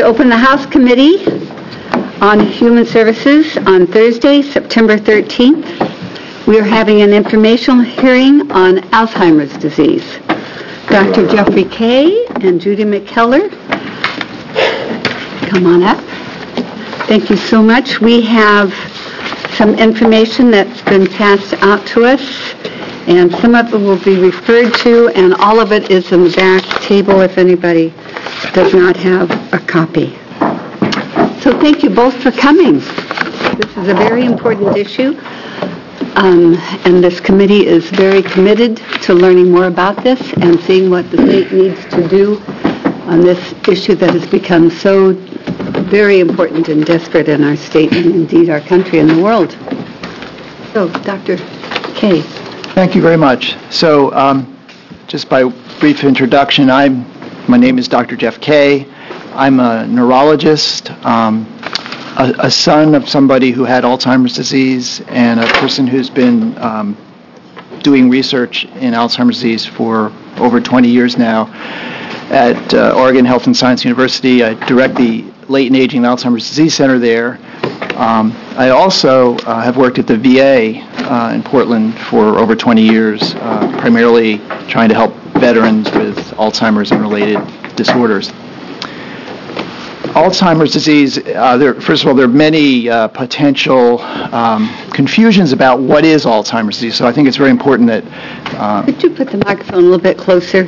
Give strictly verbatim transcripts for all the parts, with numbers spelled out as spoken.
to open the House Committee on Human Services on Thursday, September thirteenth. We are having an informational hearing on Alzheimer's disease. Doctor Jeffrey Kay and Judy McKellar, come on up. Thank you so much. We have some information that's been passed out to us, and some of it will be referred to, and all of it is in the back table if anybody does not have a copy. So thank you both for coming. This is a very important issue, um, and this committee is very committed to learning more about this and seeing what the state needs to do on this issue that has become so very important and desperate in our state and indeed our country and the world. So, Doctor Kay. Thank you very much. So, um, just by brief introduction, I'm, my name is Doctor Jeff Kay. I'm a neurologist, um, a, a son of somebody who had Alzheimer's disease, and a person who's been um, doing research in Alzheimer's disease for over twenty years now at uh, Oregon Health and Science University. I direct the Latent Aging Alzheimer's Disease Center there. Um, I also uh, have worked at the V A uh, in Portland for over twenty years, uh, primarily trying to help veterans with Alzheimer's and related disorders. Alzheimer's disease, uh, there, first of all, there are many uh, potential um, confusions about what is Alzheimer's disease, so I think it's very important that... Uh, Could you put the microphone a little bit closer?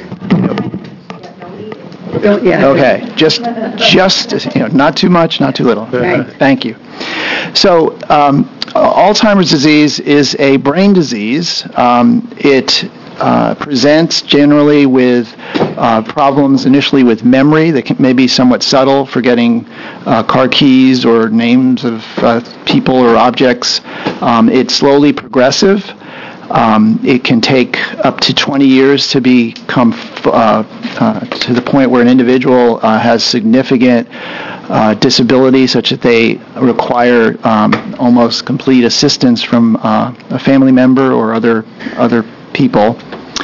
Oh, yeah. Okay, just, just you know, not too much, not too little. Right. Thank you. So, um, Alzheimer's disease is a brain disease. Um, it uh, presents generally with uh, problems initially with memory that can, may be somewhat subtle, forgetting uh, car keys or names of uh, people or objects. Um, it's slowly progressive. Um, it can take up to twenty years to become uh, uh, to the point where an individual uh, has significant uh, disability, such that they require um, almost complete assistance from uh, a family member or other other people.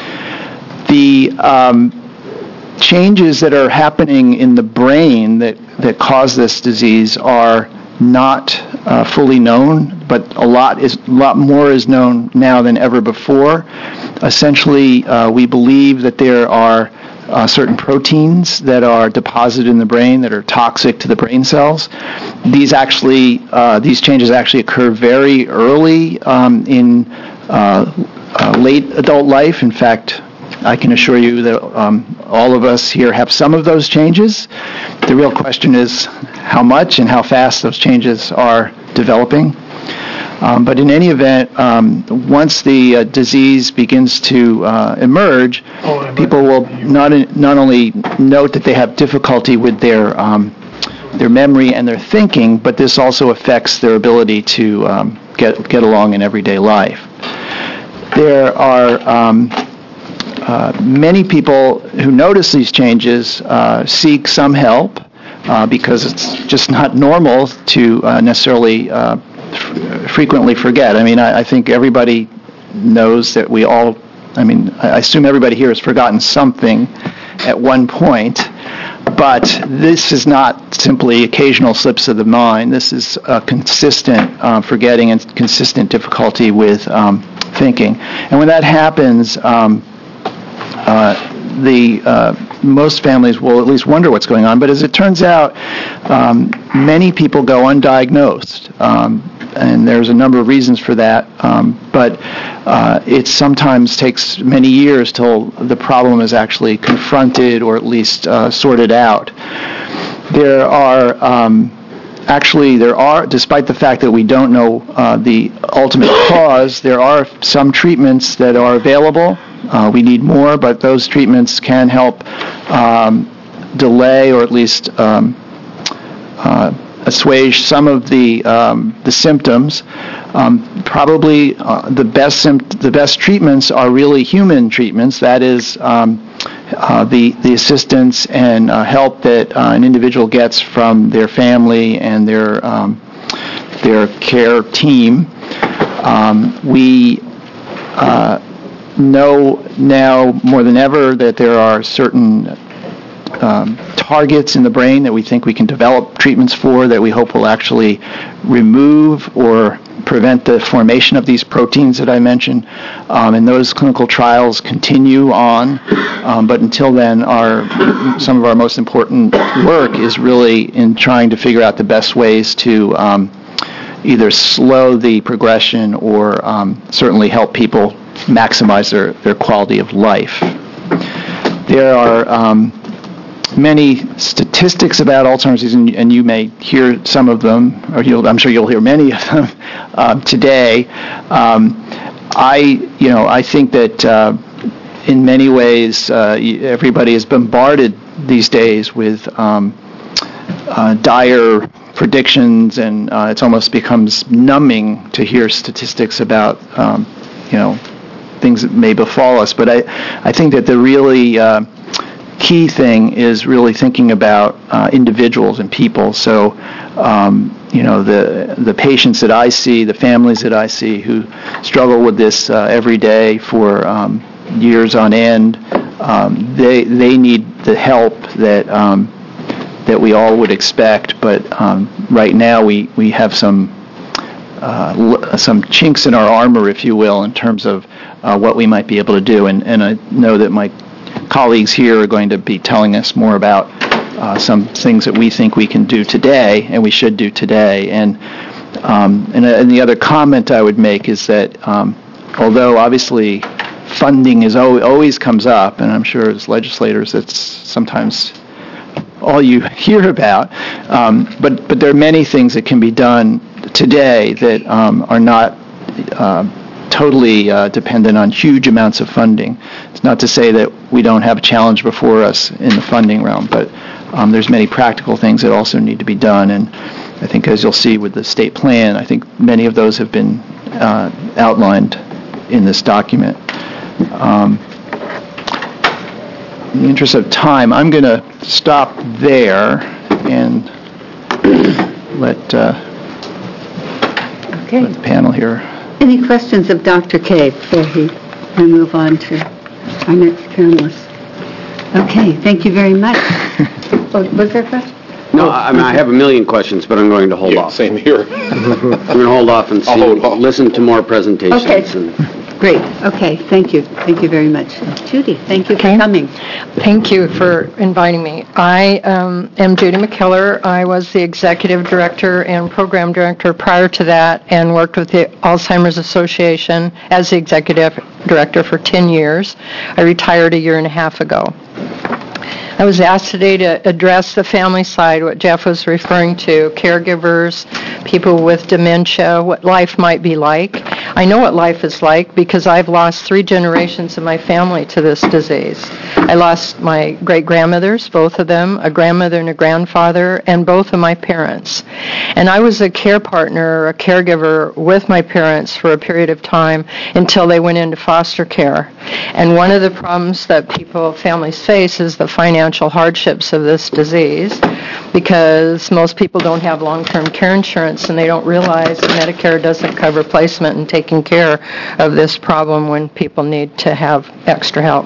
The um, changes that are happening in the brain that, that cause this disease are not uh, fully known, but a lot is a lot more is known now than ever before. Essentially, uh, we believe that there are uh, certain proteins that are deposited in the brain that are toxic to the brain cells. These actually, uh, these changes actually occur very early um, in uh, uh, late adult life. In fact, I can assure you that um, all of us here have some of those changes. The real question is how much and how fast those changes are developing. Um, but in any event, um, once the uh, disease begins to uh, emerge, people will not not only note that they have difficulty with their um, their memory and their thinking, but this also affects their ability to um, get get along in everyday life. There are um, uh, many people who notice these changes uh, seek some help uh, because it's just not normal to uh, necessarily uh, f- frequently forget. I mean, I, I think everybody knows that we all, I mean, I assume everybody here has forgotten something at one point, but this is not simply occasional slips of the mind. This is a consistent uh, forgetting and consistent difficulty with um, thinking. And when that happens, um, uh, the uh, most families will at least wonder what's going on. But as it turns out, um, many people go undiagnosed. Um, and there's a number of reasons for that. Um, but uh, it sometimes takes many years till the problem is actually confronted or at least uh, sorted out. There are... Um, Actually, there are, despite the fact that we don't know uh, the ultimate cause, there are some treatments that are available. Uh, we need more, but those treatments can help um, delay or at least um, uh, assuage some of the um, the symptoms. Um, probably uh, the best sympt- the best treatments are really human treatments. That is. Um, Uh, the, the assistance and uh, help that uh, an individual gets from their family and their um, their care team. Um, we uh, know now more than ever that there are certain um, targets in the brain that we think we can develop treatments for that we hope will actually remove or prevent the formation of these proteins that I mentioned. Um, and those clinical trials continue on. Um, but until then, our some of our most important work is really in trying to figure out the best ways to um, either slow the progression or um, certainly help people maximize their, their quality of life. There are um, many statistics about Alzheimer's disease, and, and you may hear some of them, or you'll, I'm sure you'll hear many of them uh, today. Um, I, you know, I think that uh, in many ways uh, everybody is bombarded these days with um, uh, dire predictions, and uh, it almost becomes numbing to hear statistics about, um, you know, things that may befall us. But I, I think that the really uh, key thing is really thinking about uh, individuals and people. So, um, you know, the the patients that I see, the families that I see who struggle with this uh, every day for um, years on end, um, they they need the help that um, that we all would expect. But um, right now we, we have some uh, some chinks in our armor, if you will, in terms of uh, what we might be able to do. And, and I know that my colleagues here are going to be telling us more about uh, some things that we think we can do today and we should do today. And um, and, and the other comment I would make is that um, although obviously funding is always, always comes up, and I'm sure as legislators that's sometimes all you hear about, um, but but there are many things that can be done today that um, are not uh, totally uh, dependent on huge amounts of funding. It's not to say that we don't have a challenge before us in the funding realm, but um, there's many practical things that also need to be done. And I think, as you'll see with the state plan, I think many of those have been uh, outlined in this document. Um, in the interest of time, I'm going to stop there and let, uh, okay. let the panel here. Any questions of Doctor K before he, we move on to our next panelist? Okay, thank you very much. Oh, was there a question? No, I mean, I have a million questions, but I'm going to hold Yeah, off. same here. I'm going to hold off and I'll see, hold off. listen to more presentations. Okay. and- Great, okay, thank you. Thank you very much. Judy, thank you for Okay. coming. Thank you for inviting me. I um, am Judy McKellar. I was the executive director and program director prior to that and worked with the Alzheimer's Association as the executive director for ten years. I retired a year and a half ago. I was asked today to address the family side, what Jeff was referring to, caregivers, people with dementia, what life might be like. I know what life is like because I've lost three generations of my family to this disease. I lost my great-grandmothers, both of them, a grandmother and a grandfather, and both of my parents. And I was a care partner, a caregiver with my parents for a period of time until they went into foster care. And one of the problems that people, families face is the financial hardships of this disease, because most people don't have long-term care insurance and they don't realize Medicare doesn't cover placement and taking care of this problem when people need to have extra help.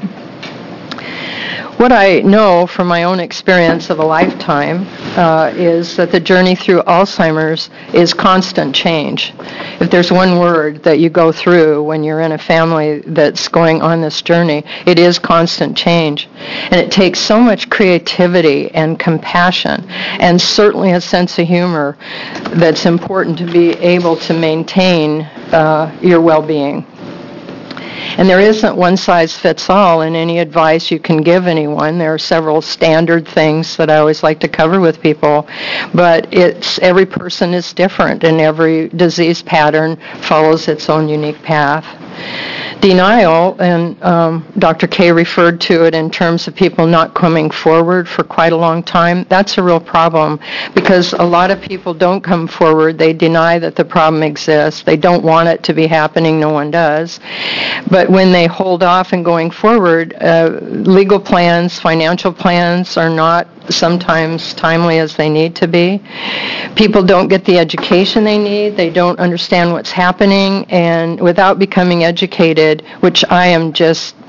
What I know from my own experience of a lifetime uh, is that the journey through Alzheimer's is constant change. If there's one word that you go through when you're in a family that's going on this journey, it is constant change. And it takes so much creativity and compassion and certainly a sense of humor that's important to be able to maintain uh, your well-being. And there isn't one size fits all in any advice you can give anyone. There are several standard things that I always like to cover with people, but it's every person is different and every disease pattern follows its own unique path. Denial, and um, Doctor K referred to it in terms of people not coming forward for quite a long time. That's a real problem because a lot of people don't come forward. They deny that the problem exists. They don't want it to be happening. No one does. But when they hold off and going forward, uh, legal plans, financial plans are not sometimes timely as they need to be. People don't get the education they need. They don't understand what's happening, and without becoming educated, which I am just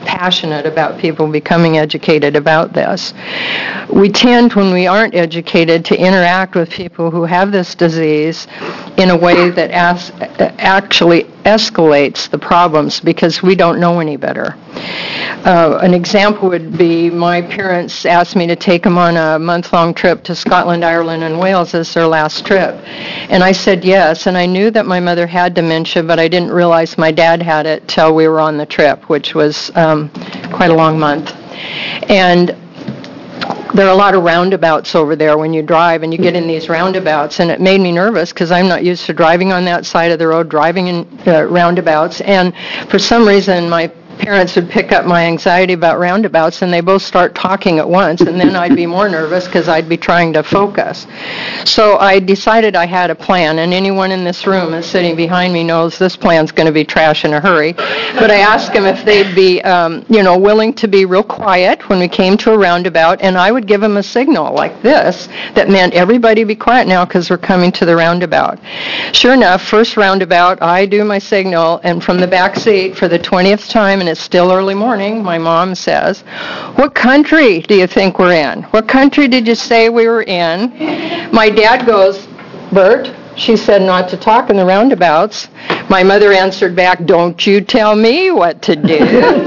passionate about people becoming educated about this. We tend, when we aren't educated, to interact with people who have this disease in a way that as, actually escalates the problems because we don't know any better. Uh, an example would be my parents asked me to take them on a month-long trip to Scotland, Ireland, and Wales as their last trip. And I said yes, and I knew that my mother had dementia, but I didn't realize my dad had it till we were on the trip, which was um, quite a long month. And there are a lot of roundabouts over there when you drive, and you get in these roundabouts, and it made me nervous because I'm not used to driving on that side of the road, driving in uh, roundabouts. And for some reason, my parents would pick up my anxiety about roundabouts, and they both start talking at once, and then I'd be more nervous because I'd be trying to focus. So I decided I had a plan, and anyone in this room is sitting behind me knows this plan's going to be trash in a hurry. But I asked them if they'd be, um, you know, willing to be real quiet when we came to a roundabout, and I would give them a signal like this that meant everybody be quiet now because we're coming to the roundabout. Sure enough, first roundabout, I do my signal, and from the back seat for the twentieth time, and it's still early morning, my mom says, "What country do you think we're in? What country did you say we were in?" My dad goes, "Bert, she said not to talk in the roundabouts." My mother answered back, "Don't you tell me what to do."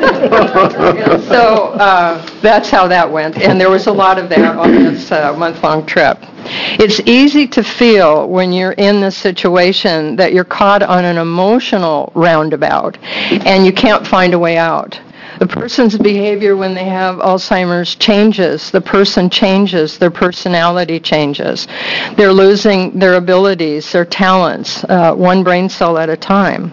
So uh, that's how that went. And there was a lot of that on this uh, month-long trip. It's easy to feel when you're in this situation that you're caught on an emotional roundabout and you can't find a way out. The person's behavior when they have Alzheimer's changes. The person changes. Their personality changes. They're losing their abilities, their talents, uh, one brain cell at a time.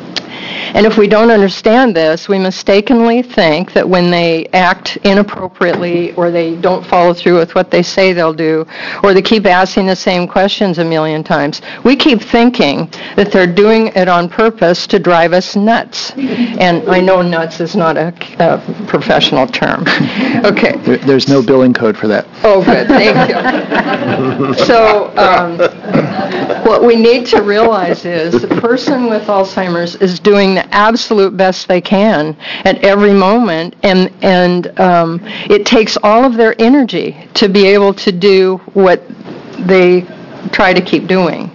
And if we don't understand this, we mistakenly think that when they act inappropriately or they don't follow through with what they say they'll do, or they keep asking the same questions a million times, we keep thinking that they're doing it on purpose to drive us nuts. And I know nuts is not a, a professional term. Okay. There, there's no billing code for that. Oh, good. Thank you. So um, what we need to realize is the person with Alzheimer's is doing the absolute best they can at every moment, and and um, it takes all of their energy to be able to do what they try to keep doing.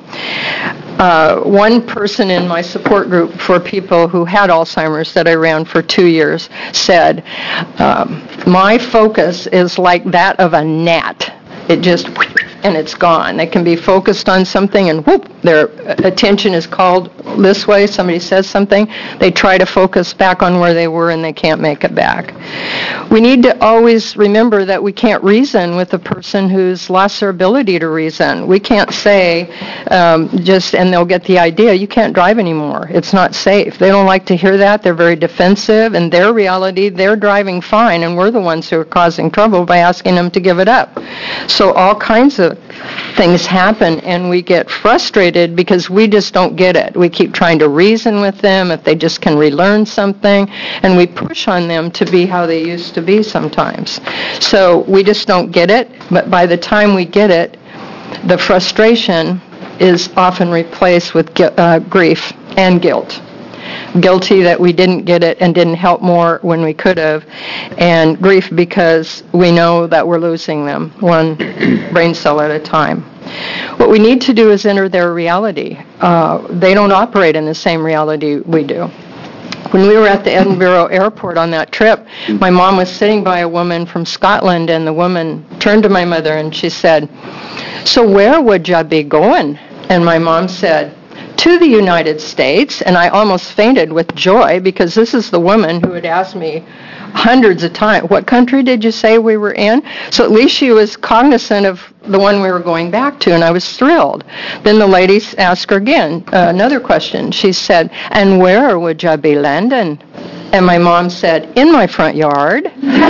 Uh, one person in my support group for people who had Alzheimer's that I ran for two years said, um, "My focus is like that of a gnat. It just, and it's gone. They can be focused on something and whoop, their attention is called this way. Somebody says something, they try to focus back on where they were and they can't make it back." We need to always remember that we can't reason with a person who's lost their ability to reason. We can't say um, just, and they'll get the idea, you can't drive anymore. It's not safe. They don't like to hear that. They're very defensive. In their reality, they're driving fine, and we're the ones who are causing trouble by asking them to give it up. So all kinds of things happen, and we get frustrated because we just don't get it. We keep trying to reason with them if they just can relearn something, and we push on them to be how they used to be sometimes. So we just don't get it, but by the time we get it, the frustration is often replaced with gu- uh, grief and guilt. Guilty that we didn't get it and didn't help more when we could have, and grief because we know that we're losing them one brain cell at a time. What we need to do is enter their reality. Uh, they don't operate in the same reality we do. When we were at the Edinburgh airport on that trip, my mom was sitting by a woman from Scotland, and the woman turned to my mother and she said, "So where would you be going?" And my mom said, "To the United States." And I almost fainted with joy because this is the woman who had asked me hundreds of times, "What country did you say we were in?" So at least she was cognizant of the one we were going back to, and I was thrilled. Then the lady asked her again, uh, another question. She said, "And where would you be landing?" And my mom said, "In my front yard."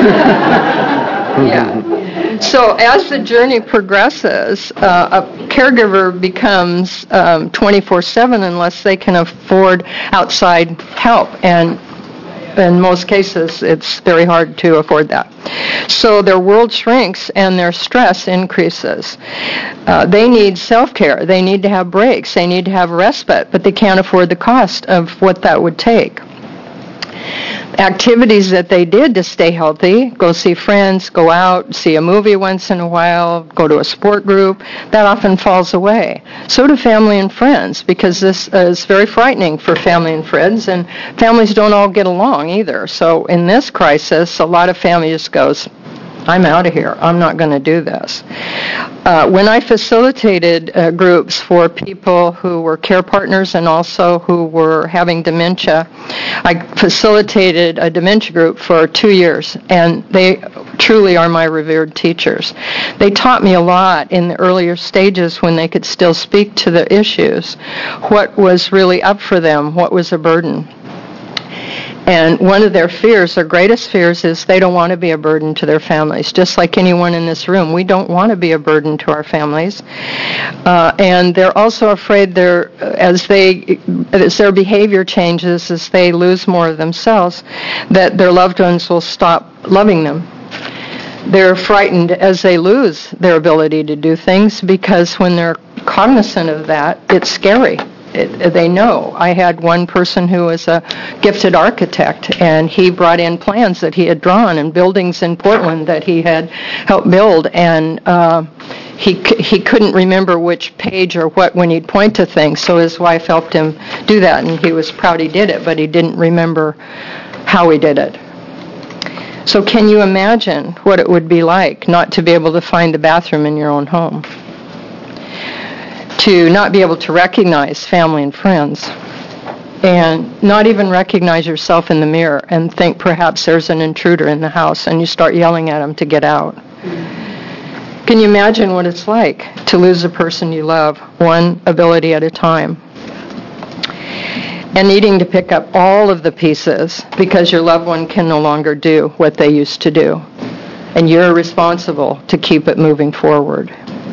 Yeah. So as the journey progresses, uh, a caregiver becomes um, twenty-four seven unless they can afford outside help. And in most cases, it's very hard to afford that. So their world shrinks and their stress increases. Uh, they need self-care. They need to have breaks. They need to have respite, but they can't afford the cost of what that would take. Activities that they did to stay healthy, go see friends, go out, see a movie once in a while, go to a sport group, that often falls away. So do family and friends, because this is very frightening for family and friends, and families don't all get along either. So in this crisis, a lot of families just goes, I'm out of here. I'm not going to do this. Uh, when I facilitated uh, groups for people who were care partners and also who were having dementia, I facilitated a dementia group for two years, and they truly are my revered teachers. They taught me a lot in the earlier stages when they could still speak to the issues, what was really up for them, what was a burden. And one of their fears, their greatest fears, is they don't want to be a burden to their families. Just like anyone in this room, we don't want to be a burden to our families. Uh, and they're also afraid they're, as they, as their behavior changes, as they lose more of themselves, that their loved ones will stop loving them. They're frightened as they lose their ability to do things, because when they're cognizant of that, it's scary. It, they know. I had one person who was a gifted architect, and he brought in plans that he had drawn and buildings in Portland that he had helped build, and uh, he he couldn't remember which page or what when he'd point to things, so his wife helped him do that, and he was proud he did it, but he didn't remember how he did it. So can you imagine what it would be like not to be able to find the bathroom in your own home? To not be able to recognize family and friends, and not even recognize yourself in the mirror and think perhaps there's an intruder in the house, and you start yelling at them to get out. Can you imagine what it's like to lose a person you love, one ability at a time, and needing to pick up all of the pieces because your loved one can no longer do what they used to do, and you're responsible to keep it moving forward?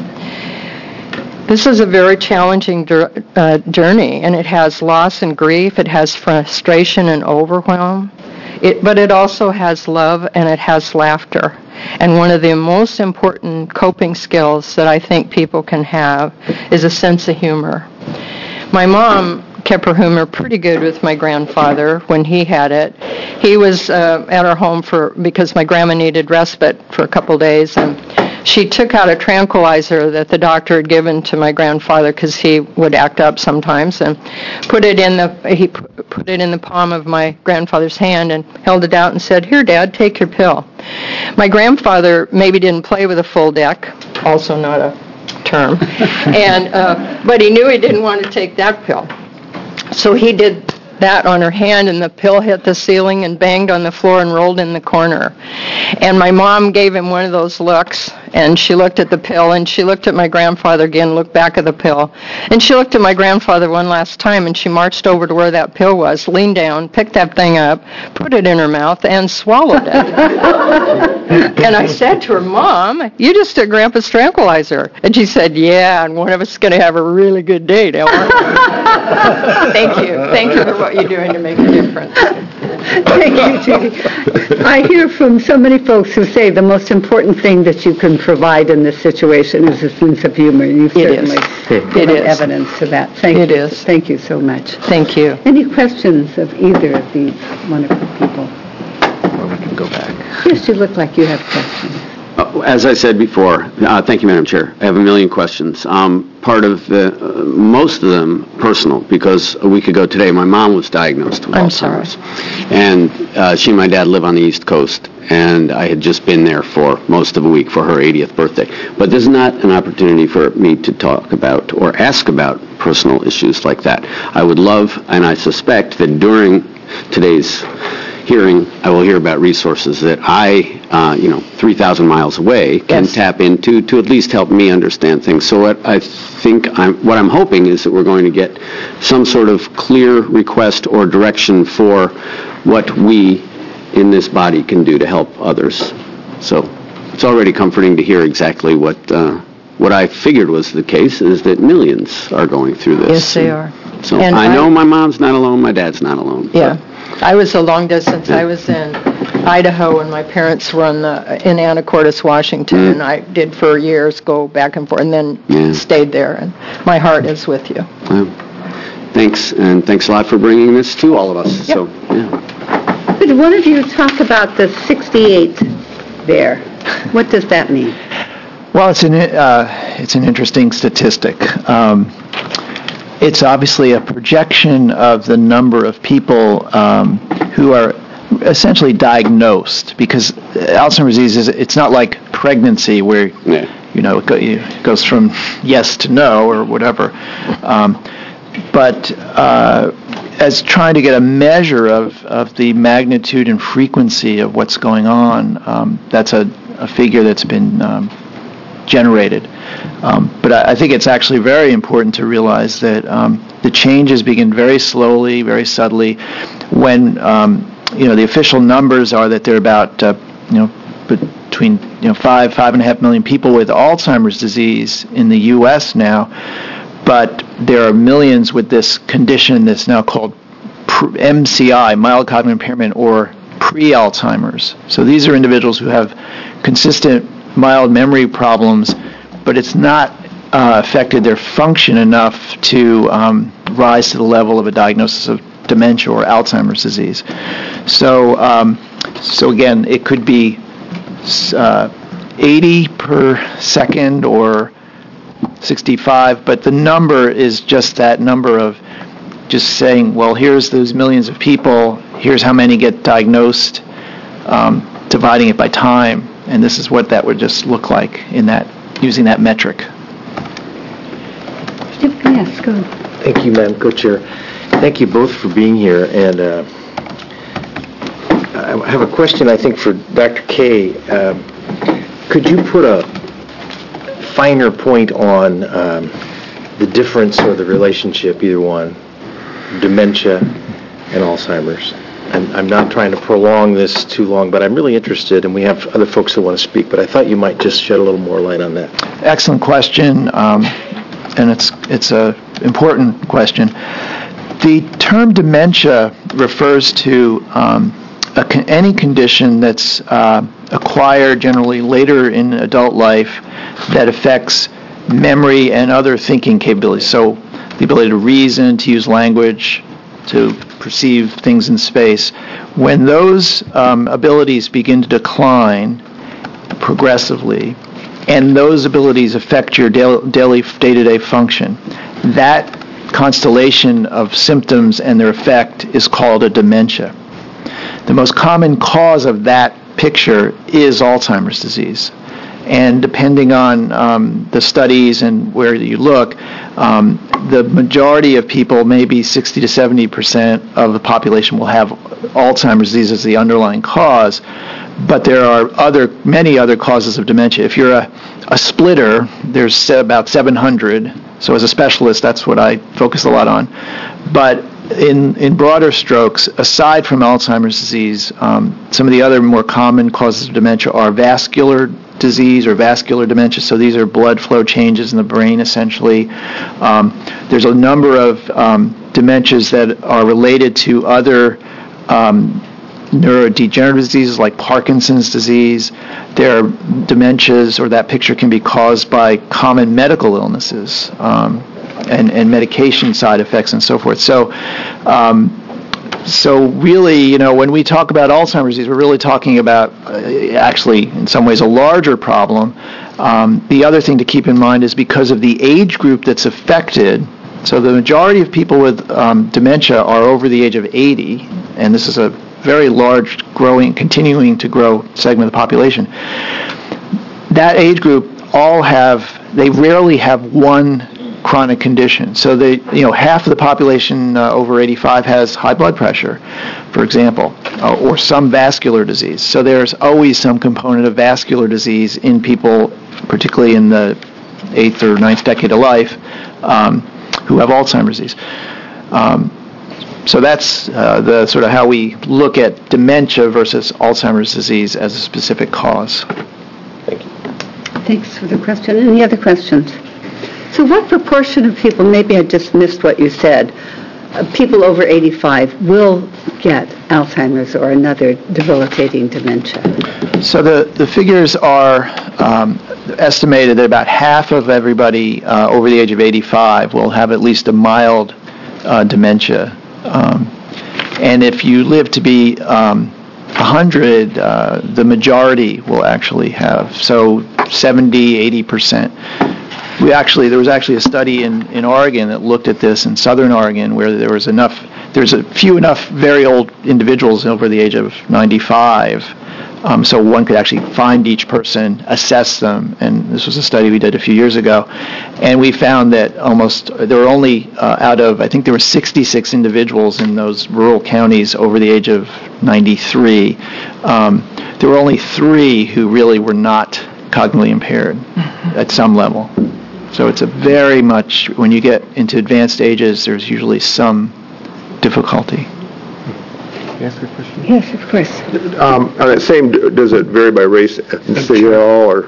This is a very challenging uh, journey, and it has loss and grief, it has frustration and overwhelm, it, but it also has love and it has laughter. And one of the most important coping skills that I think people can have is a sense of humor. My mom kept her humor pretty good with my grandfather when he had it. He was uh, at our home for because my grandma needed respite for a couple days, and she took out a tranquilizer that the doctor had given to my grandfather because he would act up sometimes, and put it in the he put it in the palm of my grandfather's hand and held it out and said, "Here, Dad, take your pill." My grandfather maybe didn't play with a full deck, also not a term, and uh, but he knew he didn't want to take that pill, so he did that on her hand, and the pill hit the ceiling and banged on the floor and rolled in the corner. And my mom gave him one of those looks, and she looked at the pill, and she looked at my grandfather again, looked back at the pill, and she looked at my grandfather one last time, and she marched over to where that pill was, leaned down, picked that thing up, put it in her mouth, and swallowed it. And I said to her, "Mom, you just took Grandpa's tranquilizer." And she said, "Yeah, and one of us is going to have a really good day, don't we?" Thank you. Thank you for what you're doing to make a difference. Thank you, Judy. I hear from so many folks who say the most important thing that you can provide in this situation is a sense of humor. You've It certainly is. given It is. evidence to that. Thank It you. is. Thank you so much. Thank you. Any questions of either of these wonderful people? Or we can go back. Yes, you look like you have questions. Uh, As I said before, uh, thank you, Madam Chair. I have a million questions. Um, Part of the, uh, most of them personal, because a week ago today, my mom was diagnosed with I'm Alzheimer's. And uh, she and my dad live on the East Coast, and I had just been there for most of a week for her eightieth birthday. But this is not an opportunity for me to talk about or ask about personal issues like that. I would love, and I suspect that during today's hearing, I will hear about resources that I, uh, you know, three thousand miles away can Yes. tap into to at least help me understand things. So what I think, I'm, what I'm hoping is that we're going to get some sort of clear request or direction for what we in this body can do to help others. So it's already comforting to hear exactly what uh, what I figured was the case, is that millions are going through this. Yes, they are. So And I I- know my mom's not alone, my dad's not alone. Yeah. I was a long distance. I was in Idaho, and my parents were in, the, in Anacortes, Washington, Mm. and I did for years go back and forth, and then Yeah. stayed there. And my heart is with you. Well, thanks, and thanks a lot for bringing this to all of us. Yep. So, yeah. Could one of you talk about the sixty-eight there? What does that mean? Well, it's an uh, it's an interesting statistic. Um, it's obviously a projection of the number of people um, who are essentially diagnosed, because Alzheimer's disease is, it's not like pregnancy where Yeah. you know it, go, it goes from yes to no or whatever. Um, but uh, as trying to get a measure of, of the magnitude and frequency of what's going on, um, that's a, a figure that's been um, generated. Um, but I, I think it's actually very important to realize that um, the changes begin very slowly, very subtly. When um, you know the official numbers are that there are about uh, you know between you know five five and a half million people with Alzheimer's disease in the U S now, but there are millions with this condition that's now called M C I, mild cognitive impairment, or pre-Alzheimer's. So these are individuals who have consistent mild memory problems, but it's not uh, affected their function enough to um, rise to the level of a diagnosis of dementia or Alzheimer's disease. So, um, so again, it could be uh, eighty per second or sixty-five, but the number is just that number of just saying, well, here's those millions of people, here's how many get diagnosed, um, dividing it by time, and this is what that would just look like in that, using that metric. Yes, go. Thank you, Madam Co-Chair. Thank you both for being here, and uh, I have a question, I think, for Doctor Kaye. Um, could you put a finer point on um, the difference or the relationship, either one, dementia and Alzheimer's? I'm, I'm not trying to prolong this too long, but I'm really interested, and we have other folks that want to speak, but I thought you might just shed a little more light on that. Excellent question, um, and it's it's a important question. The term dementia refers to um, a con- any condition that's uh, acquired generally later in adult life that affects memory and other thinking capabilities. So the ability to reason, to use language, to perceive things in space. When those um, abilities begin to decline progressively, and those abilities affect your daily, day-to-day function, that constellation of symptoms and their effect is called a dementia. The most common cause of that picture is Alzheimer's disease. And depending on um, the studies and where you look, um, the majority of people, maybe sixty to seventy percent of the population, will have Alzheimer's disease as the underlying cause. But there are other, many other causes of dementia. If you're a, a splitter, there's about seven hundred. So as a specialist, that's what I focus a lot on. But in, in broader strokes, aside from Alzheimer's disease, um, some of the other more common causes of dementia are vascular disease or vascular dementia. So these are blood flow changes in the brain, essentially. Um, there's a number of um, dementias that are related to other um, neurodegenerative diseases like Parkinson's disease. There are dementias, or that picture can be caused by common medical illnesses um, and, and medication side effects and so forth. So, um, so really, you know, when we talk about Alzheimer's disease, we're really talking about uh, actually, in some ways, a larger problem. Um, the other thing to keep in mind is because of the age group that's affected. So the majority of people with um, dementia are over the age of eighty, and this is a very large, growing, continuing to grow segment of the population. That age group all have, they rarely have one chronic condition. So they, you know, half of the population uh, over eighty-five has high blood pressure, for example, uh, or some vascular disease. So there's always some component of vascular disease in people, particularly in the eighth or ninth decade of life, um, who have Alzheimer's disease. Um, So that's uh, the sort of how we look at dementia versus Alzheimer's disease as a specific cause. Thank you. Thanks for the question. Any other questions? So what proportion of people, maybe I just missed what you said, uh, people over eighty-five will get Alzheimer's or another debilitating dementia? So the, the figures are um, estimated that about half of everybody uh, over the age of eighty-five will have at least a mild uh, dementia. Um, And if you live to be um, one hundred, uh, the majority will actually have, so seventy, eighty percent. We actually, there was actually a study in, in Oregon that looked at this in southern Oregon where there was enough, there's a few enough very old individuals over the age of ninety-five, um, so one could actually find each person, assess them, and this was a study we did a few years ago, and we found that almost, there were only uh, out of, I think there were sixty-six individuals in those rural counties over the age of ninety-three. Um, there were only three who really were not cognitively impaired at some level. So it's a very much, when you get into advanced ages, there's usually some difficulty. Answer a question? Yes, of course. Um, on that same, does it vary by race, ethnicity at all, or?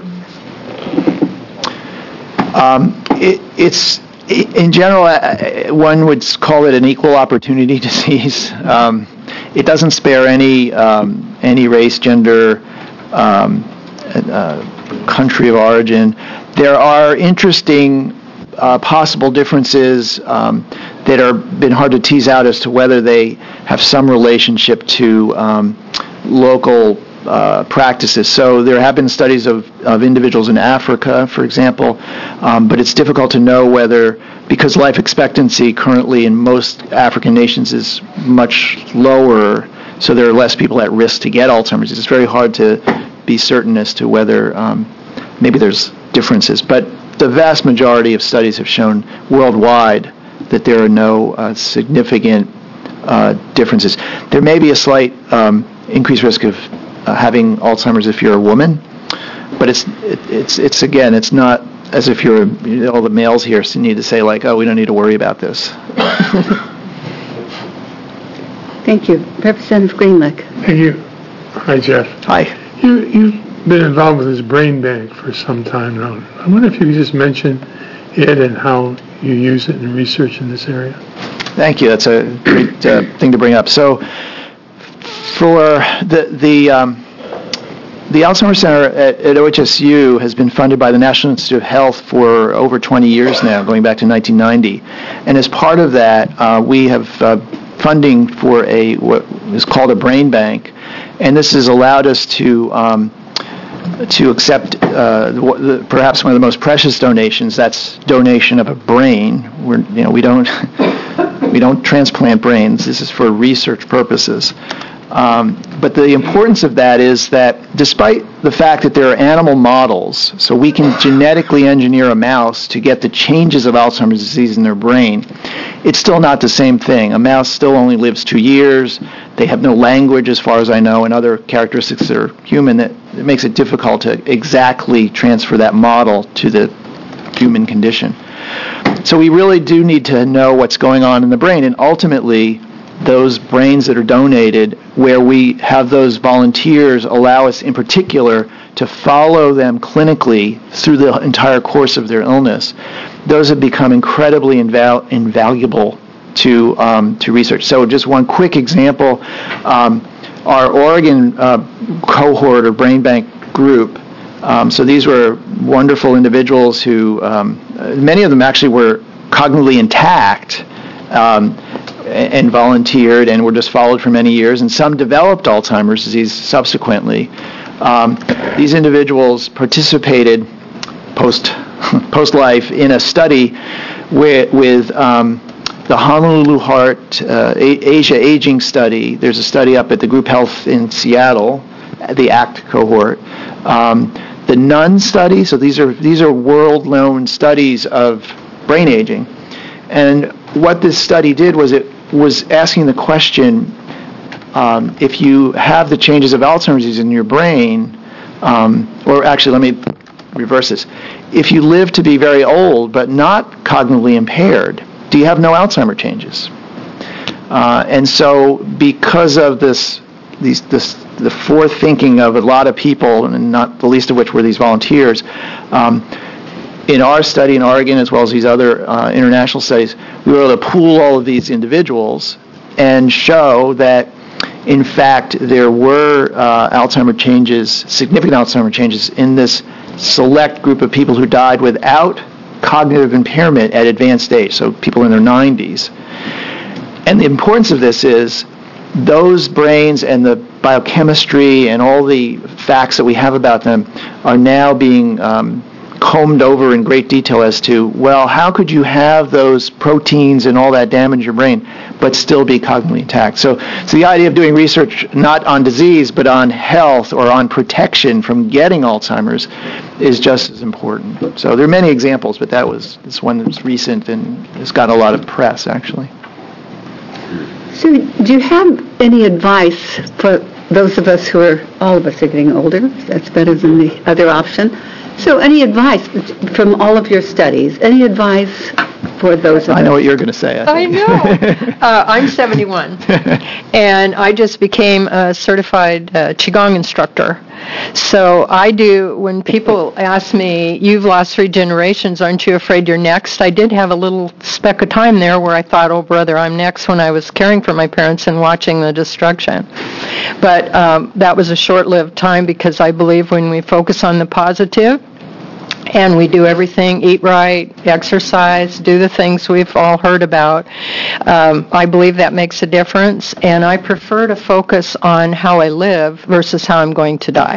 Um, it, it's, in general, uh, one would call it an equal opportunity disease. Um, it doesn't spare any, um, any race, gender, um, uh, country of origin. There are interesting uh, possible differences um, that are been hard to tease out as to whether they have some relationship to um, local uh, practices. So there have been studies of, of individuals in Africa, for example, um, but it's difficult to know whether, because life expectancy currently in most African nations is much lower, so there are less people at risk to get Alzheimer's. It's very hard to be certain as to whether um, maybe there's differences. But the vast majority of studies have shown worldwide that there are no uh, significant uh, differences. There may be a slight um, increased risk of uh, having Alzheimer's if you're a woman, but it's it, it's it's again, it's not as if you're, you know, all the males here need to say like, oh, we don't need to worry about this. Thank you. Representative Greenlick. Thank you. Hi, Jeff. Hi. You, you've been involved with this brain bank for some time now. I wonder if you could just mention it and how you use it in research in this area. Thank you. That's a great uh, thing to bring up. So for the the um, the Alzheimer's Center at, at O H S U has been funded by the National Institute of Health for over twenty years now, going back to nineteen ninety. And as part of that, uh, we have uh, funding for a what is called a brain bank, and this has allowed us to um, to accept uh, the, the, perhaps one of the most precious donations. That's donation of a brain. We're, you know, we don't we don't transplant brains. This is for research purposes. Um, but the importance of that is that despite the fact that there are animal models, so we can genetically engineer a mouse to get the changes of Alzheimer's disease in their brain, it's still not the same thing. A mouse still only lives two years. They have no language, as far as I know, and other characteristics that are human that it makes it difficult to exactly transfer that model to the human condition. So we really do need to know what's going on in the brain, and ultimately those brains that are donated, where we have those volunteers allow us in particular to follow them clinically through the entire course of their illness, those have become incredibly inval- invaluable to um, to research. So just one quick example, um, our Oregon uh, cohort or brain bank group, um, so these were wonderful individuals who, um, many of them actually were cognitively intact, um, and volunteered and were just followed for many years, and some developed Alzheimer's disease subsequently. Um, these individuals participated post post life in a study with, with um, the Honolulu Heart uh, Asia Aging Study. There's a study up at the Group Health in Seattle, the ACT cohort. Um, the N U N study. So these are these are world-known studies of brain aging, and what this study did was it was asking the question, um, if you have the changes of Alzheimer's disease in your brain, um, or actually let me reverse this, if you live to be very old but not cognitively impaired, do you have no Alzheimer changes? Uh, and so because of this, these, this, the forethinking of a lot of people, and not the least of which were these volunteers, um, in our study in Oregon, as well as these other uh, international studies, we were able to pool all of these individuals and show that, in fact, there were uh, Alzheimer changes, significant Alzheimer changes in this select group of people who died without cognitive impairment at advanced age, so people in their nineties. And the importance of this is those brains and the biochemistry and all the facts that we have about them are now being um, combed over in great detail as to, well, how could you have those proteins and all that damage your brain, but still be cognitively intact? So, so the idea of doing research not on disease, but on health or on protection from getting Alzheimer's is just as important. So there are many examples, but that was this one that was recent and has gotten a lot of press, actually. So do you have any advice for those of us who are, all of us are getting older, that's better than the other option. So any advice from all of your studies, any advice for those of us? I know what you're going to say. I, I know. uh, I'm seventy-one, and I just became a certified uh, Qigong instructor. So I do, when people ask me, you've lost three generations, aren't you afraid you're next? I did have a little speck of time there where I thought, oh, brother, I'm next, when I was caring for my parents and watching the destruction. But um, that was a short-lived time, because I believe when we focus on the positive, and we do everything, eat right, exercise, do the things we've all heard about, Um, I believe that makes a difference, and I prefer to focus on how I live versus how I'm going to die.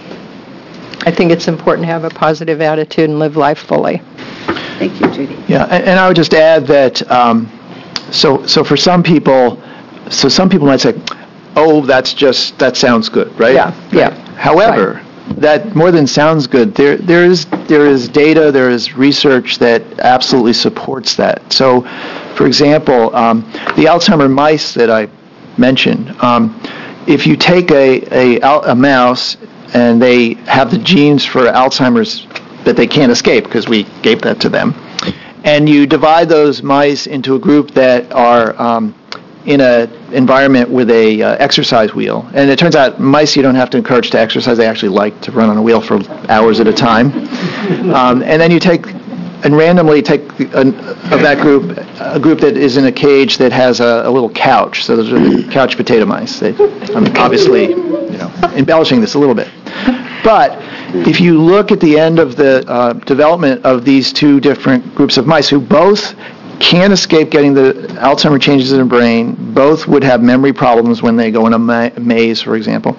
I think it's important to have a positive attitude and live life fully. Thank you, Judy. Yeah, and, and I would just add that, um, so so for some people, so some people might say, oh, that's just, that sounds good, right? Yeah, yeah. However, right. That more than sounds good, there there is there is data, there is research that absolutely supports that. So, for example, um, the Alzheimer mice that I mentioned, um, if you take a, a, a mouse and they have the genes for Alzheimer's that they can't escape because we gave that to them, and you divide those mice into a group that are um, in an environment with a uh, exercise wheel. And it turns out mice you don't have to encourage to exercise. They actually like to run on a wheel for hours at a time. Um, and then you take and randomly take the, uh, of that group, a group that is in a cage that has a, a little couch. So those are the couch potato mice. They, I'm obviously, you know, embellishing this a little bit. But if you look at the end of the uh, development of these two different groups of mice who both can't escape getting the Alzheimer changes in their brain, both would have memory problems when they go in a ma- maze, for example.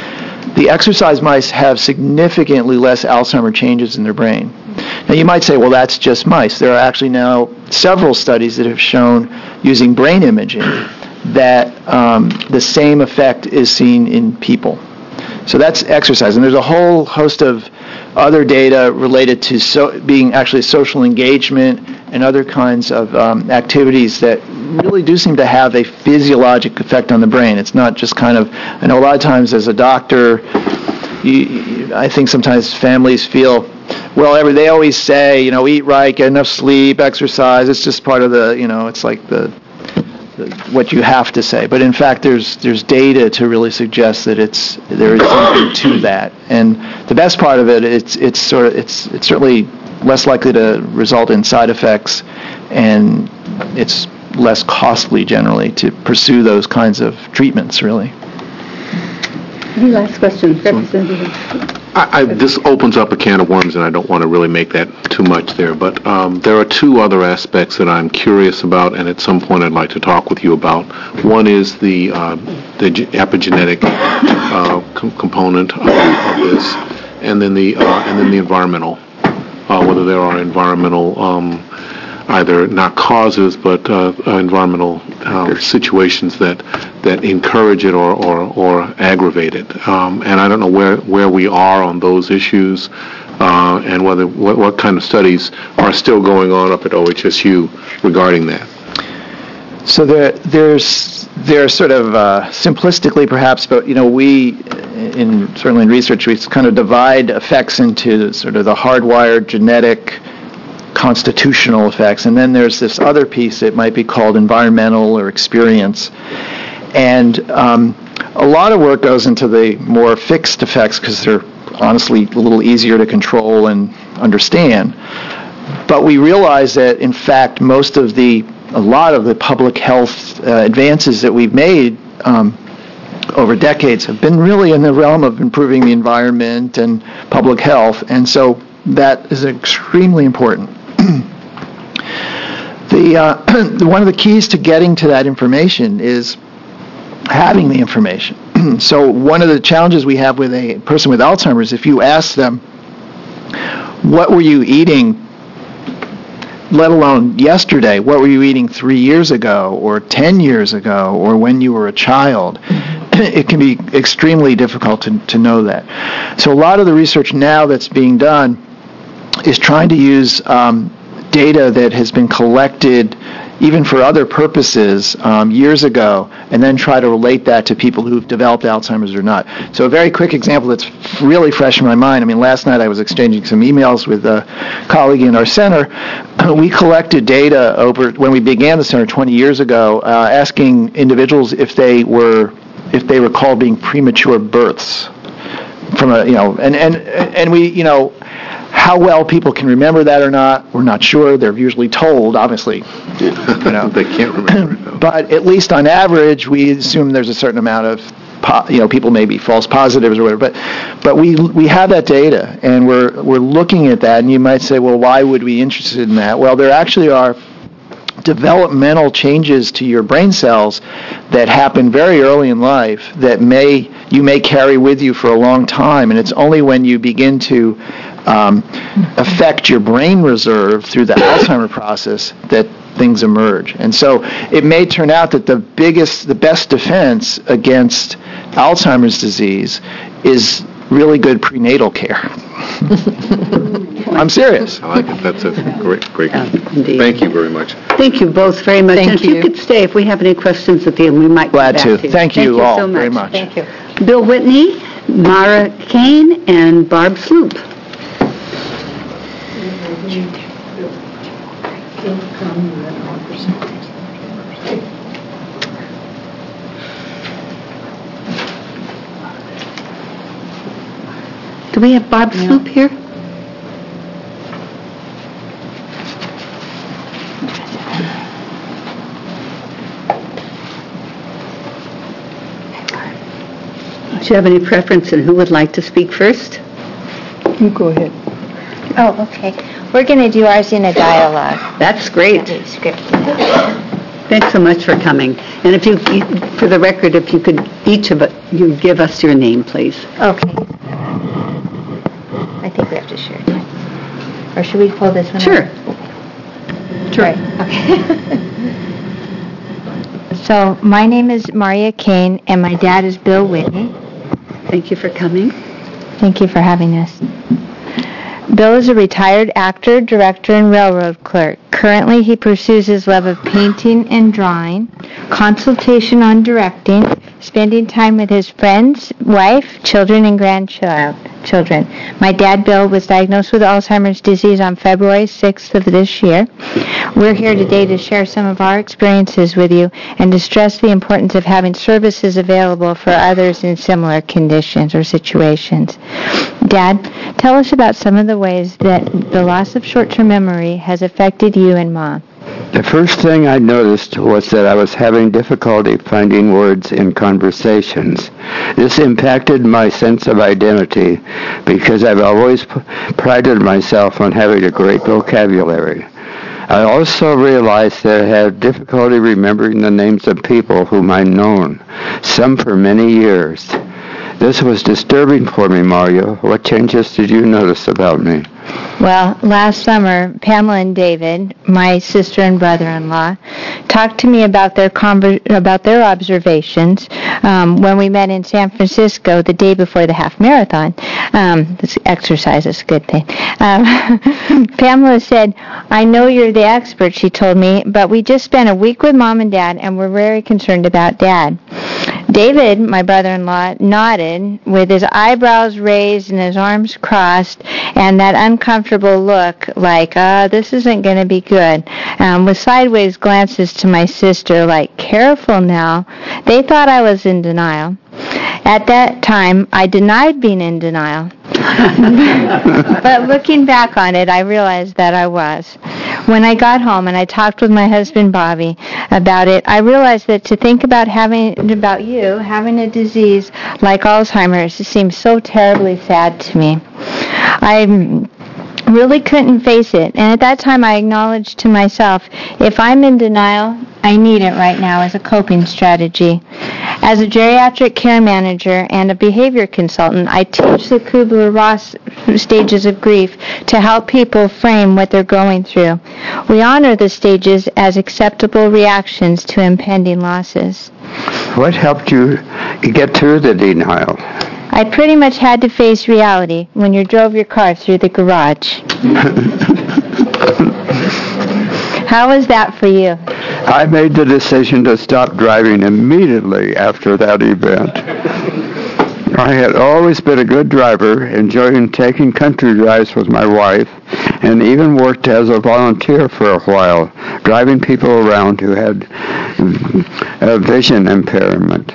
The exercise mice have significantly less Alzheimer changes in their brain. Now you might say, well, that's just mice. There are actually now several studies that have shown, using brain imaging, that um, the same effect is seen in people. So that's exercise. And there's a whole host of other data related to so, being actually social engagement and other kinds of um, activities that really do seem to have a physiologic effect on the brain. It's not just kind of, I know a lot of times as a doctor, you, you, I think sometimes families feel, well, every, they always say, you know, eat right, get enough sleep, exercise. It's just part of the, you know, it's like the, the what you have to say. But in fact, there's there's data to really suggest that it's there is something to that. And the best part of it, it's it's sort of it's it's certainly less likely to result in side effects, and it's less costly generally to pursue those kinds of treatments, really. Any last questions, Representative? I, I, this opens up a can of worms, and I don't want to really make that too much there, but um, there are two other aspects that I'm curious about, and at some point I'd like to talk with you about. One is the uh, the epigenetic uh, com- component of, of this, and then the uh, and then the environmental, uh, whether there are environmental um, either not causes but uh, environmental uh, situations that that encourage it or or, or aggravate it. Um, and I don't know where, where we are on those issues, uh, and whether what, what kind of studies are still going on up at O H S U regarding that. So there, there's there's sort of uh, simplistically perhaps, but you know we in certainly in research we kind of divide effects into sort of the hardwired genetic constitutional effects, and then there's this other piece that might be called environmental or experience. And um, a lot of work goes into the more fixed effects because they're honestly a little easier to control and understand. But we realize that, in fact, most of the, a lot of the public health uh, advances that we've made um, over decades have been really in the realm of improving the environment and public health, and so that is extremely important. The uh, one of the keys to getting to that information is having the information. So one of the challenges we have with a person with Alzheimer's, if you ask them, what were you eating, let alone yesterday, what were you eating three years ago or ten years ago or when you were a child, it can be extremely difficult to, to know that. So a lot of the research now that's being done is trying to use um, data that has been collected even for other purposes um, years ago, and then try to relate that to people who've developed Alzheimer's or not. So a very quick example that's really fresh in my mind. I mean, last night I was exchanging some emails with a colleague in our center. We collected data over, when we began the center twenty years ago, uh, asking individuals if they were, if they recall being premature births from a, you know, and, and, and we, you know, how well people can remember that or not, we're not sure. They're usually told, obviously. You know. They can't remember it, though. But at least on average, we assume there's a certain amount of, po- you know, people may be false positives or whatever. But but we we have that data, and we're we're looking at that. And you might say, well, why would we be interested in that? Well, there actually are developmental changes to your brain cells that happen very early in life that may you may carry with you for a long time, and it's only when you begin to um, affect your brain reserve through the Alzheimer process that things emerge. And so it may turn out that the biggest, the best defense against Alzheimer's disease is really good prenatal care. I'm serious. I like it. That's a great, great. Yeah, indeed. Thank you very much. Thank you both very much. Thank and if you. you could stay, if we have any questions at the end, we might Glad come back to. to. Thank you all so very much. Thank you. Bill Whitney, Mara Kane, and Barb Sloop. Do we have Barb Sloop here? Do you have any preference in who would like to speak first? You go ahead. Oh, okay. We're going to do ours in a dialogue. That's great. That is scripted. Thanks so much for coming. And if you, for the record, if you could, each of it, you give us your name, please. Okay. I think we have to share it. Or should we pull this one Sure. out? Sure. Right, okay. So, my name is Maria Kane, and my dad is Bill Whitney. Thank you for coming. Thank you for having us. Bill is a retired actor, director, and railroad clerk. Currently, he pursues his love of painting and drawing, consultation on directing, spending time with his friends, wife, children, and grandchildren. My dad, Bill, was diagnosed with Alzheimer's disease on February sixth of this year. We're here today to share some of our experiences with you and to stress the importance of having services available for others in similar conditions or situations. Dad, tell us about some of the ways that the loss of short-term memory has affected you and Mom. The first thing I noticed was that I was having difficulty finding words in conversations. This impacted my sense of identity because I've always p- prided myself on having a great vocabulary. I also realized that I had difficulty remembering the names of people whom I'd known, some for many years. This was disturbing for me, Mario. What changes did you notice about me? Well, last summer, Pamela and David, my sister and brother-in-law, talked to me about their conver- about their observations um, when we met in San Francisco the day before the half marathon. Um, this exercise is a good thing. Um, Pamela said, "I know you're the expert," she told me, "but we just spent a week with Mom and Dad, and we're very concerned about Dad." David, my brother-in-law, nodded with his eyebrows raised and his arms crossed and that uncomfortable look like, uh, this isn't going to be good, um, with sideways glances to my sister like, careful now. They thought I was in denial. At that time, I denied being in denial. But looking back on it, I realized that I was. When I got home and I talked with my husband Bobby about it, I realized that to think about having about you having a disease like Alzheimer's seems so terribly sad to me. I really couldn't face it. And at that time, I acknowledged to myself, if I'm in denial, I need it right now as a coping strategy. As a geriatric care manager and a behavior consultant, I teach the Kubler-Ross stages of grief to help people frame what they're going through. We honor the stages as acceptable reactions to impending losses. What helped you get through the denial? I pretty much had to face reality when you drove your car through the garage. How was that for you? I made the decision to stop driving immediately after that event. I had always been a good driver, enjoying taking country drives with my wife, and even worked as a volunteer for a while, driving people around who had a vision impairment.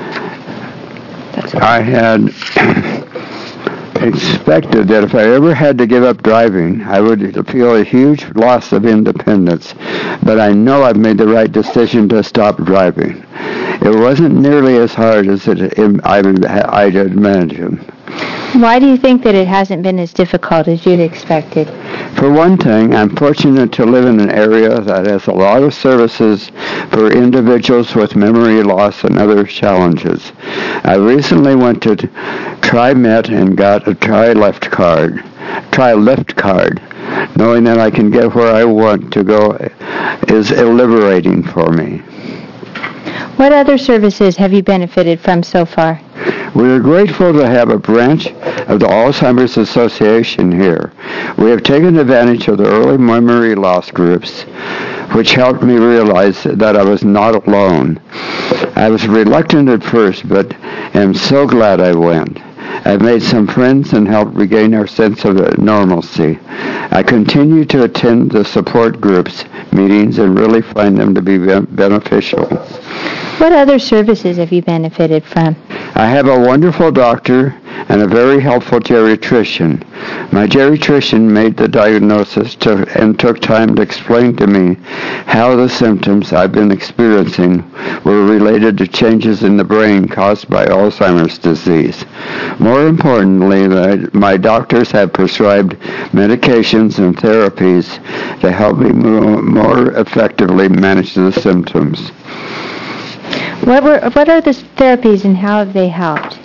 I had expected that if I ever had to give up driving, I would feel a huge loss of independence, but I know I've made the right decision to stop driving. It wasn't nearly as hard as it, I'd imagined. Why do you think that it hasn't been as difficult as you'd expected? For one thing, I'm fortunate to live in an area that has a lot of services for individuals with memory loss and other challenges. I recently went to TriMet and got a Tri-Lift card, Tri-Lift card. Knowing that I can get where I want to go is liberating for me. What other services have you benefited from so far? We are grateful to have a branch of the Alzheimer's Association here. We have taken advantage of the early memory loss groups, which helped me realize that I was not alone. I was reluctant at first, but am so glad I went. I've made some friends and helped regain our sense of normalcy. I continue to attend the support groups meetings and really find them to be beneficial. What other services have you benefited from? I have a wonderful doctor and a very helpful geriatrician. My geriatrician made the diagnosis to, and took time to explain to me how the symptoms I've been experiencing were related to changes in the brain caused by Alzheimer's disease. More importantly, my doctors have prescribed medications and therapies to help me more effectively manage the symptoms. What were what are the therapies and how have they helped?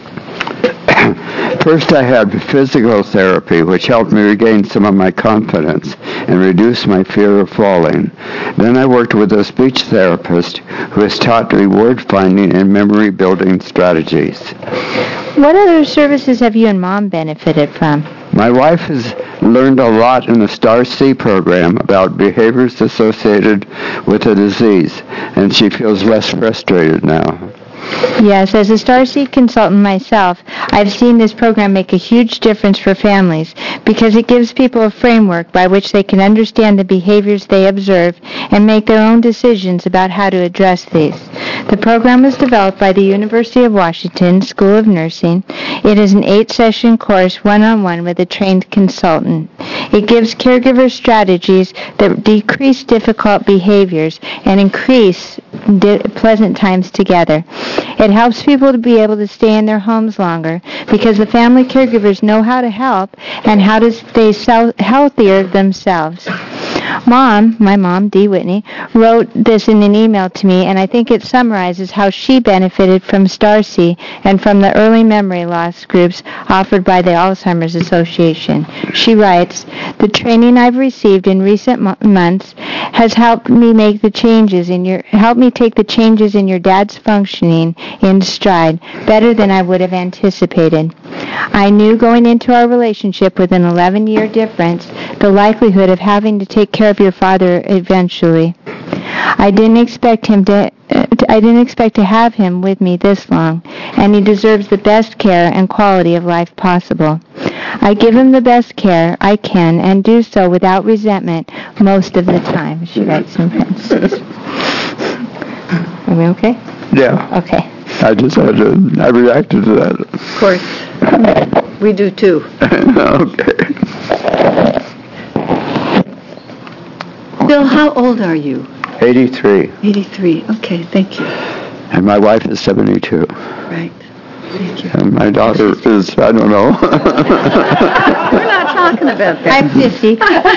First, I had physical therapy, which helped me regain some of my confidence and reduce my fear of falling. Then I worked with a speech therapist who has taught me word finding and memory building strategies. What other services have you and Mom benefited from? My wife has learned a lot in the STAR-C program about behaviors associated with the disease, and she feels less frustrated now. Yes, as a STAR-C consultant myself, I've seen this program make a huge difference for families because it gives people a framework by which they can understand the behaviors they observe and make their own decisions about how to address these. The program was developed by the University of Washington School of Nursing. It is an eight-session course, one-on-one with a trained consultant. It gives caregivers strategies that decrease difficult behaviors and increase di- pleasant times together. It helps people to be able to stay in their homes longer because the family caregivers know how to help and how to stay so- healthier themselves. Mom, my mom, Dee Whitney, wrote this in an email to me, and I think it summarizes how she benefited from STAR-C and from the early memory loss groups offered by the Alzheimer's Association. She writes, "The training I've received in recent mo- months has helped me make the changes in your helped me take the changes in your dad's functioning in stride better than I would have anticipated. I knew going into our relationship with an eleven-year difference the likelihood of having to take care of your father eventually. I didn't expect him to I didn't expect to have him with me this long, and he deserves the best care and quality of life possible. I give him the best care I can and do so without resentment most of the time," she writes in parentheses. Are we okay? Yeah. Okay. I just had to, I reacted to that. Of course. We do too. Okay. Bill, how old are you? eighty-three. eighty-three. Okay, thank you. And my wife is seventy-two. Right. And my daughter is, I don't know. We're not talking about that. I'm fifty.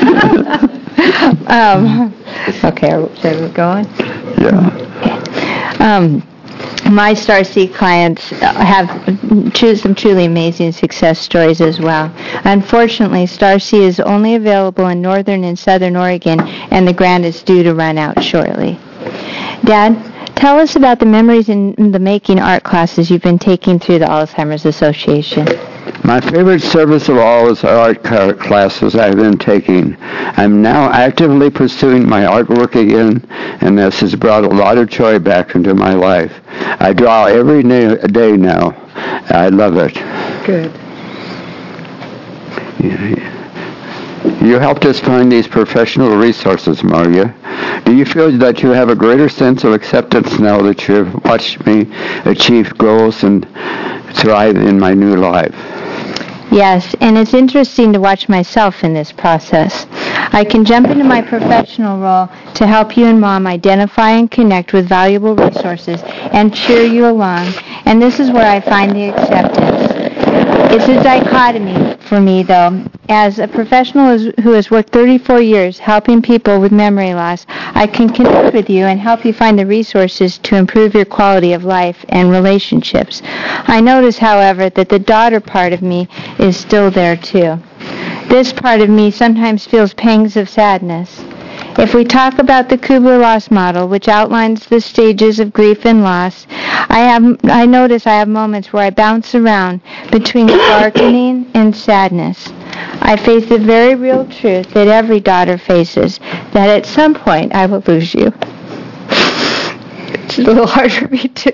um, okay, should we go on? Yeah. Um, my StarSeed clients have true, some truly amazing success stories as well. Unfortunately, StarSeed is only available in northern and southern Oregon, and the grant is due to run out shortly. Dad, tell us about the memories in the making art classes you've been taking through the Alzheimer's Association. My favorite service of all is the art classes I've been taking. I'm now actively pursuing my artwork again, and this has brought a lot of joy back into my life. I draw every day now. I love it. Good. You helped us find these professional resources, Maria. Do you feel that you have a greater sense of acceptance now that you have watched me achieve goals and thrive in my new life? Yes, and it's interesting to watch myself in this process. I can jump into my professional role to help you and Mom identify and connect with valuable resources and cheer you along, and this is where I find the acceptance. It's a dichotomy for me, though. As a professional who has worked thirty-four years helping people with memory loss, I can connect with you and help you find the resources to improve your quality of life and relationships. I notice, however, that the daughter part of me is still there, too. This part of me sometimes feels pangs of sadness. If we talk about the Kubler-Ross model, which outlines the stages of grief and loss, I have I notice I have moments where I bounce around between darkening and sadness. I face the very real truth that every daughter faces, that at some point I will lose you. It's a little hard for me to...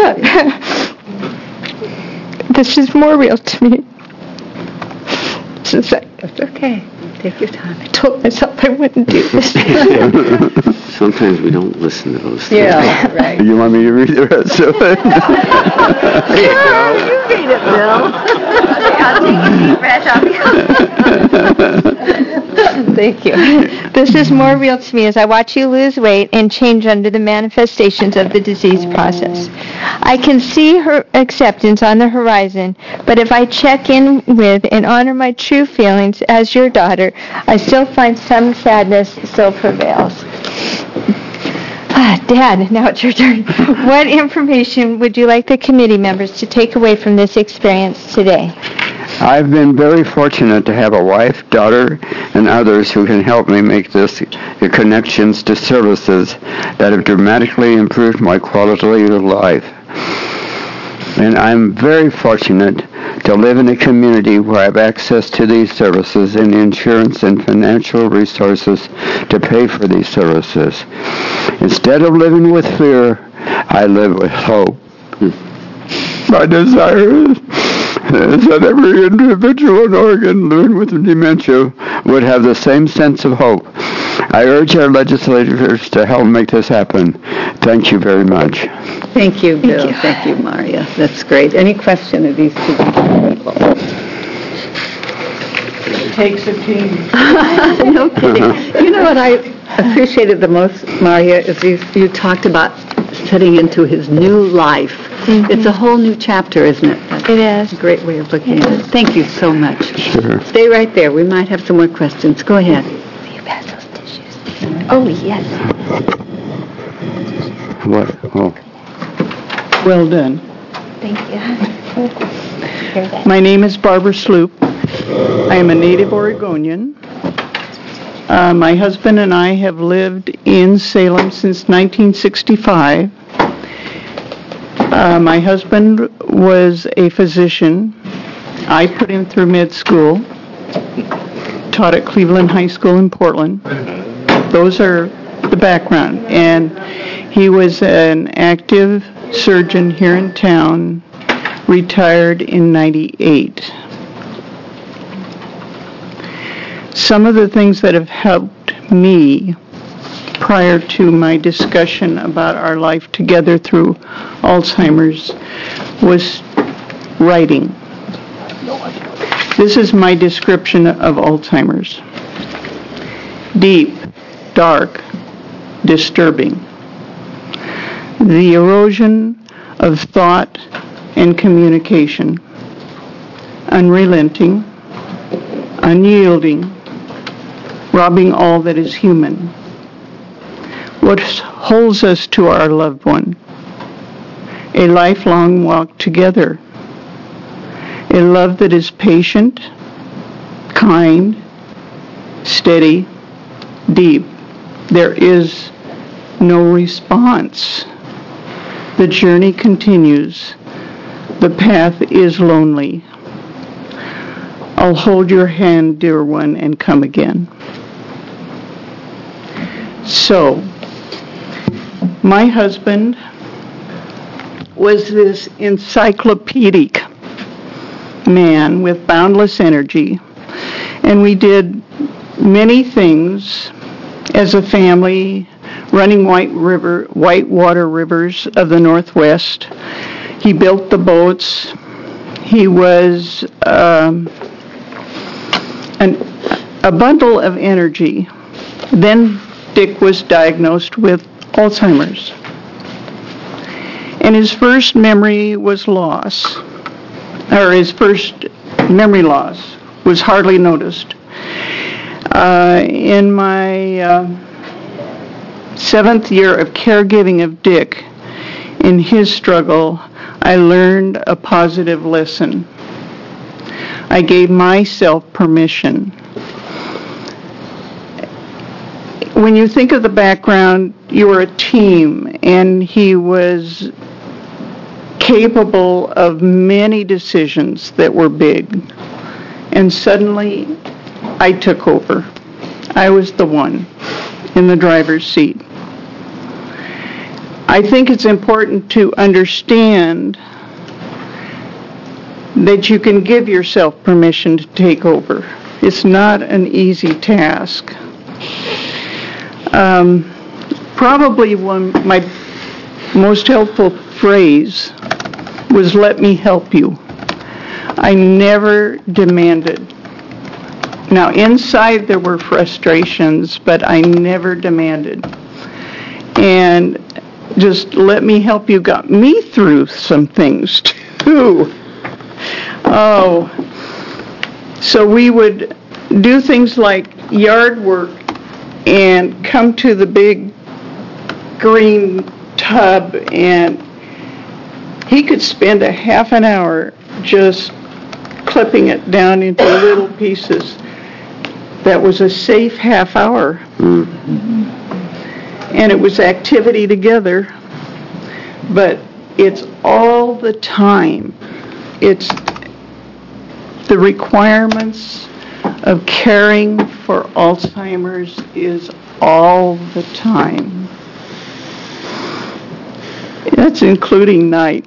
This is more real to me. Since I, That's okay. Take your time. I told myself I wouldn't do this. Sometimes we don't listen to those things. Yeah, right. You want me to read the rest of it? You read it, Bill. Thank you. This is more real to me as I watch you lose weight and change under the manifestations of the disease process. I can see her acceptance on the horizon, but if I check in with and honor my true feelings as your daughter, I still find some sadness still prevails. Ah, Dad, now it's your turn. What information would you like the committee members to take away from this experience today? I've been very fortunate to have a wife, daughter, and others who can help me make this the connections to services that have dramatically improved my quality of life. And I'm very fortunate to live in a community where I have access to these services and insurance and financial resources to pay for these services. Instead of living with fear, I live with hope. My desire is is that every individual in Oregon living with dementia would have the same sense of hope. I urge our legislators to help make this happen. Thank you very much. Thank you, Bill. Thank you, Thank you Maria. That's great. Any question of these two people? It takes a team. No kidding. You know what I appreciated the most, Maria, is you, you talked about setting into his new life. Mm-hmm. It's a whole new chapter, isn't it? That's it is. A great way of looking at it. Thank you so much. Sure. Stay right there. We might have some more questions. Go ahead. Will you pass those tissues? Oh, yes. What? Oh. Well done. Thank you. My name is Barbara Sloop. I am a native Oregonian. Uh, my husband and I have lived in Salem since nineteen sixty-five. Uh, my husband was a physician. I put him through med school, taught at Cleveland High School in Portland. Those are the background. And he was an active surgeon here in town, retired in ninety-eight. Some of the things that have helped me prior to my discussion about our life together through Alzheimer's was writing. This is my description of Alzheimer's. Deep, dark, disturbing. The erosion of thought, and communication, unrelenting, unyielding, robbing all that is human. What holds us to our loved one? A lifelong walk together. A love that is patient, kind, steady, deep. There is no response. The journey continues. The path is lonely. I'll hold your hand, dear one, and come again. So, my husband was this encyclopedic man with boundless energy, and we did many things as a family, running white river, whitewater rivers of the Northwest. He built the boats. He was um, an, a bundle of energy. Then Dick was diagnosed with Alzheimer's. And his first memory was loss, or his first memory loss was hardly noticed. Uh, in my uh, seventh year of caregiving of Dick, in his struggle, I learned a positive lesson. I gave myself permission. When you think of the background, you were a team, and he was capable of many decisions that were big. And suddenly, I took over. I was the one in the driver's seat. I think it's important to understand that you can give yourself permission to take over. It's not an easy task. Um, probably one my most helpful phrase was, "Let me help you." I never demanded. Now, inside there were frustrations, but I never demanded. And just "let me help you" got me through some things, too. Oh, so we would do things like yard work and come to the big green tub, and he could spend a half an hour just clipping it down into little pieces. That was a safe half hour. Mm-hmm. And it was activity together, but it's all the time. It's the requirements of caring for Alzheimer's is all the time. That's including night.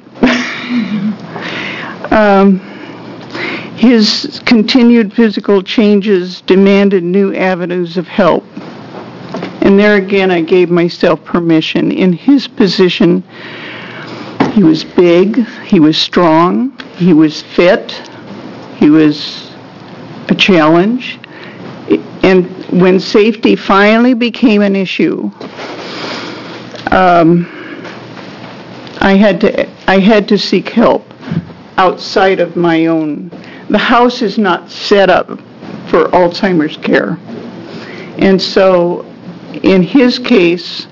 um, his continued physical changes demanded new avenues of help. And there again, I gave myself permission. In his position, he was big, he was strong, he was fit, he was a challenge. And when safety finally became an issue, um, I had to I had to seek help outside of my own. The house is not set up for Alzheimer's care. And so in his case,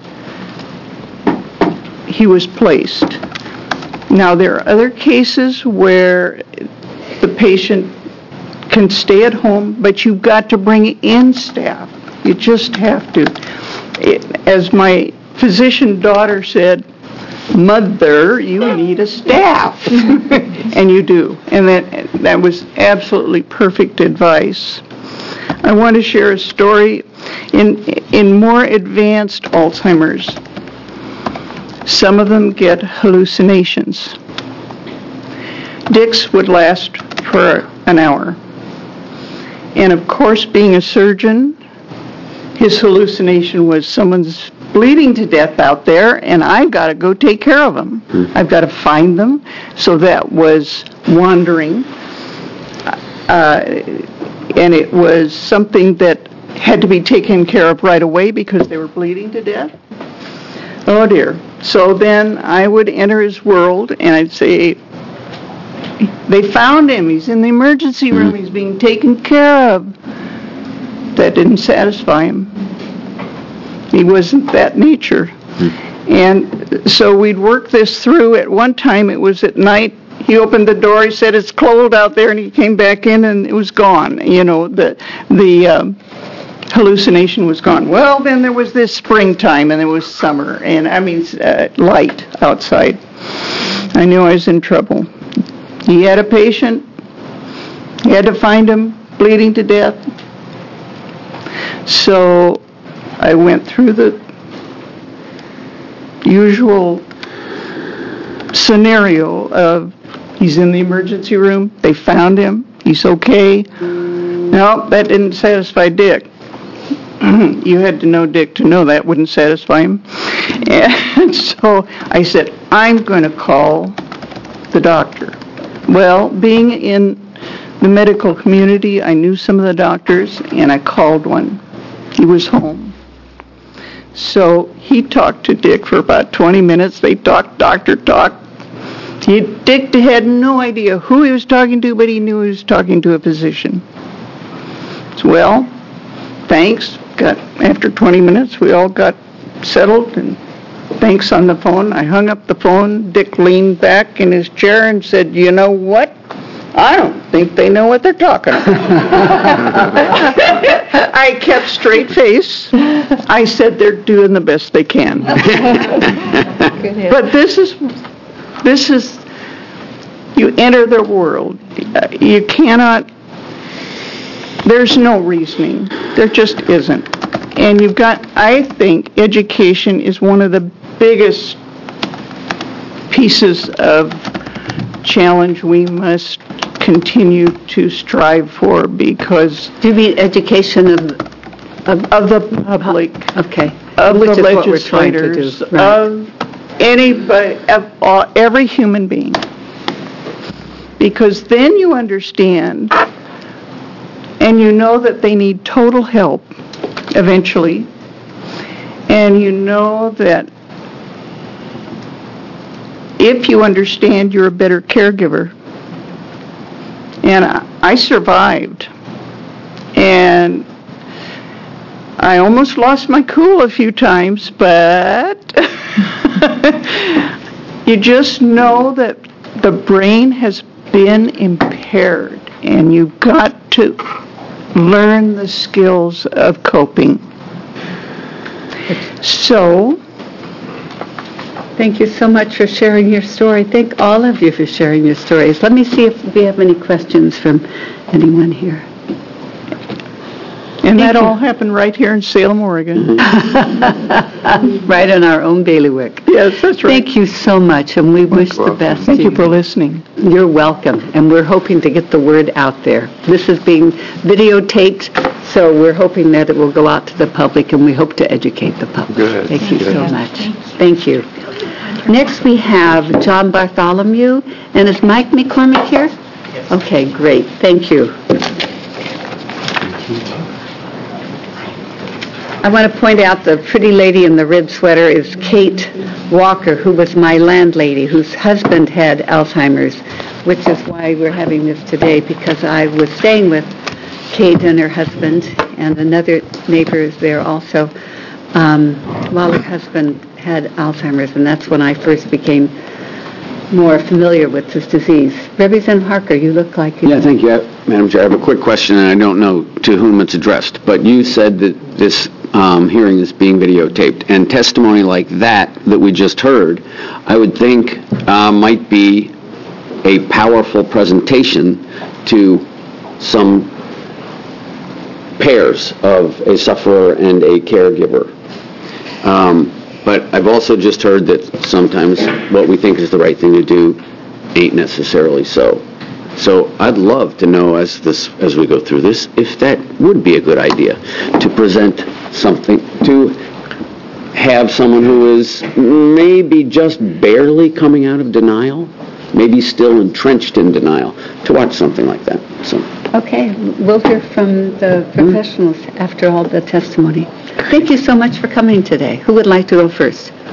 he was placed. Now, there are other cases where the patient can stay at home, but you've got to bring in staff. You just have to. It, as my physician daughter said, "Mother, you need a staff." And you do. And that that was absolutely perfect advice. I want to share a story. In in more advanced Alzheimer's, some of them get hallucinations. Dick's would last for an hour. And of course, being a surgeon, his hallucination was someone's bleeding to death out there, and I've got to go take care of them. I've got to find them. So that was wandering. Uh, and it was something that had to be taken care of right away because they were bleeding to death. Oh dear. So then I would enter his world and I'd say, They found him. He's in the emergency room. He's being taken care of. That didn't satisfy him. He wasn't that nature. And so we'd work this through. At one time, it was at night. He opened the door. He said, "It's cold out there," and he came back in, and it was gone. You know, the the um, hallucination was gone. Well, then there was this springtime, and there was summer, and I mean, uh, light outside. I knew I was in trouble. He had a patient. He had to find him bleeding to death. So I went through the usual scenario of he's in the emergency room, they found him, he's okay. No, that didn't satisfy Dick. You had to know Dick to know that wouldn't satisfy him. And so I said, I'm going to call the doctor. Well, being in the medical community, I knew some of the doctors, and I called one. He was home. So he talked to Dick for about twenty minutes. They talked, doctor talked. He, Dick had no idea who he was talking to, but he knew he was talking to a physician. So, well, thanks. Got after twenty minutes, we all got settled, and thanks on the phone. I hung up the phone. Dick leaned back in his chair and said, "You know what? I don't think they know what they're talking about." I kept straight face. I said they're doing the best they can. But this is, this is, you enter their world. You cannot, there's no reasoning. There just isn't. And you've got, I think, education is one of the biggest pieces of challenge we must continue to strive for, because Do you mean education of, of, of the public, okay, of which the is what we're trying to do, legislators, right. of anybody, of all, every human being. Because then you understand, and you know that they need total help eventually, and you know that if you understand, you're a better caregiver. And I survived. And I almost lost my cool a few times, but you just know that the brain has been impaired, and you've got to learn the skills of coping. So, Thank you so much for sharing your story. Thank all of you for sharing your stories. Let me see if we have any questions from anyone here. and that you. all happened right here in Salem, Oregon. Right in our own bailiwick. Yes, that's right. Thank you so much, and we wish the best Thank to you for listening. You're welcome, and we're hoping to get the word out there. This is being videotaped, so we're hoping that it will go out to the public, and we hope to educate the public. Good. Thank you Good. so much. Thank you. Next, we have John Bartholomew, and is Mike McCormick here? Yes. Okay, great. Thank you. I want to point out the pretty lady in the red sweater is Kate Walker, who was my landlady, whose husband had Alzheimer's, which is why we're having this today, because I was staying with Kate and her husband, and another neighbor is there also, um, while her husband had Alzheimer's, and that's when I first became more familiar with this disease. Representative Harker, you look like you... Yeah, thank you, Madam Chair. I have a quick question, and I don't know to whom it's addressed, but you said that this um, hearing is being videotaped, and testimony like that that we just heard, I would think uh, might be a powerful presentation to some pairs of a sufferer and a caregiver. Um, But I've also just heard that sometimes what we think is the right thing to do ain't necessarily so. So I'd love to know as this as we go through this if that would be a good idea to present something, to have someone who is maybe just barely coming out of denial, maybe still entrenched in denial, to watch something like that. So. Okay, we'll hear from the professionals after all the testimony. Thank you so much for coming today. Who would like to go first?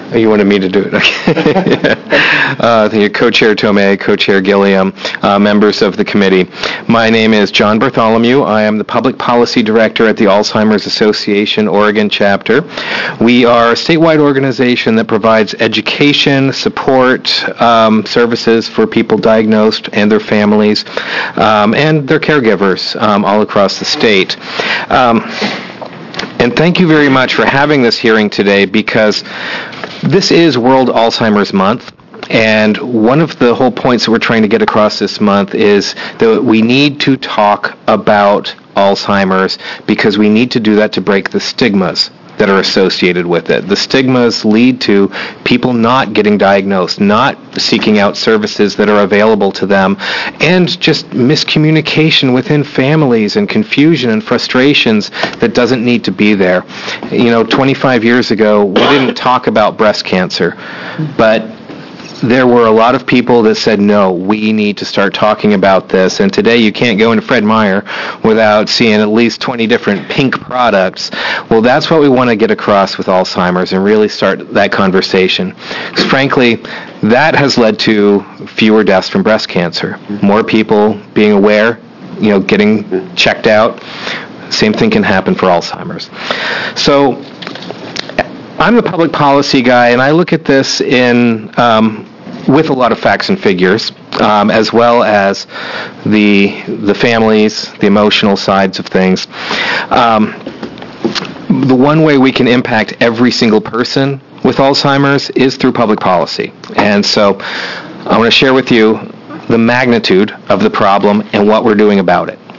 Oh, you wanted me to do it? Okay. uh, the co-chair Tomei, co-chair Gilliam, uh, members of the committee. My name is John Bartholomew. I am the public policy director at the Alzheimer's Association Oregon chapter. We are a statewide organization that provides education, support, um, services for people diagnosed and their families, um, and their caregivers um, all across the state. Um, and thank you very much for having this hearing today, because this is World Alzheimer's Month, and one of the whole points that we're trying to get across this month is that we need to talk about Alzheimer's, because we need to do that to break the stigmas that are associated with it. The stigmas lead to people not getting diagnosed, not seeking out services that are available to them, and just miscommunication within families and confusion and frustrations that doesn't need to be there. You know, twenty-five years ago, we didn't talk about breast cancer, but there were a lot of people that said, no, we need to start talking about this. And today you can't go into Fred Meyer without seeing at least twenty different pink products. Well, that's what we want to get across with Alzheimer's and really start that conversation. Because frankly, that has led to fewer deaths from breast cancer. More people being aware, you know, getting checked out. Same thing can happen for Alzheimer's. So I'm the public policy guy, and I look at this in um, with a lot of facts and figures, um, as well as the the families, the emotional sides of things. Um, the one way we can impact every single person with Alzheimer's is through public policy. And so I want to share with you the magnitude of the problem and what we're doing about it.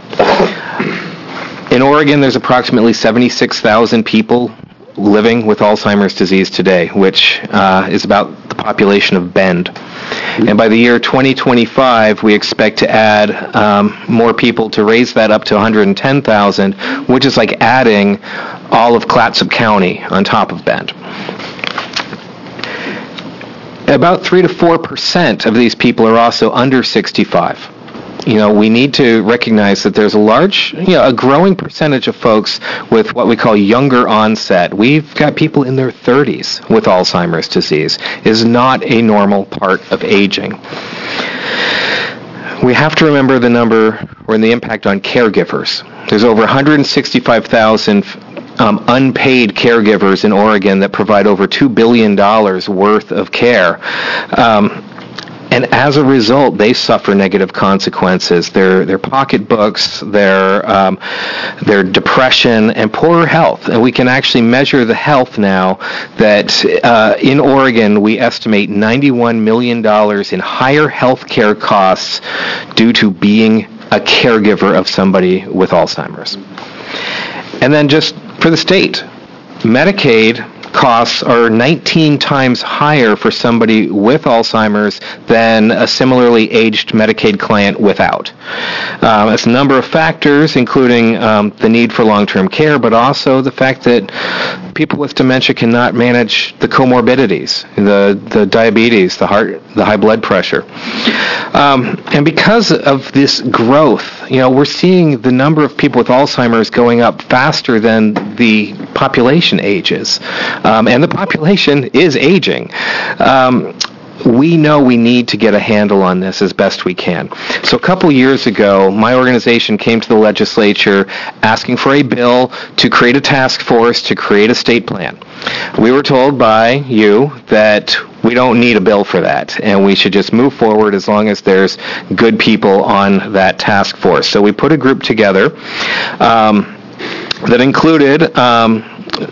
In Oregon, there's approximately seventy-six thousand people living with Alzheimer's disease today, which uh, is about the population of Bend. And by the year twenty twenty-five, we expect to add um, more people to raise that up to one hundred ten thousand, which is like adding all of Clatsop County on top of Bend. About three to four percent of these people are also under sixty-five. You know, we need to recognize that there's a large, you know, a growing percentage of folks with what we call younger onset. We've got people in their thirties with Alzheimer's disease. It is not a normal part of aging. We have to remember the number or the impact on caregivers. There's over one hundred sixty-five thousand um, unpaid caregivers in Oregon that provide over two billion dollars worth of care. Um, And as a result, they suffer negative consequences. Their their pocketbooks, their um, their depression, and poorer health. And we can actually measure the health now that uh, in Oregon we estimate ninety-one million dollars in higher health care costs due to being a caregiver of somebody with Alzheimer's. And then just for the state, Medicaid costs are nineteen times higher for somebody with Alzheimer's than a similarly aged Medicaid client without. Um, it's a number of factors, including um, the need for long-term care, but also the fact that people with dementia cannot manage the comorbidities, the, the diabetes, the heart, the high blood pressure. Um, and because of this growth, you know, we're seeing the number of people with Alzheimer's going up faster than the population ages. Um, and the population is aging. Um, we know we need to get a handle on this as best we can. So a couple years ago, my organization came to the legislature asking for a bill to create a task force to create a state plan. We were told by you that we don't need a bill for that, and we should just move forward as long as there's good people on that task force. So we put a group together um, that included um,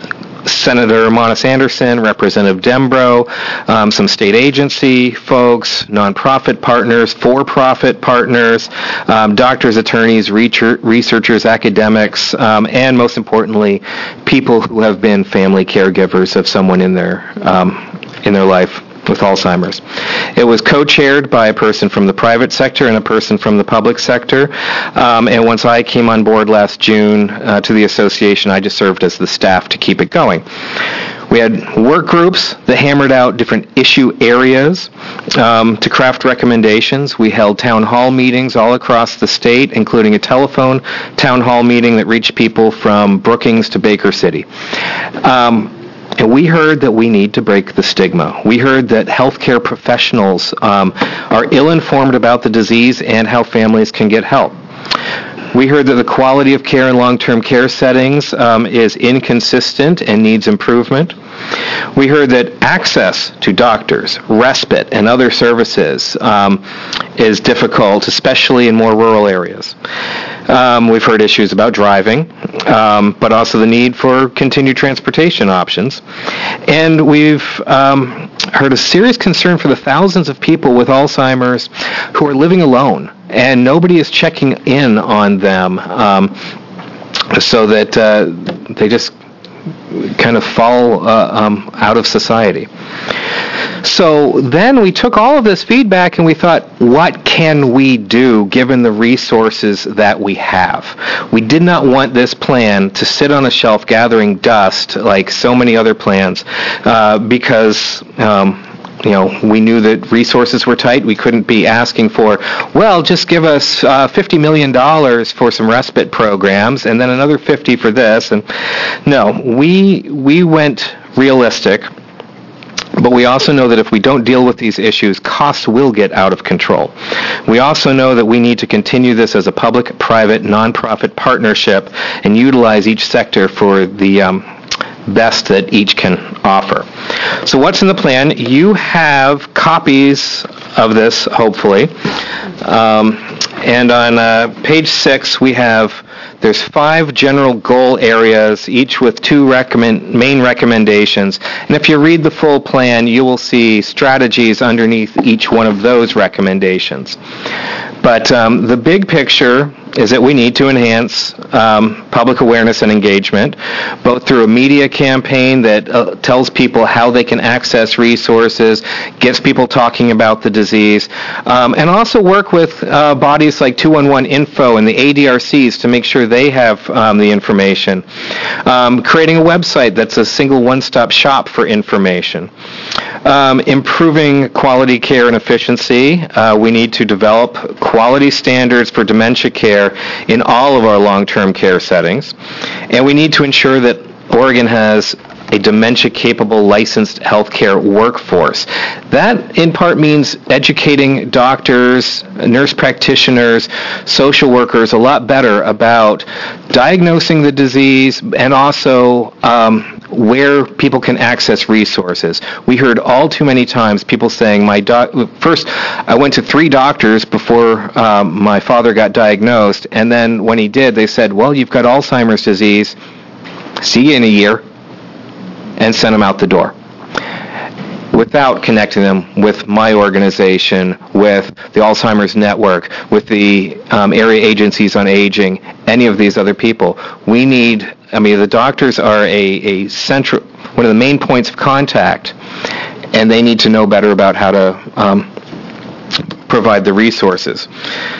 Senator Monis Anderson, Representative Dembro, um, some state agency folks, nonprofit partners, for-profit partners, um, doctors, attorneys, researchers, academics, um, and most importantly, people who have been family caregivers of someone in their um, in their life with Alzheimer's. It was co-chaired by a person from the private sector and a person from the public sector. Um, and once I came on board last June uh, to the association, I just served as the staff to keep it going. We had work groups that hammered out different issue areas um, to craft recommendations. We held town hall meetings all across the state, including a telephone town hall meeting that reached people from Brookings to Baker City. Um, and we heard that we need to break the stigma. We heard that healthcare professionals um, are ill-informed about the disease and how families can get help. We heard that the quality of care in long-term care settings um, is inconsistent and needs improvement. We heard that access to doctors, respite, and other services um, is difficult, especially in more rural areas. Um, we've heard issues about driving, um, but also the need for continued transportation options. And we've um, heard a serious concern for the thousands of people with Alzheimer's who are living alone, and nobody is checking in on them um, so that uh, they just kind of fall uh, um, out of society. So then we took all of this feedback and we thought, what can we do given the resources that we have? We did not want this plan to sit on a shelf gathering dust like so many other plans uh, because um, you know, we knew that resources were tight. We couldn't be asking for, well, just give us uh, fifty million dollars for some respite programs and then another fifty for this. And no, we we went realistic. But we also know that if we don't deal with these issues, costs will get out of control. We also know that we need to continue this as a public-private, nonprofit partnership and utilize each sector for the um, best that each can offer. So what's in the plan? You have copies of this, hopefully. Um, and on uh, page six, we have There's five general goal areas, each with two recommend, main recommendations. And if you read the full plan, you will see strategies underneath each one of those recommendations. But um, the big picture is that we need to enhance um, public awareness and engagement, both through a media campaign that uh, tells people how they can access resources, gets people talking about the disease, um, and also work with uh, bodies like two one one Info and the A D R Cs to make sure they have um, the information. Um, creating a website that's a single one-stop shop for information. Um, improving quality care and efficiency. Uh, we need to develop quality standards for dementia care in all of our long-term care settings. And we need to ensure that Oregon has a dementia-capable licensed healthcare workforce. That, in part, means educating doctors, nurse practitioners, social workers a lot better about diagnosing the disease and also um, where people can access resources. We heard all too many times people saying, "My doc." First, I went to three doctors before um, my father got diagnosed, and then when he did, they said, "Well, you've got Alzheimer's disease. See you in a year," and sent them out the door, without connecting them with my organization, with the Alzheimer's Network, with the um, area agencies on aging, any of these other people. We need, I mean, the doctors are a, a central, one of the main points of contact, and they need to know better about how to um, provide the resources.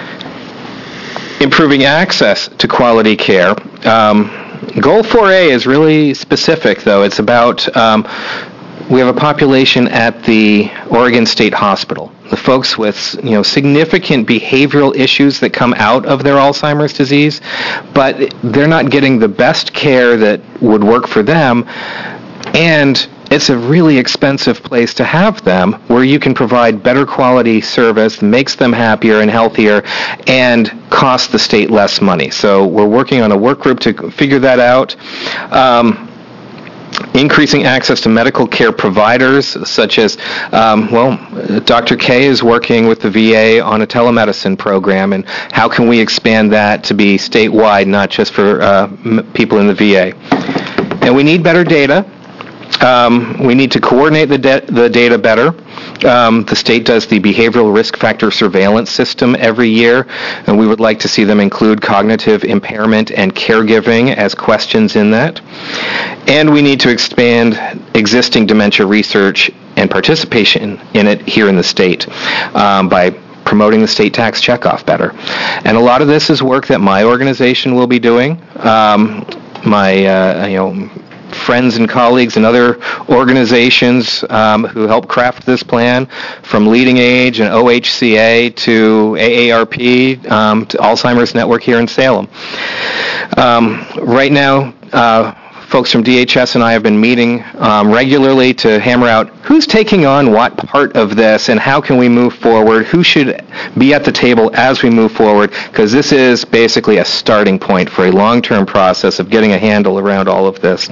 Improving access to quality care. Um, Goal four A is really specific, though. It's about, um, we have a population at the Oregon State Hospital. The folks with, you know, significant behavioral issues that come out of their Alzheimer's disease, but they're not getting the best care that would work for them, and it's a really expensive place to have them, where you can provide better quality service, makes them happier and healthier, and costs the state less money. So we're working on a work group to figure that out. Um, increasing access to medical care providers, such as, um, well, Doctor K is working with the V A on a telemedicine program, and how can we expand that to be statewide, not just for uh, m- people in the V A. And we need better data. Um, we need to coordinate the, de- the data better. Um, the state does the behavioral risk factor surveillance system every year, and we would like to see them include cognitive impairment and caregiving as questions in that. And we need to expand existing dementia research and participation in it here in the state um, by promoting the state tax checkoff better. And a lot of this is work that my organization will be doing. Um, my, uh, you know, friends and colleagues and other organizations um, who helped craft this plan, from Leading Age and O H C A to A A R P um, to Alzheimer's Network here in Salem. Um, right now, uh, folks from D H S and I have been meeting um, regularly to hammer out who's taking on what part of this and how can we move forward, who should be at the table as we move forward, because this is basically a starting point for a long-term process of getting a handle around all of this.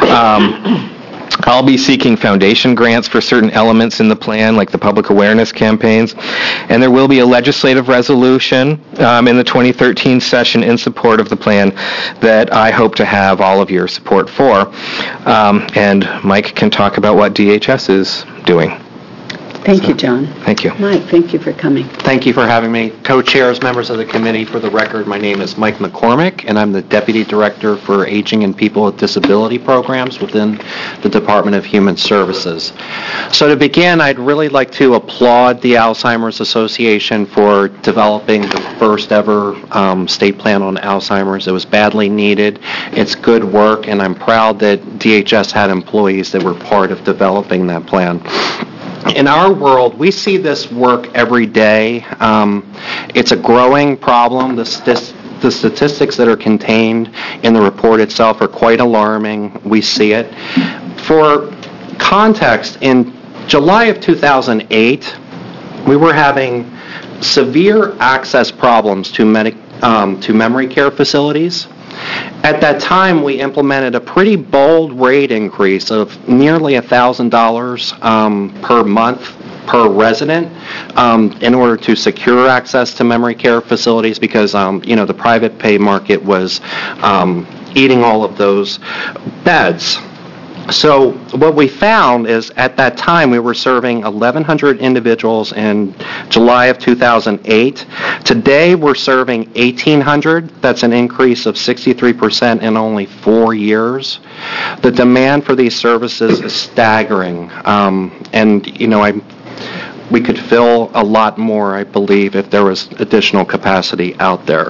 Um, I'll be seeking foundation grants for certain elements in the plan, like the public awareness campaigns, and there will be a legislative resolution um, in the twenty thirteen session in support of the plan that I hope to have all of your support for. Um, and Mike can talk about what D H S is doing. Thank So, you, John. Thank you. Mike, thank you for coming. Thank you for having me. Co-chairs, members of the committee, for the record, my name is Mike McCormick, and I'm the Deputy Director for Aging and People with Disability Programs within the Department of Human Services. So to begin, I'd really like to applaud the Alzheimer's Association for developing the first ever um, state plan on Alzheimer's. It was badly needed. It's good work, and I'm proud that D H S had employees that were part of developing that plan. In our world, we see this work every day. Um, it's a growing problem. The, st- the statistics that are contained in the report itself are quite alarming. We see it. For context, in July of two thousand eight, we were having severe access problems to, medic- um, to memory care facilities. At that time, we implemented a pretty bold rate increase of nearly one thousand dollars um, per month per resident um, in order to secure access to memory care facilities because, um, you know, the private pay market was um, eating all of those beds. So what we found is at that time we were serving eleven hundred individuals in July of two thousand eight. Today we're serving eighteen hundred. That's an increase of sixty-three percent in only four years. The demand for these services is staggering. Um, and, you know, I, we could fill a lot more, I believe, if there was additional capacity out there.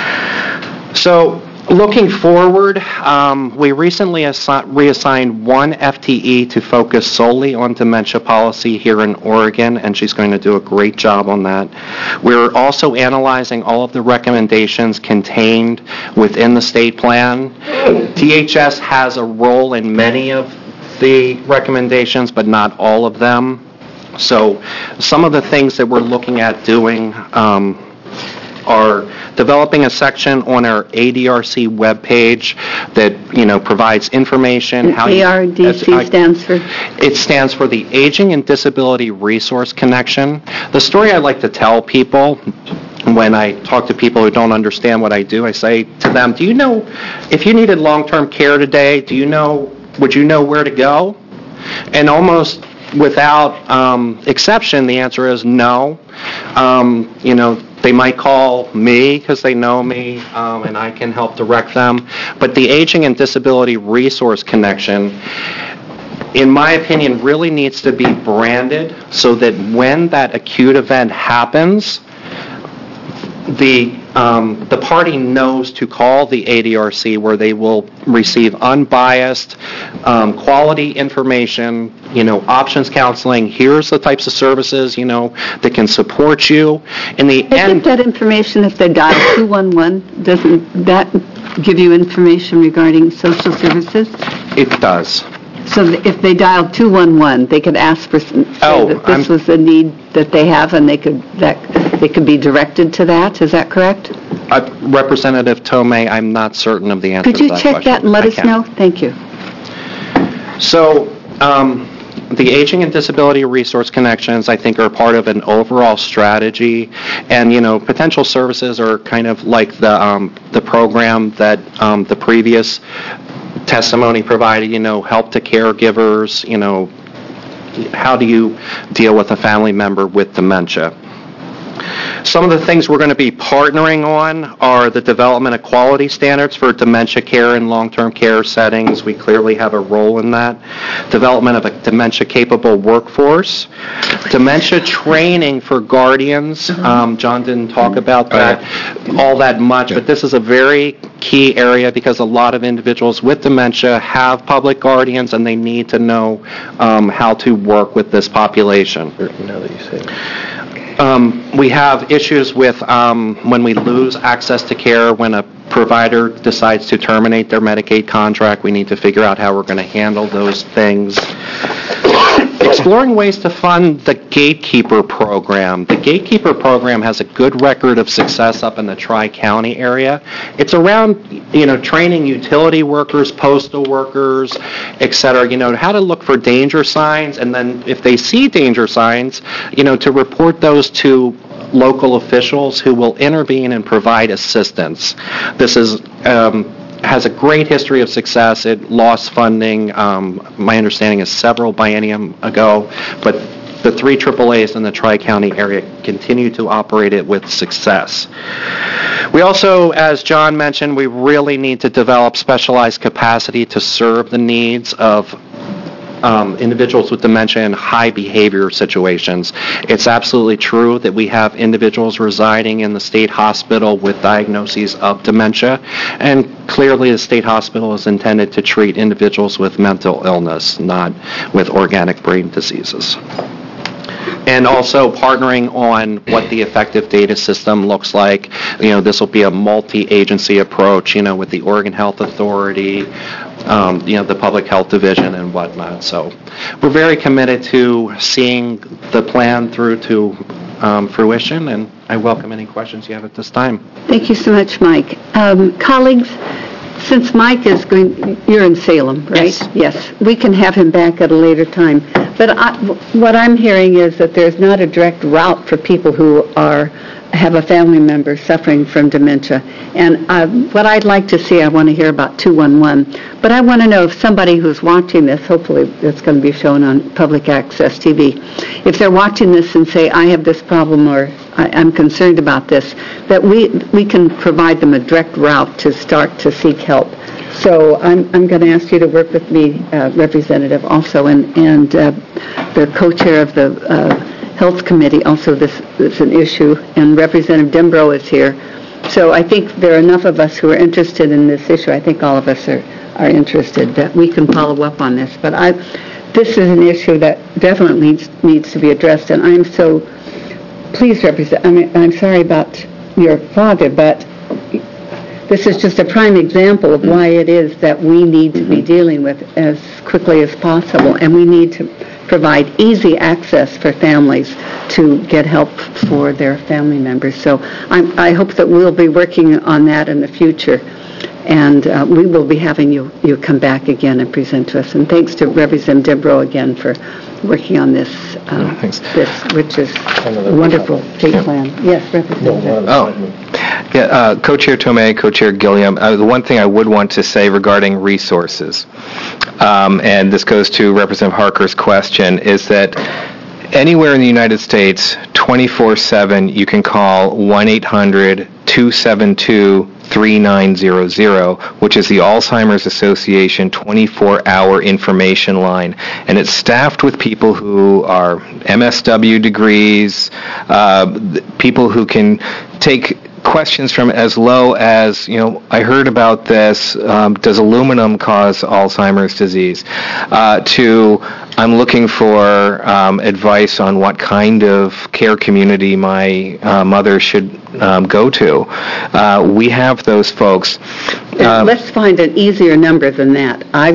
So, looking forward, um, we recently assi- reassigned one F T E to focus solely on dementia policy here in Oregon, and she's going to do a great job on that. We're also analyzing all of the recommendations contained within the state plan. D H S has a role in many of the recommendations, but not all of them. So some of the things that we're looking at doing um, are developing a section on our A D R C webpage that, you know, provides information. And how A R D C I, stands for? It stands for the Aging and Disability Resource Connection. The story I like to tell people when I talk to people who don't understand what I do, I say to them, do you know, if you needed long-term care today, do you know, would you know where to go? And almost without um, exception, the answer is no. Um, you know, they might call me because they know me, um, and I can help direct them. But the Aging and Disability Resource Connection, in my opinion, really needs to be branded so that when that acute event happens, the um, the party knows to call the A D R C, where they will receive unbiased, um, quality information, you know, options counseling. Here's the types of services, you know, that can support you. In the Isn't end, that information, if they dial two one one, doesn't that give you information regarding social services? it does. So th- if they dialed two one one, they could ask for, s- say Oh, that I'm- this was a need that they have, and they could, that, they could be directed to that, is that correct? Uh, Representative Tomei, I'm not certain of the answer Could to you that check question. that and let I us can. know? Thank you. So, um, the Aging and Disability Resource Connections, I think, are part of an overall strategy, and, you know, potential services are kind of like the um, the program that um, the previous testimony provided, you know, help to caregivers, you know, how do you deal with a family member with dementia? Some of the things we're going to be partnering on are the development of quality standards for dementia care in long-term care settings. We clearly have a role in that. Development of a dementia-capable workforce. Dementia training for guardians. Um, John didn't talk about that all that much, but this is a very key area because a lot of individuals with dementia have public guardians and they need to know um, how to work with this population. Now that you say it. Um, we have issues with um, when we lose access to care, when a provider decides to terminate their Medicaid contract, we need to figure out how we're going to handle those things. Exploring ways to fund the Gatekeeper program. The Gatekeeper program has a good record of success up in the Tri-County area. It's around, you know, training utility workers, postal workers, et cetera, you know, how to look for danger signs, and then if they see danger signs, you know, to report those to local officials who will intervene and provide assistance. This is um, has a great history of success. It lost funding, um, my understanding is several biennium ago, but the three triple A's in the Tri-County area continue to operate it with success. We also, as John mentioned, we really need to develop specialized capacity to serve the needs of Um, individuals with dementia in high behavior situations. It's absolutely true that we have individuals residing in the state hospital with diagnoses of dementia, and clearly the state hospital is intended to treat individuals with mental illness, not with organic brain diseases. And also partnering on what the effective data system looks like. You know, this will be a multi-agency approach, you know, with the Oregon Health Authority, um, you know, the Public Health Division and whatnot. So we're very committed to seeing the plan through to um, fruition, and I welcome any questions you have at this time. Thank you so much, Mike. Um, colleagues, since Mike is going, you're in Salem, right? Yes. Yes. We can have him back at a later time. But I, what I'm hearing is that there's not a direct route for people who are have a family member suffering from dementia. And uh, what I'd like to see, I want to hear about two one one. But I want to know if somebody who's watching this, hopefully it's going to be shown on public access T V, if they're watching this and say, I have this problem or I, I'm concerned about this, that we, we can provide them a direct route to start to seek help. So I'm, I'm going to ask you to work with me, uh, Representative, also, and, and uh, the co-chair of the uh, Health Committee, also this is an issue, and Representative Dembro is here. So I think there are enough of us who are interested in this issue. I think all of us are, are interested that we can follow up on this. But I, this is an issue that definitely needs, needs to be addressed, and I'm so pleased, Representative, I mean, I'm sorry about your father, but this is just a prime example of why it is that we need to be dealing with as quickly as possible, and we need to provide easy access for families to get help for their family members. So I'm, I hope that we'll be working on that in the future, and uh, we will be having you, you come back again and present to us. And thanks to Representative Dembro again for working on this, um, this which is a wonderful state plan. Yes, Representative. Oh. Yeah, uh, Co-Chair Tomei, Co-Chair Gilliam, uh, the one thing I would want to say regarding resources, um, and this goes to Representative Harker's question, is that anywhere in the United States, twenty-four seven, you can call one eight hundred two seven two three nine zero zero, which is the Alzheimer's Association twenty-four hour information line. And it's staffed with people who are M S W degrees, uh, people who can take questions from as low as, you know, I heard about this, um, does aluminum cause Alzheimer's disease, uh, to I'm looking for um, advice on what kind of care community my uh, mother should um, go to. Uh, we have those folks. Um, Let's find an easier number than that. I,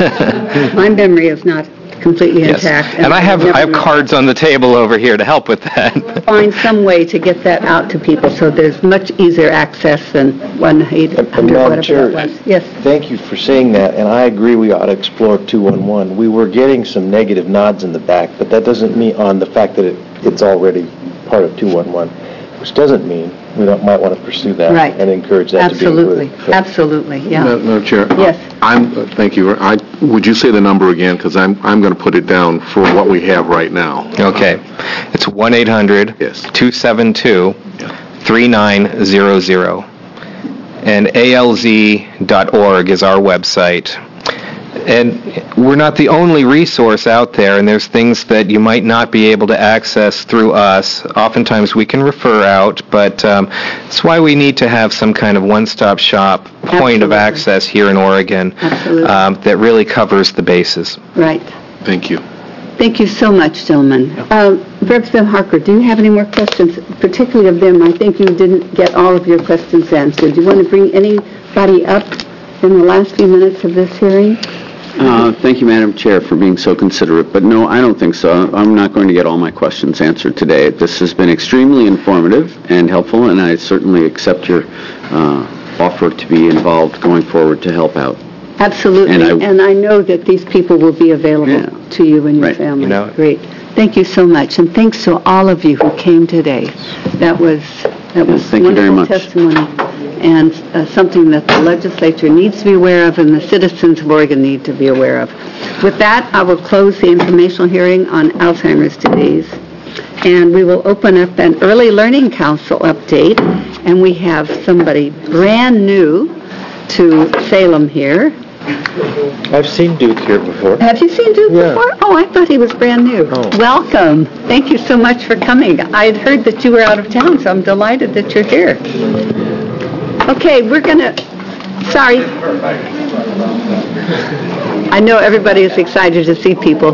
my memory is not completely yes. intact. And, and I have I have cards on the table over here to help with that. Find some way to get that out to people so there's much easier access than one eight hundred, whatever Chair, that was. Yes. Thank you for saying that, and I agree we ought to explore two one one. We were getting some negative nods in the back, but that doesn't mean on the fact that it, it's already part of two one one, which doesn't mean we don't, might want to pursue that right. and encourage that Absolutely. to be included. Absolutely. Absolutely, yeah. Madam Chair. Yes. I'm, uh, thank you. I, would you say the number again? Because I'm, I'm going to put it down for what we have right now. Okay. It's one eight hundred two seven two three nine zero zero. And A L Z dot org is our website. And we're not the only resource out there, and there's things that you might not be able to access through us. Oftentimes we can refer out, but um, that's why we need to have some kind of one-stop shop point Absolutely. of access here in Oregon um, that really covers the bases. Right. Thank you. Thank you so much, gentlemen. Uh, Representative Harker, do you have any more questions, particularly of them? I think you didn't get all of your questions answered. Do you want to bring anybody up in the last few minutes of this hearing? Uh, Thank you, Madam Chair, for being so considerate. But no, I don't think so. I'm not going to get all my questions answered today. This has been extremely informative and helpful, and I certainly accept your uh, offer to be involved going forward to help out. Absolutely, And and I- I, know that these people will be available Yeah. to you and your Right. family. You know- Great. Thank you so much, and thanks to all of you who came today. That was that was thank you very wonderful much. testimony, and uh, something that the legislature needs to be aware of, and the citizens of Oregon need to be aware of. With that, I will close the informational hearing on Alzheimer's disease, and we will open up an Early Learning Council update, and we have somebody brand new to Salem here. I've seen Duke here before. Have you seen Duke Yeah. before? Oh, I thought he was brand new. Oh. Welcome. Thank you so much for coming. I had heard that you were out of town, so I'm delighted that you're here. Okay, we're going to, sorry. I know everybody is excited to see people.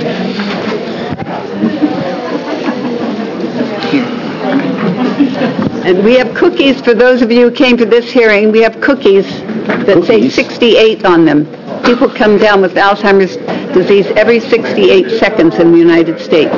And we have cookies for those of you who came to this hearing. We have cookies that say Cookies? sixty-eight on them. People come down with Alzheimer's disease every sixty-eight seconds in the United States.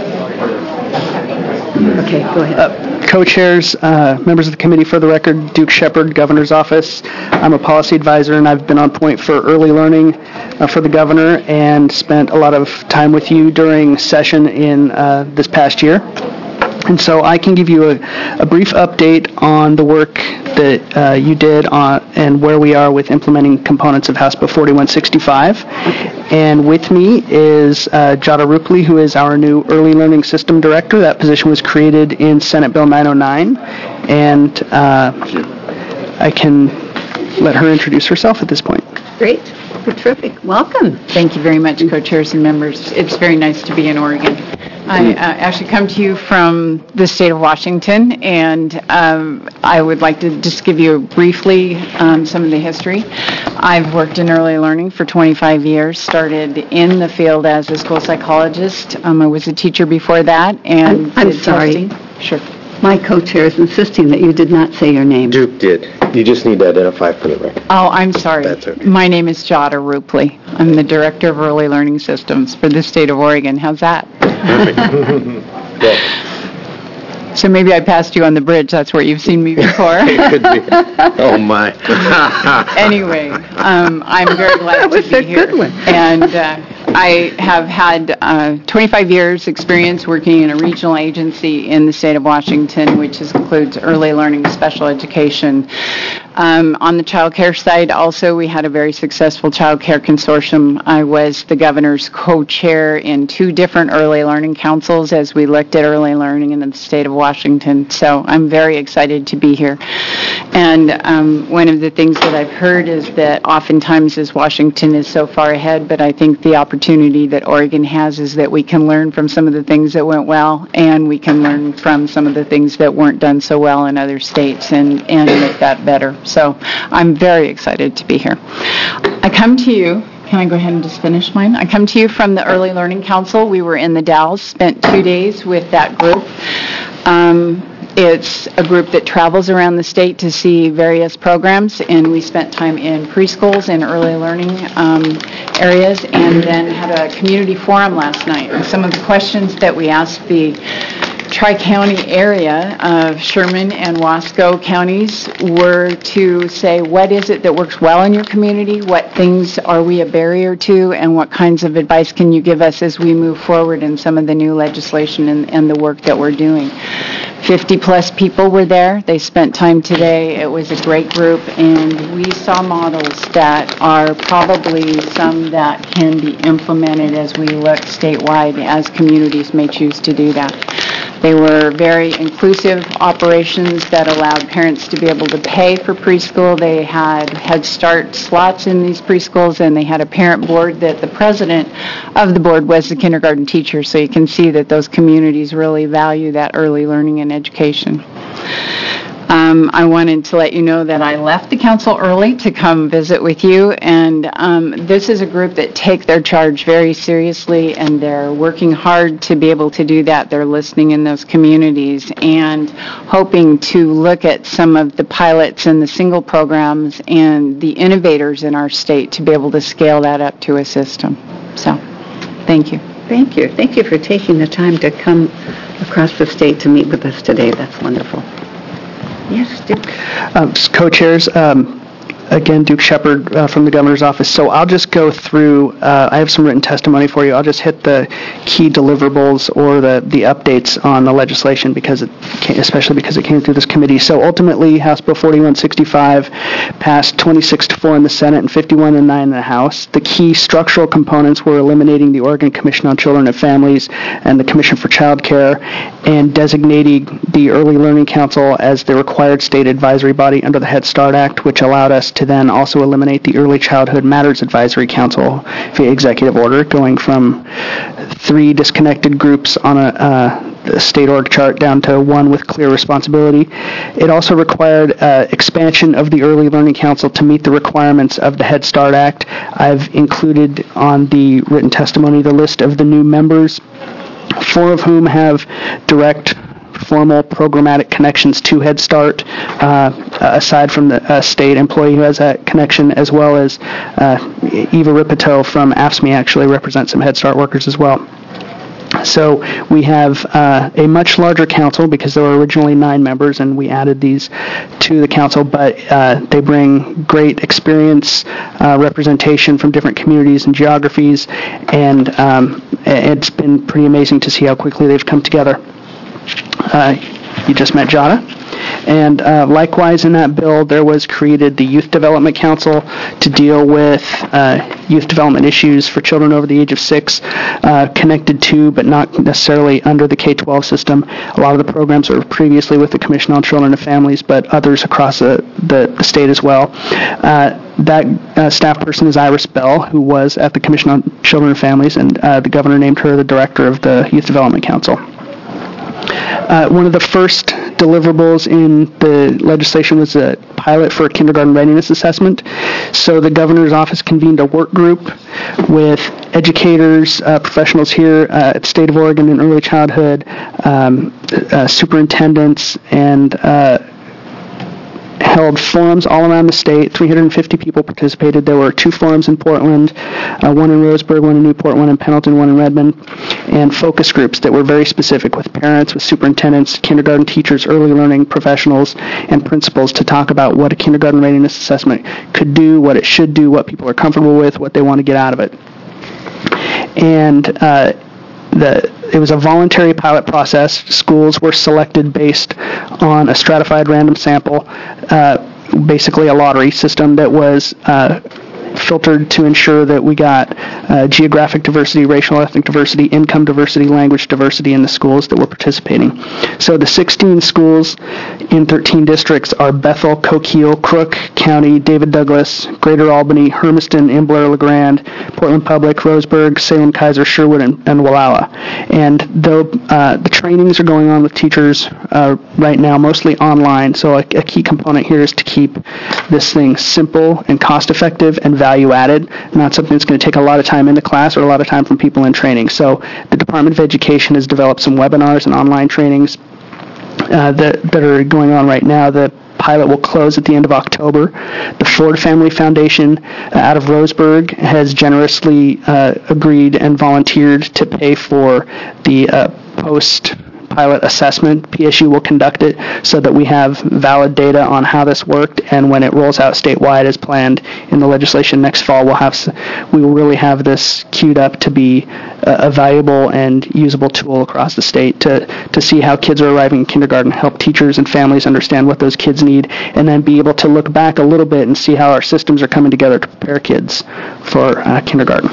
Okay, go ahead. Co-chairs, uh, members of the committee, for the record, Duke Shepard, Governor's Office. I'm a policy advisor, and I've been on point for early learning uh, for the governor and spent a lot of time with you during session in uh, this past year. And so I can give you a, a brief update on the work that uh, you did on, and where we are with implementing components of House Bill forty-one sixty-five. And with me is uh, Jada Rupley, who is our new Early Learning System Director. That position was created in Senate Bill nine oh nine. And uh, I can let her introduce herself at this point. Great. You're terrific. Welcome. Thank you very much, co-chairs and members. It's very nice to be in Oregon. I uh, actually come to you from the state of Washington, and um, I would like to just give you briefly um, some of the history. I've worked in early learning for twenty-five years, started in the field as a school psychologist. Um, I was a teacher before that, and I'm, I'm did sorry. testing. Sure. My co-chair is insisting that you did not say your name. Duke did. You just need to identify for the record. Oh, I'm sorry. That's okay. My name is Jada Rupley. I'm the Director of Early Learning Systems for the state of Oregon. How's that? Perfect. Well, So maybe I passed you on the bridge. That's where you've seen me before. it could be. Oh, my. Anyway, um, I'm very glad That was to be a here. good one. And uh, I have had uh, twenty-five years experience working in a regional agency in the state of Washington, which is, includes early learning, special education. Um, on the child care side, also, we had a very successful child care consortium. I was the governor's co-chair in two different early learning councils as we looked at early learning in the state of Washington. So I'm very excited to be here. And um, one of the things that I've heard is that oftentimes as Washington is so far ahead, but I think the opportunity that Oregon has is that we can learn from some of the things that went well, and we can learn from some of the things that weren't done so well in other states and, and make that better. So I'm very excited to be here. I come to you, can I go ahead and just finish mine? I come to you from the Early Learning Council. We were in the Dalles, spent two days with that group. Um, It's a group that travels around the state to see various programs, and we spent time in preschools and early learning um, areas, and then had a community forum last night. And some of the questions that we asked the Tri-County area of Sherman and Wasco counties were to say, what is it that works well in your community? What things are we a barrier to? And what kinds of advice can you give us as we move forward in some of the new legislation and, and the work that we're doing? fifty-plus people were there. They spent time today. It was a great group, and we saw models that are probably some that can be implemented as we look statewide, as communities may choose to do that. They were very inclusive operations that allowed parents to be able to pay for preschool. They had Head Start slots in these preschools, and they had a parent board that the president of the board was the kindergarten teacher. So you can see that those communities really value that early learning and education. Um, I wanted to let you know that I left the council early to come visit with you, and um, this is a group that take their charge very seriously, and they're working hard to be able to do that. They're listening in those communities and hoping to look at some of the pilots and the single programs and the innovators in our state to be able to scale that up to a system. So, thank you. Thank you. Thank you for taking the time to come across the state to meet with us today. That's wonderful. Yes, Duke. Um, co-chairs, um, again, Duke Shepard uh, from the Governor's Office. So I'll just go through, uh, I have some written testimony for you. I'll just hit the key deliverables or the, the updates on the legislation, because it came, especially because it came through this committee. So ultimately, House Bill forty-one sixty-five passed twenty-six to four in the Senate and fifty-one to nine in the House. The key structural components were eliminating the Oregon Commission on Children and Families and the Commission for Child Care, and designating the Early Learning Council as the required state advisory body under the Head Start Act, which allowed us to then also eliminate the Early Childhood Matters Advisory Council via executive order, going from three disconnected groups on a, uh, a state org chart down to one with clear responsibility. It also required uh, expansion of the Early Learning Council to meet the requirements of the Head Start Act. I've included on the written testimony the list of the new members, four of whom have direct formal programmatic connections to Head Start, uh, aside from the uh, state employee who has that connection, as well as uh, Eva Ripito from A F S C M E actually represents some Head Start workers as well. So we have uh, a much larger council, because there were originally nine members and we added these to the council, but uh, they bring great experience, uh, representation from different communities and geographies, and um, it's been pretty amazing to see how quickly they've come together. Uh, you just met Jada. And uh, likewise in that bill, there was created the Youth Development Council to deal with uh, youth development issues for children over the age of six, uh, connected to but not necessarily under the K twelve system. A lot of the programs were previously with the Commission on Children and Families, but others across the, the, the state as well. Uh, that uh, staff person is Iris Bell, who was at the Commission on Children and Families, and uh, the governor named her the director of the Youth Development Council. Uh, one of the first deliverables in the legislation was a pilot for a kindergarten readiness assessment. So the governor's office convened a work group with educators, uh, professionals here uh, at the State of Oregon in early childhood, um, uh, superintendents, and uh, held forums all around the state. three hundred fifty people participated. There were two forums in Portland, uh, one in Roseburg, one in Newport, one in Pendleton, one in Redmond, and focus groups that were very specific with parents, with superintendents, kindergarten teachers, early learning professionals, and principals to talk about what a kindergarten readiness assessment could do, what it should do, what people are comfortable with, what they want to get out of it. And uh, the it was a voluntary pilot process. Schools were selected based on a stratified random sample, uh, basically a lottery system that was uh, filtered to ensure that we got uh, geographic diversity, racial ethnic diversity, income diversity, language diversity in the schools that were participating. So the sixteen schools in thirteen districts are Bethel, Coquille, Crook County, David Douglas, Greater Albany, Hermiston, Ambler, LeGrand, Portland Public, Roseburg, Salem, Kaiser, Sherwood, and, and Wallowa. And though uh, the trainings are going on with teachers uh, right now, mostly online, so a, a key component here is to keep this thing simple and cost-effective and value-added, not something that's going to take a lot of time in the class or a lot of time from people in training. So the Department of Education has developed some webinars and online trainings uh, that, that are going on right now. The pilot will close at the end of October. The Ford Family Foundation uh, out of Roseburg has generously uh, agreed and volunteered to pay for the uh, post pilot assessment. P S U will conduct it so that we have valid data on how this worked, and when it rolls out statewide as planned in the legislation next fall, we'll have we will really have this queued up to be a, a valuable and usable tool across the state to to see how kids are arriving in kindergarten, help teachers and families understand what those kids need, and then be able to look back a little bit and see how our systems are coming together to prepare kids for uh, kindergarten.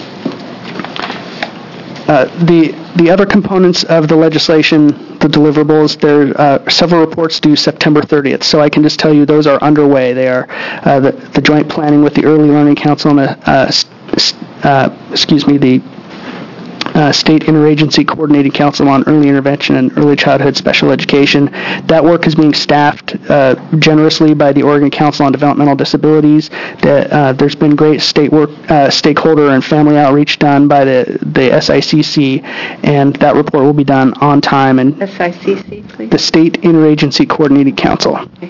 Uh, the the other components of the legislation, the deliverables, there are uh, several reports due September thirtieth, so I can just tell you those are underway. They are uh, the, the joint planning with the Early Learning Council and the, uh, uh, excuse me, the uh, State Interagency Coordinating Council on Early Intervention and Early Childhood Special Education. That work is being staffed uh, generously by the Oregon Council on Developmental Disabilities. That, uh, there's been great state work, uh, stakeholder and family outreach done by the, the S I C C, and that report will be done on time. And S I C C, please. The State Interagency Coordinating Council. Okay.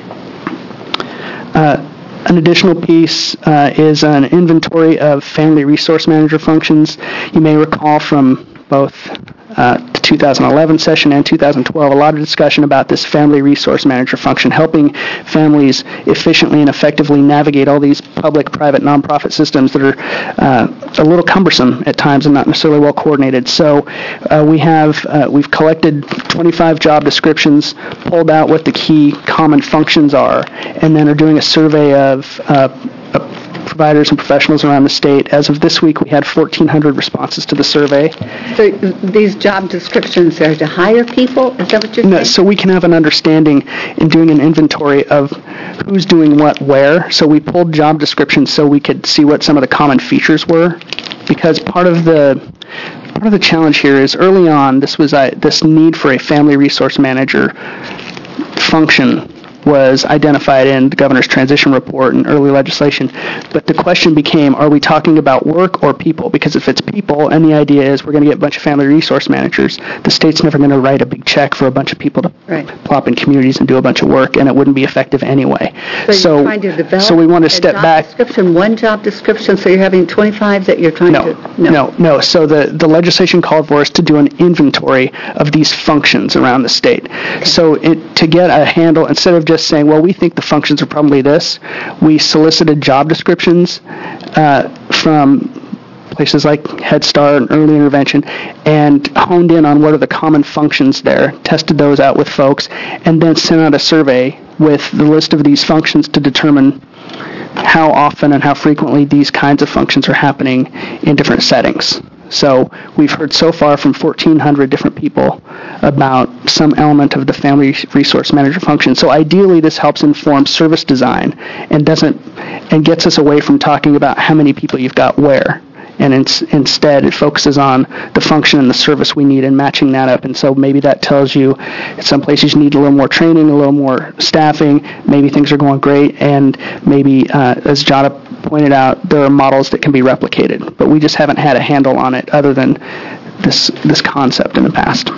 Uh, An additional piece uh, is an inventory of family resource manager functions. You may recall from both uh, the two thousand eleven session and two thousand twelve, a lot of discussion about this family resource manager function, helping families efficiently and effectively navigate all these public, private, nonprofit systems that are uh, a little cumbersome at times and not necessarily well coordinated. So uh, we have, uh, we've collected twenty-five job descriptions, pulled out what the key common functions are, and then are doing a survey of uh, providers and professionals around the state. As of this week, we had fourteen hundred responses to the survey. So these job descriptions are to hire people? Is that what you're saying? No, so we can have an understanding in doing an inventory of who's doing what where. So we pulled job descriptions so we could see what some of the common features were, because part of the part of the challenge here is early on this was uh, this need for a family resource manager function was identified in the governor's transition report and early legislation. But the question became, are we talking about work or people? Because if it's people, and the idea is we're going to get a bunch of family resource managers, the state's never going to write a big check for a bunch of people to right. plop in communities and do a bunch of work, and it wouldn't be effective anyway. So, so you're trying to develop so we want to step a job back. description, one job description, so you're having twenty-five that you're trying no, to... No, no, no. So the, the legislation called for us to do an inventory of these functions around the state. Okay. So it, to get a handle, instead of just saying, well, we think the functions are probably this, we solicited job descriptions uh, from places like Head Start and Early Intervention and honed in on what are the common functions there, tested those out with folks, and then sent out a survey with the list of these functions to determine how often and how frequently these kinds of functions are happening in different settings. So we've heard so far from fourteen hundred different people about some element of the family resource manager function. So ideally, this helps inform service design and doesn't and gets us away from talking about how many people you've got where. And it's, instead, it focuses on the function and the service we need and matching that up. And so maybe that tells you in some places you need a little more training, a little more staffing, maybe things are going great, and maybe, uh, as Jana pointed out, there are models that can be replicated. But we just haven't had a handle on it other than this this concept in the past.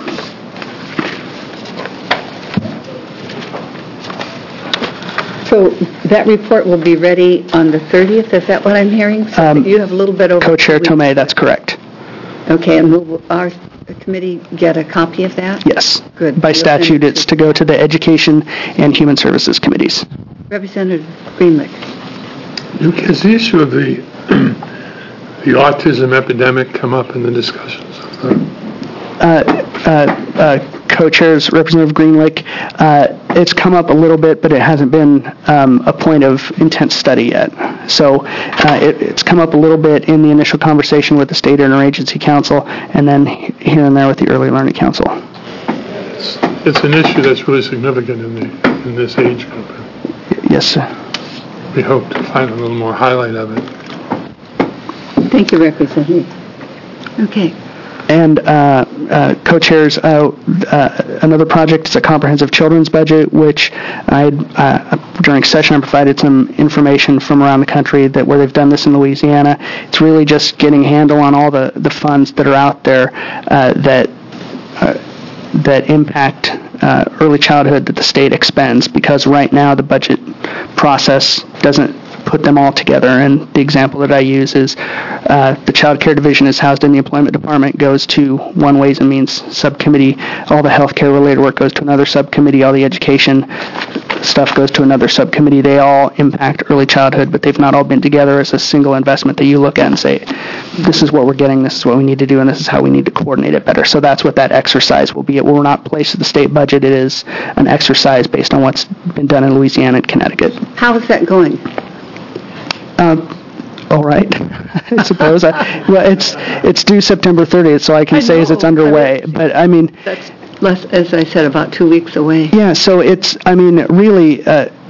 So that report will be ready on the thirtieth, is that what I'm hearing? So Um, you have a little bit over... Co-Chair Tomei, that's correct. Okay, and will our committee get a copy of that? Yes. Good. By You'll send statute, it it's to go to the Education and Human Services Committees. Representative Greenlick. Has the issue of the the autism epidemic come up in the discussions of the... Uh, uh, uh, Co-chairs, Representative Greenlick, uh, it's come up a little bit, but it hasn't been um, a point of intense study yet. So uh, it, it's come up a little bit in the initial conversation with the State Interagency Council, and then here and there with the Early Learning Council. It's, it's an issue that's really significant in the in this age group. Yes, sir. We hope to find a little more highlight of it. Thank you, Representative. Okay. And uh, uh, co-chairs, uh, uh, another project is a comprehensive children's budget, which I, uh, during session, I provided some information from around the country that where they've done this in Louisiana. It's really just getting a handle on all the, the funds that are out there uh, that uh, that impact uh, early childhood that the state expends, because right now the budget process doesn't put them all together. And the example that I use is uh, the Child Care Division is housed in the Employment Department, goes to one Ways and Means subcommittee. All the healthcare related work goes to another subcommittee. All the education stuff goes to another subcommittee. They all impact early childhood, but they've not all been together as a single investment that you look at and say, this is what we're getting, this is what we need to do, and this is how we need to coordinate it better. So that's what that exercise will be. It will not place in the state budget. It is an exercise based on what's been done in Louisiana and Connecticut. How is that going? Uh, all right, I suppose. I, well, it's it's due September thirtieth, so I can I say know. as it's underway. But I mean, that's less, as I said, about two weeks away. Yeah. So it's. I mean, really, uh,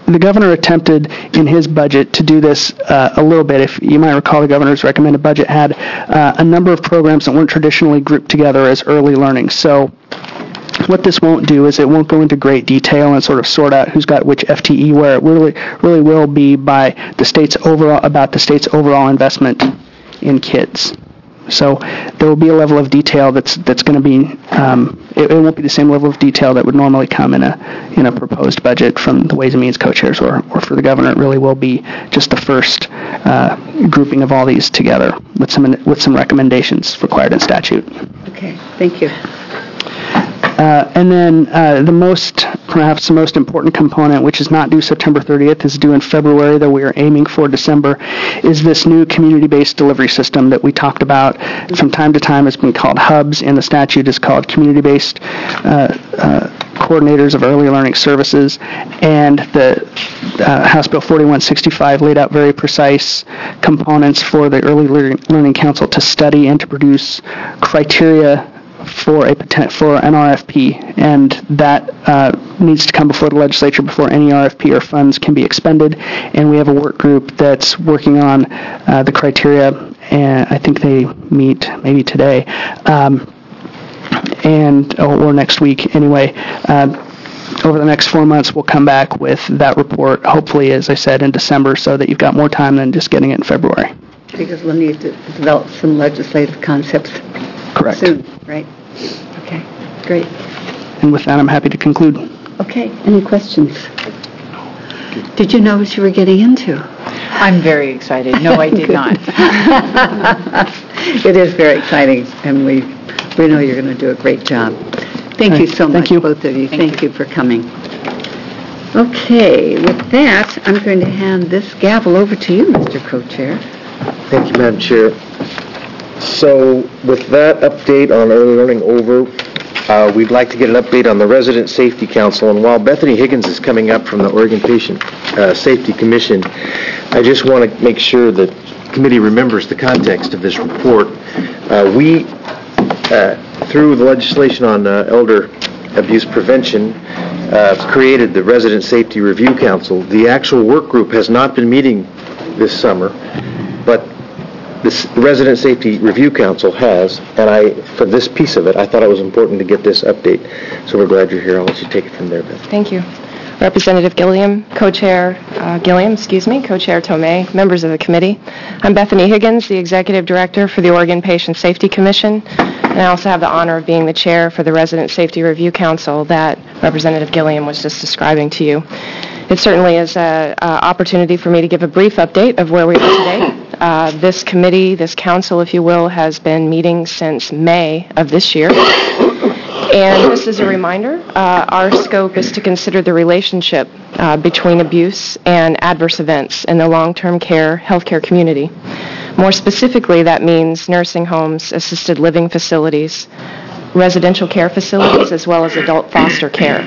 the governor attempted in his budget to do this uh, a little bit. If you might recall, the governor's recommended budget had uh, a number of programs that weren't traditionally grouped together as early learning. So what this won't do is it won't go into great detail and sort of sort out who's got which F T E where. It really, really will be by the state's overall, about the state's overall investment in kids. So there will be a level of detail that's that's going to be, um, it, it won't be the same level of detail that would normally come in a in a proposed budget from the Ways and Means co-chairs or, or for the governor. It really will be just the first uh, grouping of all these together with some with some recommendations required in statute. Okay, thank you. Uh, and then uh, the most, perhaps the most important component, which is not due September thirtieth, is due in February, though we are aiming for December, is this new community-based delivery system that we talked about from time to time. It's been called HUBS, and the statute is called Community-Based uh, uh, Coordinators of Early Learning Services. And the uh, House Bill forty-one sixty-five laid out very precise components for the Early Learning Council to study and to produce criteria for a poten- for an R F P, and that uh, needs to come before the legislature before any R F P or funds can be expended. And we have a work group that's working on uh, the criteria, and I think they meet maybe today, um, and or, or next week anyway. Uh, over the next four months, we'll come back with that report, hopefully, as I said, in December, so that you've got more time than just getting it in February. Because we'll need to develop some legislative concepts. Correct. Soon, right? Okay, great. And with that, I'm happy to conclude. Okay, any questions? Did you know what you were getting into? I'm very excited. No, I did not. It is very exciting, and we we know you're going to do a great job. Thank Right. you so Thank much, you. both of you. Thank Thank you for coming. Okay, with that, I'm going to hand this gavel over to you, Mister Co-Chair. Thank you, Madam Chair. So with that update on early learning over, uh, we'd like to get an update on the Resident Safety Council. And while Bethany Higgins is coming up from the Oregon Patient uh, Safety Commission, I just want to make sure that the committee remembers the context of this report. Uh, we, uh, through the legislation on uh, elder abuse prevention, uh, created the Resident Safety Review Council. The actual work group has not been meeting this summer, but the Resident Safety Review Council has, and I, for this piece of it, I thought it was important to get this update. So we're glad you're here. I'll let you take it from there, Beth. Thank you. Representative Gilliam, co-chair uh, Gilliam, excuse me, co-chair Tomei, members of the committee. I'm Bethany Higgins, the executive director for the Oregon Patient Safety Commission, and I also have the honor of being the chair for the Resident Safety Review Council that Representative Gilliam was just describing to you. It certainly is an opportunity for me to give a brief update of where we are today. Uh, this committee, this council, if you will, has been meeting since May of this year. And just as a reminder, uh, our scope is to consider the relationship uh, between abuse and adverse events in the long-term care healthcare community. More specifically, that means nursing homes, assisted living facilities, residential care facilities, as well as adult foster care.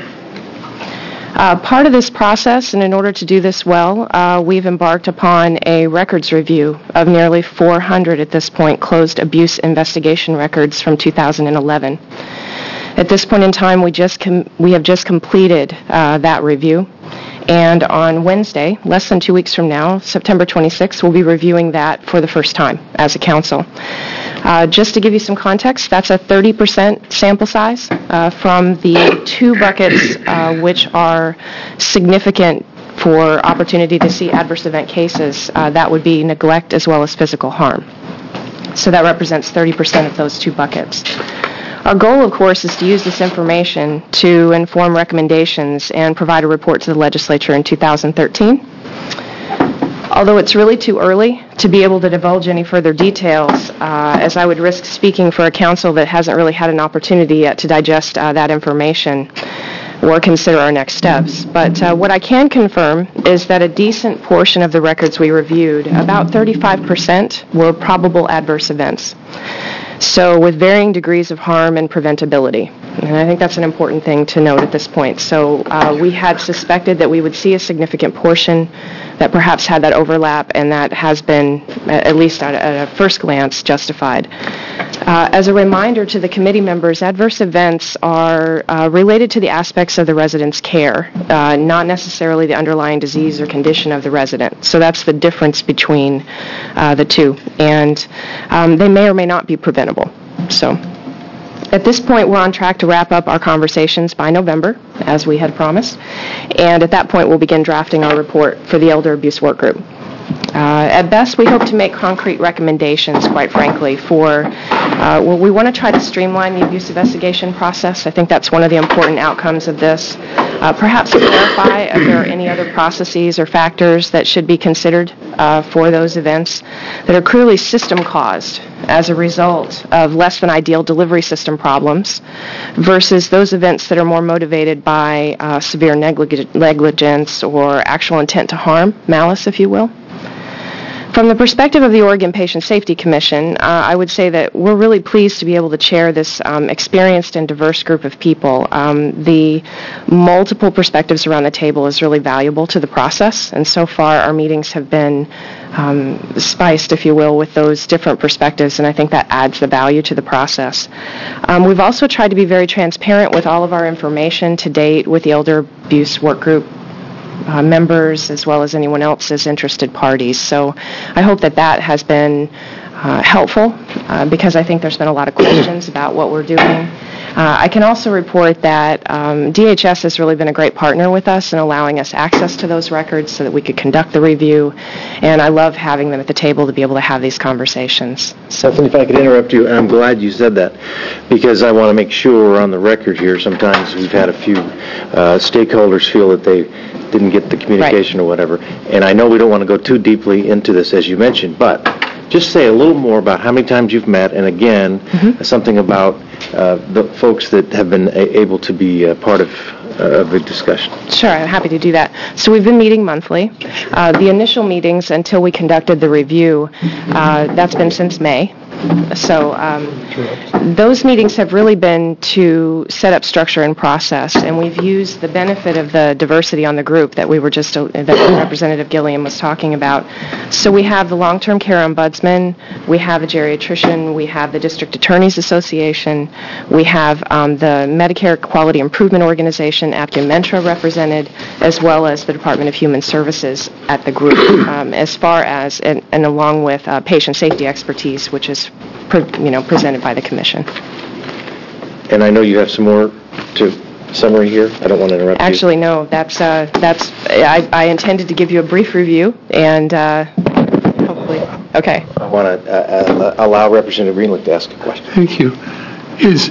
Uh, part of this process, and in order to do this well, uh, we've embarked upon a records review of nearly four hundred at this point closed abuse investigation records from two thousand eleven. At this point in time, we just com- we have just completed uh, that review, and on Wednesday, less than two weeks from now, September twenty-sixth, we'll be reviewing that for the first time as a council. Uh, just to give you some context, that's a thirty percent sample size uh, from the two buckets uh, which are significant for opportunity to see adverse event cases. Uh, that would be neglect as well as physical harm. So that represents thirty percent of those two buckets. Our goal, of course, is to use this information to inform recommendations and provide a report to the legislature in two thousand thirteen. Although it's really too early to be able to divulge any further details, uh, as I would risk speaking for a council that hasn't really had an opportunity yet to digest uh, that information or consider our next steps. But uh, what I can confirm is that a decent portion of the records we reviewed, about thirty-five percent, were probable adverse events. So with varying degrees of harm and preventability. And I think that's an important thing to note at this point. So uh, we had suspected that we would see a significant portion that perhaps had that overlap, and that has been, at least at a first glance, justified. Uh, as a reminder to the committee members, adverse events are uh, related to the aspects of the resident's care, uh, not necessarily the underlying disease or condition of the resident. So that's the difference between uh, the two. And um, they may or may not be preventable. So at this point, we're on track to wrap up our conversations by November, as we had promised. And at that point, we'll begin drafting our report for the Elder Abuse Work Group. Uh, at best, we hope to make concrete recommendations, quite frankly, for, uh, well, we want to try to streamline the abuse investigation process. I think that's one of the important outcomes of this. Uh, perhaps clarify if there are any other processes or factors that should be considered uh, for those events that are clearly system-caused as a result of less than ideal delivery system problems versus those events that are more motivated by uh, severe neglig- negligence or actual intent to harm, malice, if you will. From the perspective of the Oregon Patient Safety Commission, uh, I would say that we're really pleased to be able to chair this um, experienced and diverse group of people. Um, the multiple perspectives around the table is really valuable to the process, and so far our meetings have been um, spiced, if you will, with those different perspectives, and I think that adds the value to the process. Um, we've also tried to be very transparent with all of our information to date with the Elder Abuse Work Group Uh, members as well as anyone else as interested parties. So I hope that that has been uh, helpful uh, because I think there's been a lot of questions about what we're doing. Uh, I can also report that um, D H S has really been a great partner with us in allowing us access to those records so that we could conduct the review, and I love having them at the table to be able to have these conversations. Stephanie, if I could interrupt you, and I'm glad you said that, because I want to make sure we're on the record here. Sometimes we've had a few uh, stakeholders feel that they didn't get the communication right. or whatever, and I know we don't want to go too deeply into this, as you mentioned, but just say a little more about how many times you've met, and again, mm-hmm. something about uh, the folks that have been a- able to be a part of uh, of the discussion. Sure, I'm happy to do that. So we've been meeting monthly. Uh, the initial meetings until we conducted the review, uh, that's been since May. So um, those meetings have really been to set up structure and process, and we've used the benefit of the diversity on the group that we were just, uh, that Representative Gilliam was talking about. So we have the long-term care ombudsman, we have a geriatrician, we have the District Attorneys Association, we have um, the Medicare Quality Improvement Organization, APTA-Mentra represented, as well as the Department of Human Services at the group, um, as far as, and, and along with uh, patient safety expertise, which is Pre, you know, presented by the commission. And I know you have some more to summary here. I don't want to interrupt Actually, you. no. That's uh, that's. I, I intended to give you a brief review, and uh, hopefully, okay. I want to uh, uh, allow Representative Greenlick to ask a question. Thank you. Is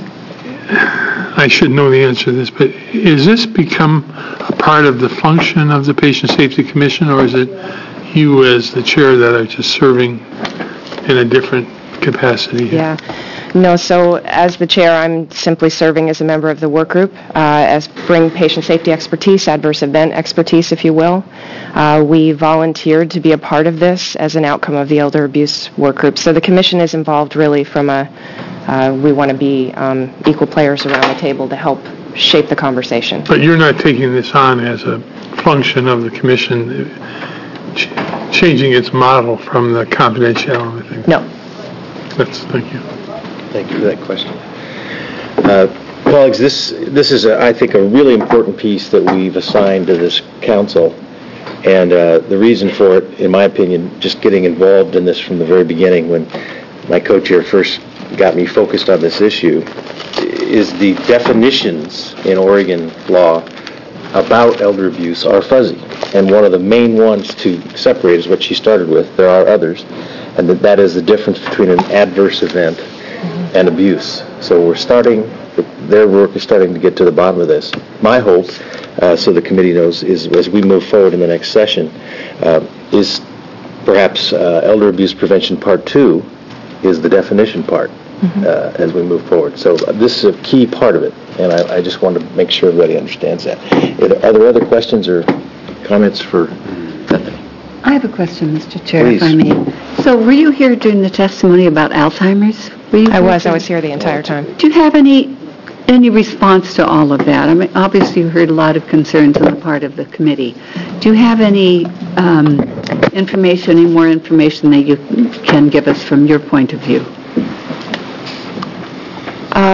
I should know the answer to this, but is this become a part of the function of the Patient Safety Commission, or is it you as the chair that are just serving in a different capacity? Yeah. No, so as the chair, I'm simply serving as a member of the work group, uh, as bring patient safety expertise, adverse event expertise, if you will. Uh, we volunteered to be a part of this as an outcome of the elder abuse work group. So the commission is involved really from a, uh, we want to be um, equal players around the table to help shape the conversation. But you're not taking this on as a function of the commission, ch- changing its model from the confidentiality thing? No. That's, thank you. Thank you for that question. Uh, colleagues, this this is, a, I think, a really important piece that we've assigned to this council, and uh, the reason for it, in my opinion, just getting involved in this from the very beginning when my co-chair first got me focused on this issue, is the definitions in Oregon law about elder abuse are fuzzy, and one of the main ones to separate is what she started with. There are others. And that, that is the difference between an adverse event and abuse. So we're starting, their work is starting to get to the bottom of this. My hope, uh, so the committee knows, is as we move forward in the next session, uh, is perhaps uh, elder abuse prevention part two is the definition part mm-hmm. uh, as we move forward. So uh, this is a key part of it, and I, I just want to make sure everybody understands that. Are there other questions or comments for Bethany? I have a question, Mister Chair, Please. if I may. So were you here during the testimony about Alzheimer's? Were you I was. I was here the entire time. Do you have any any response to all of that? I mean, obviously you heard a lot of concerns on the part of the committee. Do you have any um, information, any more information that you can give us from your point of view?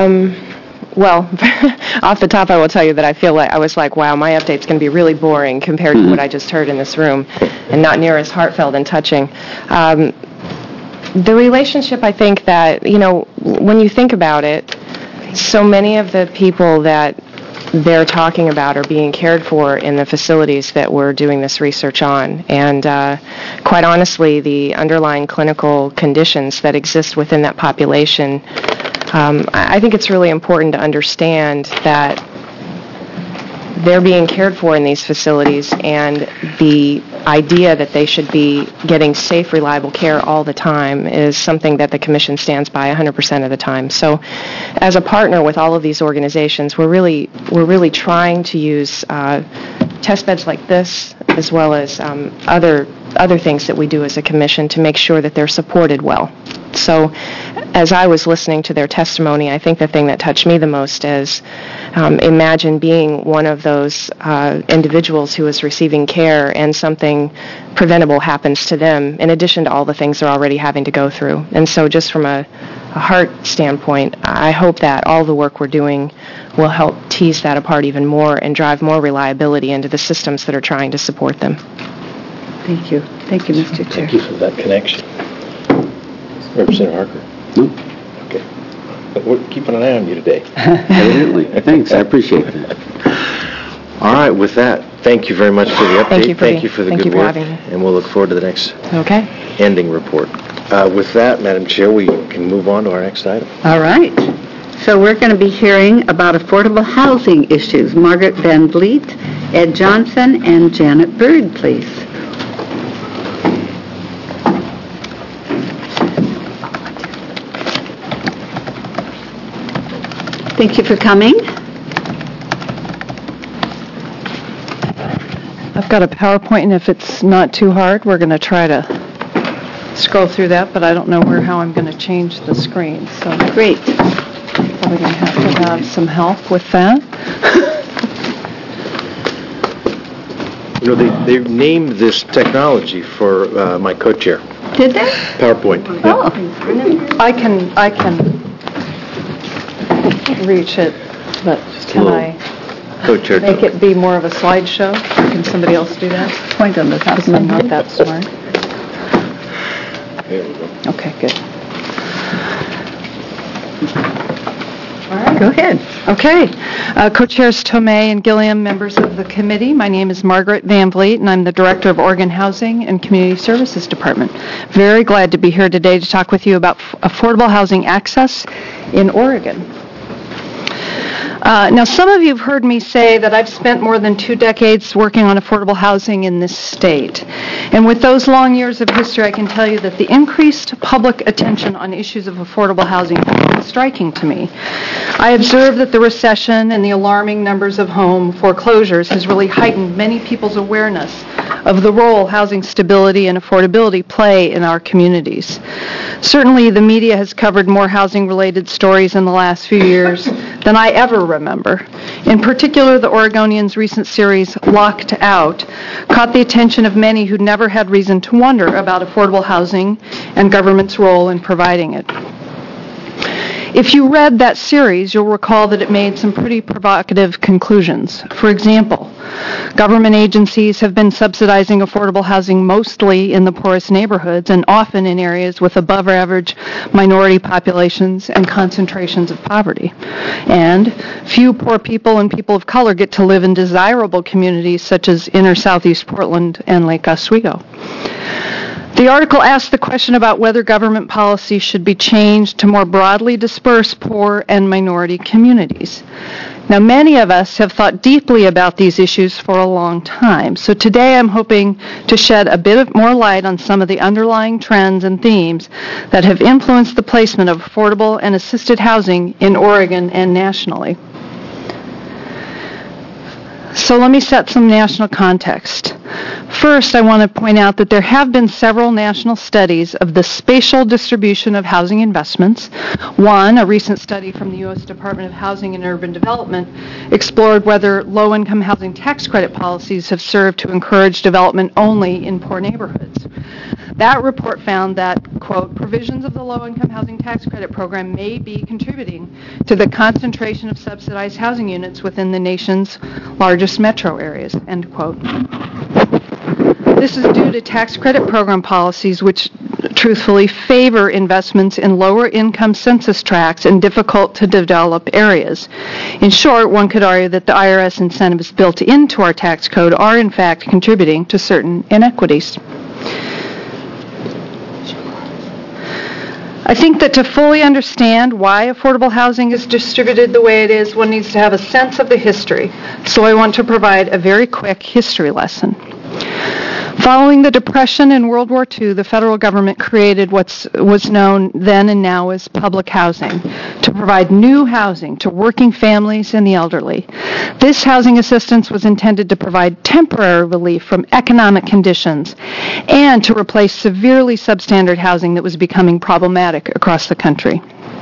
Um, well, off the top, I will tell you that I feel like I was like, wow, my update's going to be really boring compared to what I just heard in this room, and not near as heartfelt and touching. Um, the relationship, I think that, you know, when you think about it, so many of the people that they're talking about are being cared for in the facilities that we're doing this research on. And uh, quite honestly, the underlying clinical conditions that exist within that population, um, I think it's really important to understand that they're being cared for in these facilities, and the idea that they should be getting safe, reliable care all the time is something that the Commission stands by one hundred percent of the time. So as a partner with all of these organizations, we're really, we're really trying to use uh, test beds like this, as well as um, other, other things that we do as a Commission to make sure that they're supported well. So as I was listening to their testimony, I think the thing that touched me the most is um, imagine being one of those uh, individuals who is receiving care and something preventable happens to them in addition to all the things they're already having to go through. And so just from a, a heart standpoint, I hope that all the work we're doing will help tease that apart even more and drive more reliability into the systems that are trying to support them. Thank you. Thank you, Mister Chair. Thank you for that connection. Representative Harker? No. Okay. But we're keeping an eye on you today. Evidently. Thanks. I appreciate that. All right. With that, thank you very much for the update. Thank you for, thank you for the thank good you for work. having me. And we'll look forward to the next Okay. ending report. Uh, with that, Madam Chair, we can move on to our next item. All right. So we're going to be hearing about affordable housing issues. Margaret Van Vliet, Ed Johnson, and Janet Bird, please. Thank you for coming. I've got a PowerPoint, and if it's not too hard, we're going to try to scroll through that, but I don't know where how I'm going to change the screen. So great. Probably going to have to have some help with that. You know, they, they named this technology for uh, my co-chair. Did they? PowerPoint. Oh. I can, I can reach it, but can I Co-chair. make it be more of a slideshow? Or can somebody else do that? Point on the top. Because I'm not that smart. There we go. Okay, good. Go ahead. Okay. Uh, Co-chairs Tomei and Gilliam, members of the committee, my name is Margaret Van Vliet, and I'm the Director of Oregon Housing and Community Services Department. Very glad to be here today to talk with you about f- affordable housing access in Oregon. Uh, now, some of you have heard me say that I've spent more than two decades working on affordable housing in this state. And with those long years of history, I can tell you that the increased public attention on issues of affordable housing has been striking to me. I observe that the recession and the alarming numbers of home foreclosures has really heightened many people's awareness of the role housing stability and affordability play in our communities. Certainly, the media has covered more housing-related stories in the last few years than I ever remember. In particular, the Oregonian's recent series, Locked Out, caught the attention of many who never had reason to wonder about affordable housing and government's role in providing it. If you read that series, you'll recall that it made some pretty provocative conclusions. For example, government agencies have been subsidizing affordable housing mostly in the poorest neighborhoods and often in areas with above-average minority populations and concentrations of poverty. And few poor people and people of color get to live in desirable communities such as inner southeast Portland and Lake Oswego. The article asked the question about whether government policy should be changed to more broadly disperse poor and minority communities. Now, many of us have thought deeply about these issues for a long time, so today I'm hoping to shed a bit of more light on some of the underlying trends and themes that have influenced the placement of affordable and assisted housing in Oregon and nationally. So let me set some national context. First, I want to point out that there have been several national studies of the spatial distribution of housing investments. One, a recent study from the U S Department of Housing and Urban Development, explored whether low-income housing tax credit policies have served to encourage development only in poor neighborhoods. That report found that, quote, provisions of the low-income housing tax credit program may be contributing to the concentration of subsidized housing units within the nation's largest metro areas, end quote. This is due to tax credit program policies which truthfully favor investments in lower income census tracts and difficult to develop areas. In short, one could argue that the I R S incentives built into our tax code are in fact contributing to certain inequities. I think that to fully understand why affordable housing is distributed the way it is, one needs to have a sense of the history. So I want to provide a very quick history lesson. Following the Depression and World War Two, the federal government created what was known then and now as public housing to provide new housing to working families and the elderly. This housing assistance was intended to provide temporary relief from economic conditions and to replace severely substandard housing that was becoming problematic across the country.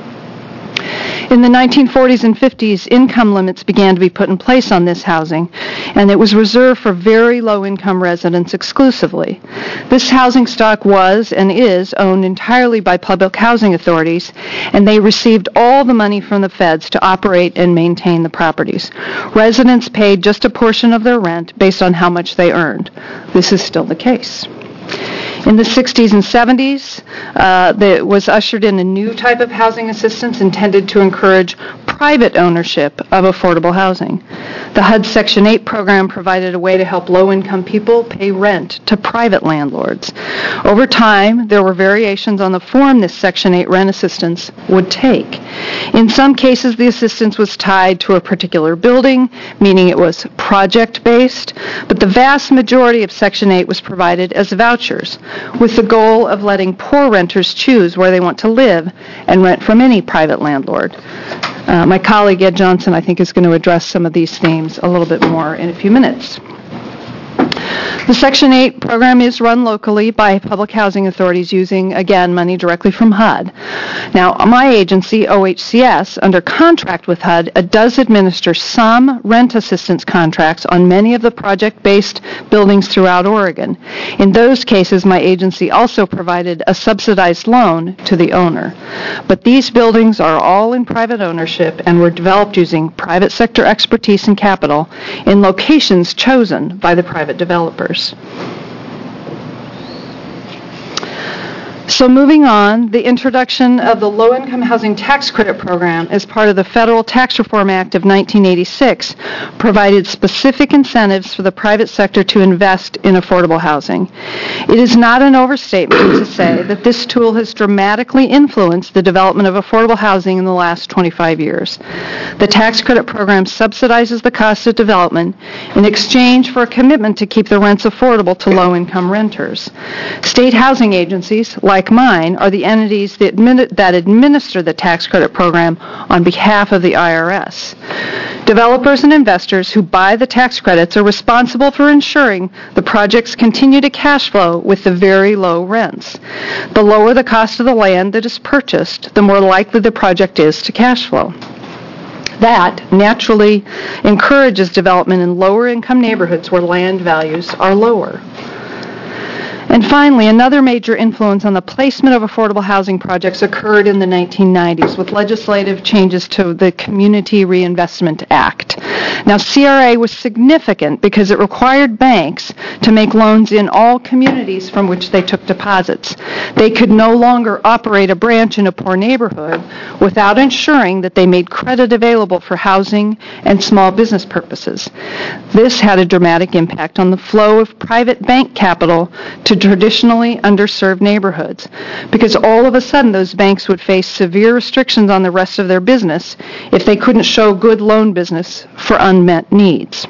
In the nineteen forties and fifties, income limits began to be put in place on this housing, and it was reserved for very low-income residents exclusively. This housing stock was and is owned entirely by public housing authorities, and they received all the money from the feds to operate and maintain the properties. Residents paid just a portion of their rent based on how much they earned. This is still the case. In the sixties and seventies, uh, there was ushered in a new type of housing assistance intended to encourage private ownership of affordable housing. The H U D Section eight program provided a way to help low-income people pay rent to private landlords. Over time, there were variations on the form this Section eight rent assistance would take. In some cases, the assistance was tied to a particular building, meaning it was project-based, but the vast majority of Section eight was provided as vouchers, with the goal of letting poor renters choose where they want to live and rent from any private landlord. Uh, my colleague Ed Johnson, I think, is going to address some of these themes a little bit more in a few minutes. The Section eight program is run locally by public housing authorities using, again, money directly from H U D. Now, my agency, O H C S, under contract with H U D, uh, does administer some rent assistance contracts on many of the project-based buildings throughout Oregon. In those cases, my agency also provided a subsidized loan to the owner. But these buildings are all in private ownership and were developed using private sector expertise and capital in locations chosen by the private developers. So moving on, the introduction of the Low-Income Housing Tax Credit Program as part of the Federal Tax Reform Act of nineteen eighty-six provided specific incentives for the private sector to invest in affordable housing. It is not an overstatement to say that this tool has dramatically influenced the development of affordable housing in the last twenty-five years. The tax credit program subsidizes the cost of development in exchange for a commitment to keep the rents affordable to low-income renters. State housing agencies, like mine, are the entities that, admin- that administer the tax credit program on behalf of the I R S. Developers and investors who buy the tax credits are responsible for ensuring the projects continue to cash flow with the very low rents. The lower the cost of the land that is purchased, the more likely the project is to cash flow. That naturally encourages development in lower income neighborhoods where land values are lower. And finally, another major influence on the placement of affordable housing projects occurred in the nineteen nineties with legislative changes to the Community Reinvestment Act. Now, C R A was significant because it required banks to make loans in all communities from which they took deposits. They could no longer operate a branch in a poor neighborhood without ensuring that they made credit available for housing and small business purposes. This had a dramatic impact on the flow of private bank capital to traditionally underserved neighborhoods, because all of a sudden those banks would face severe restrictions on the rest of their business if they couldn't show good loan business for unmet needs.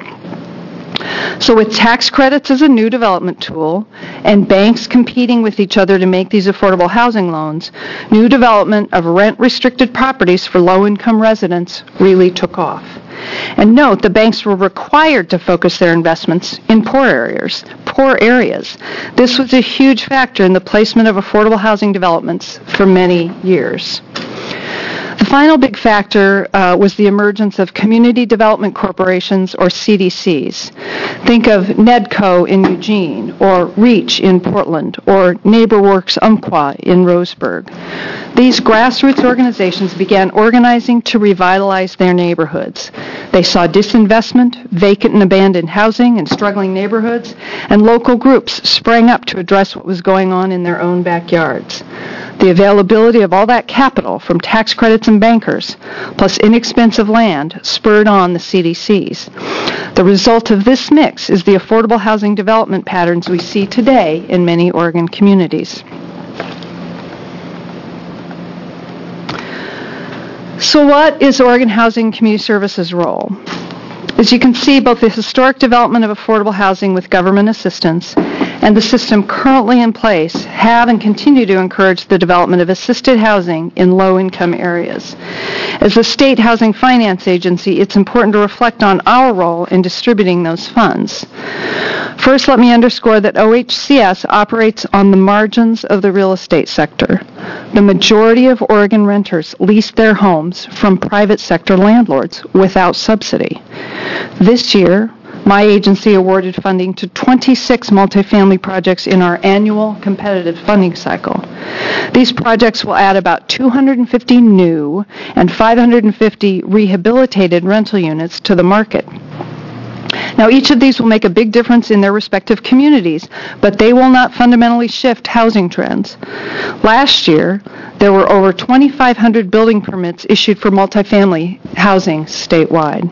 So with tax credits as a new development tool and banks competing with each other to make these affordable housing loans, new development of rent-restricted properties for low-income residents really took off. And note, the banks were required to focus their investments in poor areas. Poor areas. This was a huge factor in the placement of affordable housing developments for many years. The final big factor uh, was the emergence of community development corporations, or C D Cs. Think of NEDCO in Eugene, or REACH in Portland, or NeighborWorks Umpqua in Roseburg. These grassroots organizations began organizing to revitalize their neighborhoods. They saw disinvestment, vacant and abandoned housing in struggling neighborhoods, and local groups sprang up to address what was going on in their own backyards. The availability of all that capital from tax credits and bankers, plus inexpensive land, spurred on the C D Cs. The result of this mix is the affordable housing development patterns we see today in many Oregon communities. So what is Oregon Housing and Community Services' role? As you can see, both the historic development of affordable housing with government assistance and the system currently in place have and continue to encourage the development of assisted housing in low-income areas. As the State Housing Finance Agency, it's important to reflect on our role in distributing those funds. First, let me underscore that O H C S operates on the margins of the real estate sector. The majority of Oregon renters lease their homes from private sector landlords without subsidy. This year, my agency awarded funding to twenty-six multifamily projects in our annual competitive funding cycle. These projects will add about two hundred fifty new and five hundred fifty rehabilitated rental units to the market. Now, each of these will make a big difference in their respective communities, but they will not fundamentally shift housing trends. Last year, there were over twenty-five hundred building permits issued for multifamily housing statewide.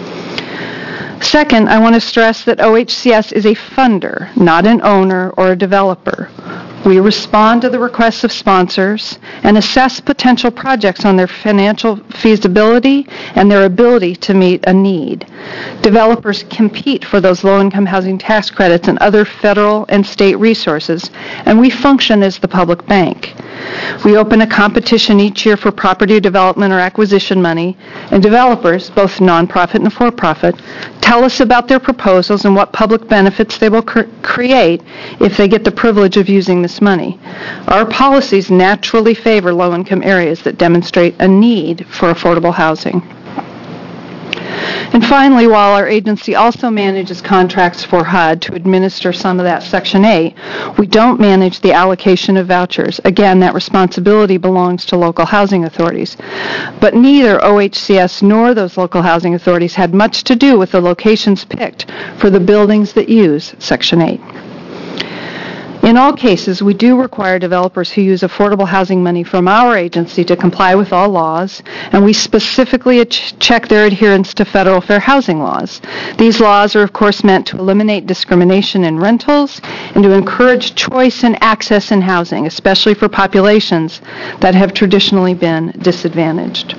Second, I want to stress that O H C S is a funder, not an owner or a developer. We respond to the requests of sponsors and assess potential projects on their financial feasibility and their ability to meet a need. Developers compete for those low-income housing tax credits and other federal and state resources, and we function as the public bank. We open a competition each year for property development or acquisition money, and developers, both nonprofit and for-profit, tell us about their proposals and what public benefits they will cr- create if they get the privilege of using this money. Our policies naturally favor low-income areas that demonstrate a need for affordable housing. And finally, while our agency also manages contracts for H U D to administer some of that Section eight, we don't manage the allocation of vouchers. Again, that responsibility belongs to local housing authorities. But neither O H C S nor those local housing authorities had much to do with the locations picked for the buildings that use Section eight. In all cases, we do require developers who use affordable housing money from our agency to comply with all laws, and we specifically ch- check their adherence to federal fair housing laws. These laws are, of course, meant to eliminate discrimination in rentals and to encourage choice and access in housing, especially for populations that have traditionally been disadvantaged.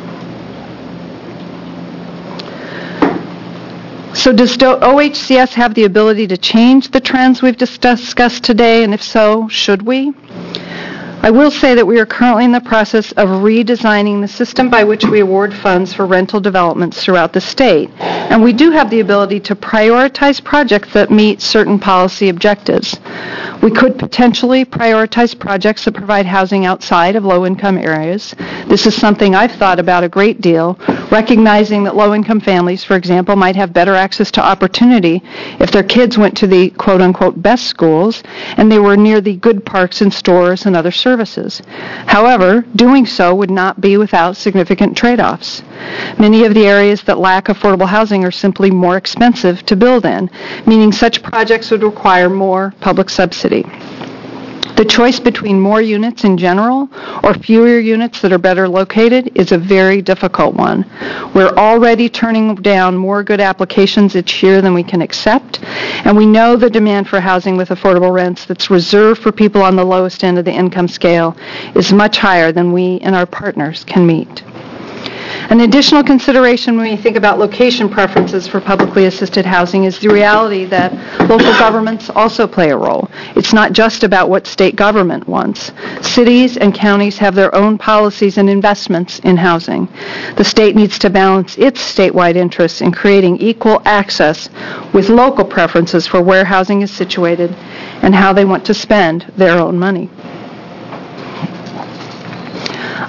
So does O H C S have the ability to change the trends we've discussed today, and if so, should we? I will say that we are currently in the process of redesigning the system by which we award funds for rental developments throughout the state, and we do have the ability to prioritize projects that meet certain policy objectives. We could potentially prioritize projects that provide housing outside of low-income areas. This is something I've thought about a great deal, recognizing that low-income families, for example, might have better access to opportunity if their kids went to the quote-unquote best schools and they were near the good parks and stores and other services. However, doing so would not be without significant trade-offs. Many of the areas that lack affordable housing are simply more expensive to build in, meaning such projects would require more public subsidy. The choice between more units in general or fewer units that are better located is a very difficult one. We're already turning down more good applications each year than we can accept, and we know the demand for housing with affordable rents that's reserved for people on the lowest end of the income scale is much higher than we and our partners can meet. An additional consideration when we think about location preferences for publicly assisted housing is the reality that local governments also play a role. It's not just about what state government wants. Cities and counties have their own policies and investments in housing. The state needs to balance its statewide interests in creating equal access with local preferences for where housing is situated and how they want to spend their own money.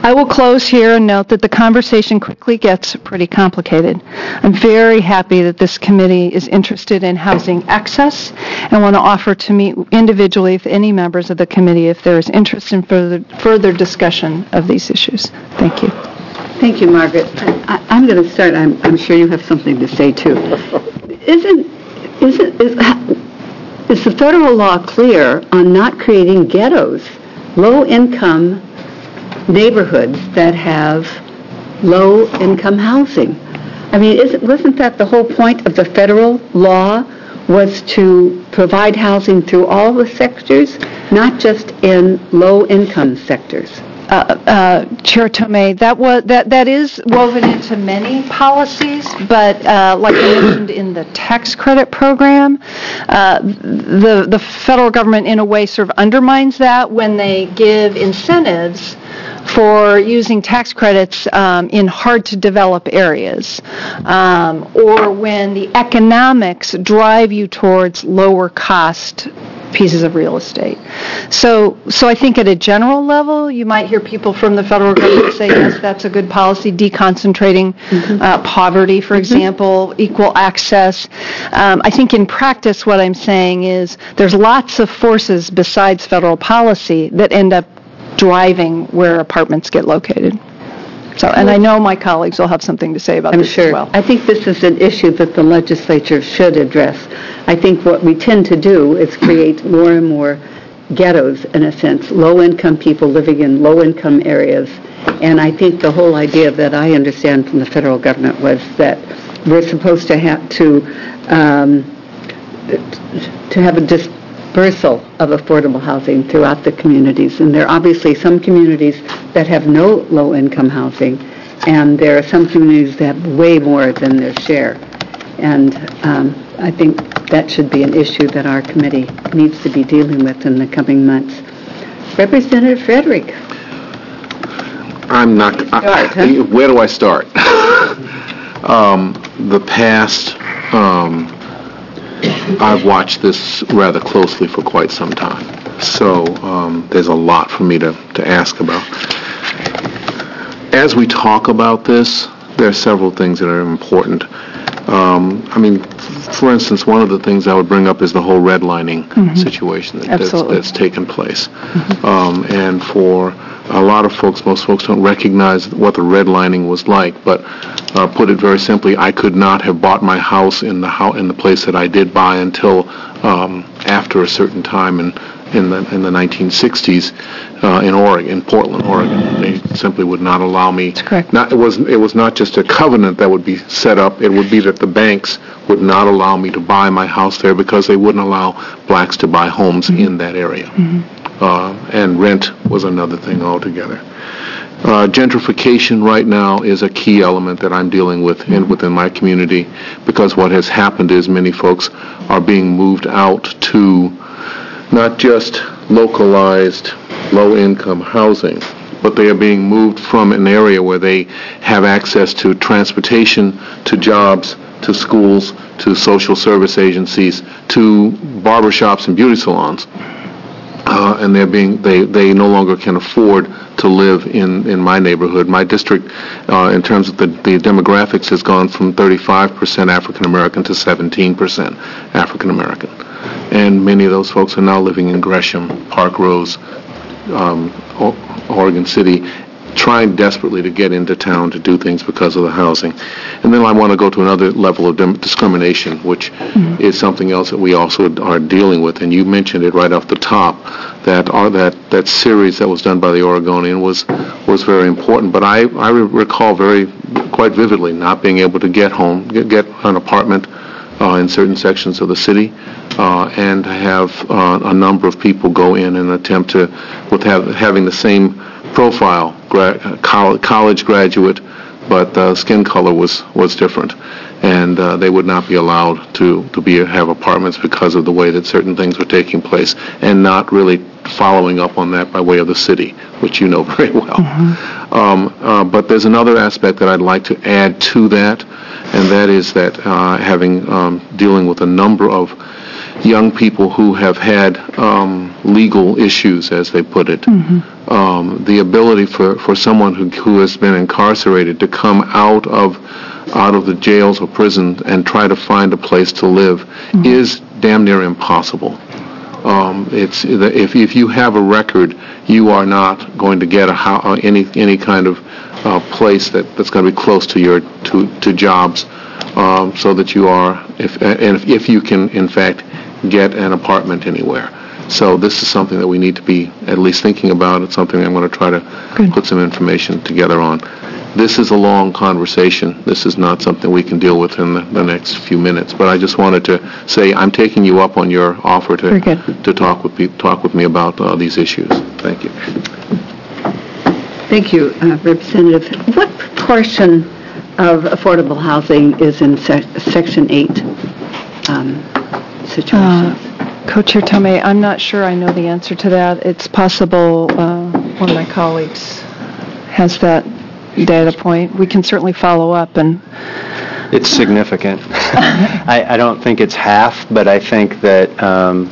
I will close here and note that the conversation quickly gets pretty complicated. I'm very happy that this committee is interested in housing access and want to offer to meet individually with any members of the committee if there is interest in further, further discussion of these issues. Thank you. Thank you, Margaret. I, I'm going to start. I'm, I'm sure you have something to say, too. Isn't, isn't, is, is the federal law clear on not creating ghettos, low-income neighborhoods that have low-income housing? I mean, isn't, wasn't that the whole point of the federal law, was to provide housing through all the sectors, not just in low-income sectors? Uh, uh, Chair Tomei, that was that that is woven into many policies, but uh, like I mentioned in the tax credit program, uh, the the federal government in a way sort of undermines that when they give incentives for using tax credits um, in hard-to-develop areas, um, or when the economics drive you towards lower-cost pieces of real estate. So, so I think at a general level, you might hear people from the federal government say, yes, that's a good policy, deconcentrating mm-hmm. uh, poverty, for mm-hmm. example, equal access. Um, I think in practice, what I'm saying is there's lots of forces besides federal policy that end up driving where apartments get located. So, and I know my colleagues will have something to say about I'm this sure. as well. I think this is an issue that the legislature should address. I think what we tend to do is create more and more ghettos, in a sense, low-income people living in low-income areas. And I think the whole idea that I understand from the federal government was that we're supposed to have to um, to have a dispersal of affordable housing throughout the communities. And there are obviously some communities that have no low-income housing, and there are some communities that have way more than their share. And um, I think that should be an issue that our committee needs to be dealing with in the coming months. Representative Frederick. I'm not... Start, I, huh? Where do I start? um, the past... Um, I've watched this rather closely for quite some time. So um, there's a lot for me to, to ask about. As we talk about this, there are several things that are important. Um, I mean, for instance, one of the things I would bring up is the whole redlining mm-hmm. situation that, that's, that's taken place. Mm-hmm. Um, and for a lot of folks, most folks don't recognize what the redlining was like, but uh, put it very simply, I could not have bought my house in the ho- in the place that I did buy until um, after a certain time in in the in the nineteen sixties uh, in Oregon, in Portland, Oregon. They simply would not allow me. That's correct. Not, it was it was not just a covenant that would be set up. It would be that the banks would not allow me to buy my house there because they wouldn't allow blacks to buy homes mm-hmm. in that area. Mm-hmm. Uh, and rent was another thing altogether. Uh, gentrification right now is a key element that I'm dealing with in, within my community, because what has happened is many folks are being moved out to not just localized low-income housing, but they are being moved from an area where they have access to transportation, to jobs, to schools, to social service agencies, to barbershops and beauty salons. Uh, and they're being they, they no longer can afford to live in, in my neighborhood. My district, uh, in terms of the, the demographics, has gone from thirty-five percent African American to seventeen percent African American. And many of those folks are now living in Gresham, Park Rose, um, o- Oregon City, trying desperately to get into town to do things because of the housing. And then I want to go to another level of dem- discrimination, which mm-hmm. is something else that we also are dealing with. And you mentioned it right off the top, that are, that, that series that was done by the Oregonian was was very important. But I, I re- recall very, quite vividly not being able to get home, get, get an apartment uh, in certain sections of the city, uh, and have uh, a number of people go in and attempt to, with have, having the same profile, gra- college graduate, but the uh, skin color was, was different. And uh, they would not be allowed to, to be have apartments because of the way that certain things were taking place, and not really following up on that by way of the city, which you know very well. Mm-hmm. Um, uh, but there's another aspect that I'd like to add to that, and that is that uh, having um, dealing with a number of young people who have had um, legal issues, as they put it. Mm-hmm. um, the ability for, for someone who, who has been incarcerated to come out of out of the jails or prisons and try to find a place to live mm-hmm. is damn near impossible. Um, it's if if you have a record, you are not going to get a how, any any kind of uh, place that, that's going to be close to your to to jobs, um, so that you are if and if, if you can in fact get an apartment anywhere. So this is something that we need to be at least thinking about. It's something I'm going to try to Good. put some information together on. This is a long conversation. This is not something we can deal with in the, the next few minutes. But I just wanted to say I'm taking you up on your offer to to talk with me, talk with me about uh, these issues. Thank you. Thank you, uh, Representative. What proportion of affordable housing is in se- Section eight um, situations? Uh, Co-Chair Tomei, I'm not sure I know the answer to that. It's possible uh, one of my colleagues has that data point. We can certainly follow up and... It's significant. I, I don't think it's half, but I think that um,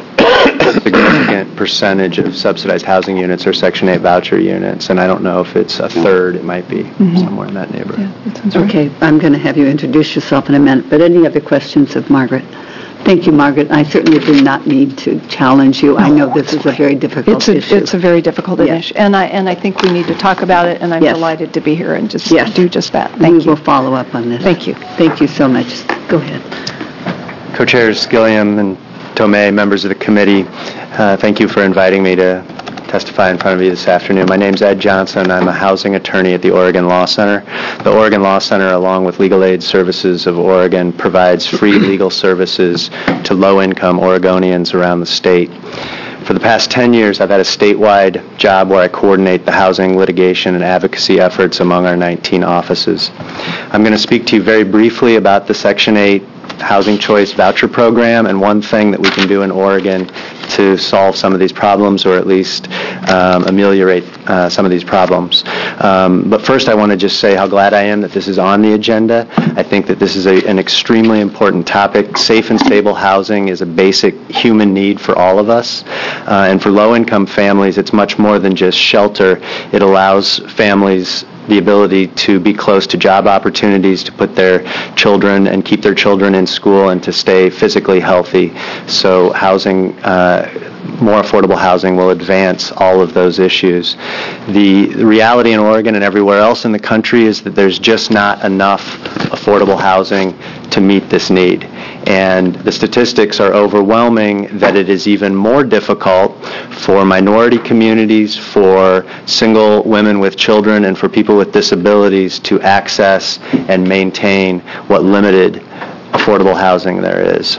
a significant percentage of subsidized housing units are Section eight voucher units, and I don't know if it's a third. It might be mm-hmm. somewhere in that neighborhood. Yeah, that sounds right. Okay, I'm going to have you introduce yourself in a minute, but any other questions of Margaret? Thank you, Margaret. I certainly do not need to challenge you. I know this is a very difficult it's a, issue. It's a very difficult yes. issue, and I and I think we need to talk about it, and I'm yes. delighted to be here and just yes. do just that. Thank we you. We will follow up on this. Thank you. Thank you so much. Go ahead. Co-Chairs Gilliam and Tomei, members of the committee, uh, thank you for inviting me to testify in front of you this afternoon. My name's Ed Johnson. I'm a housing attorney at the Oregon Law Center. The Oregon Law Center, along with Legal Aid Services of Oregon, provides free legal services to low-income Oregonians around the state. For the past ten years, I've had a statewide job where I coordinate the housing, litigation, and advocacy efforts among our nineteen offices. I'm going to speak to you very briefly about the Section eight Housing Choice Voucher Program and one thing that we can do in Oregon to solve some of these problems, or at least um, ameliorate uh, some of these problems. Um, but first, I want to just say how glad I am that this is on the agenda. I think that this is a, an extremely important topic. Safe and stable housing is a basic human need for all of us. Uh, and for low-income families, it's much more than just shelter. It allows families the ability to be close to job opportunities, to put their children and keep their children in school, and to stay physically healthy. So housing, uh, more affordable housing will advance all of those issues. The, the reality in Oregon and everywhere else in the country is that there's just not enough affordable housing to meet this need. And the statistics are overwhelming that it is even more difficult for minority communities, for single women with children, and for people with disabilities to access and maintain what limited affordable housing there is.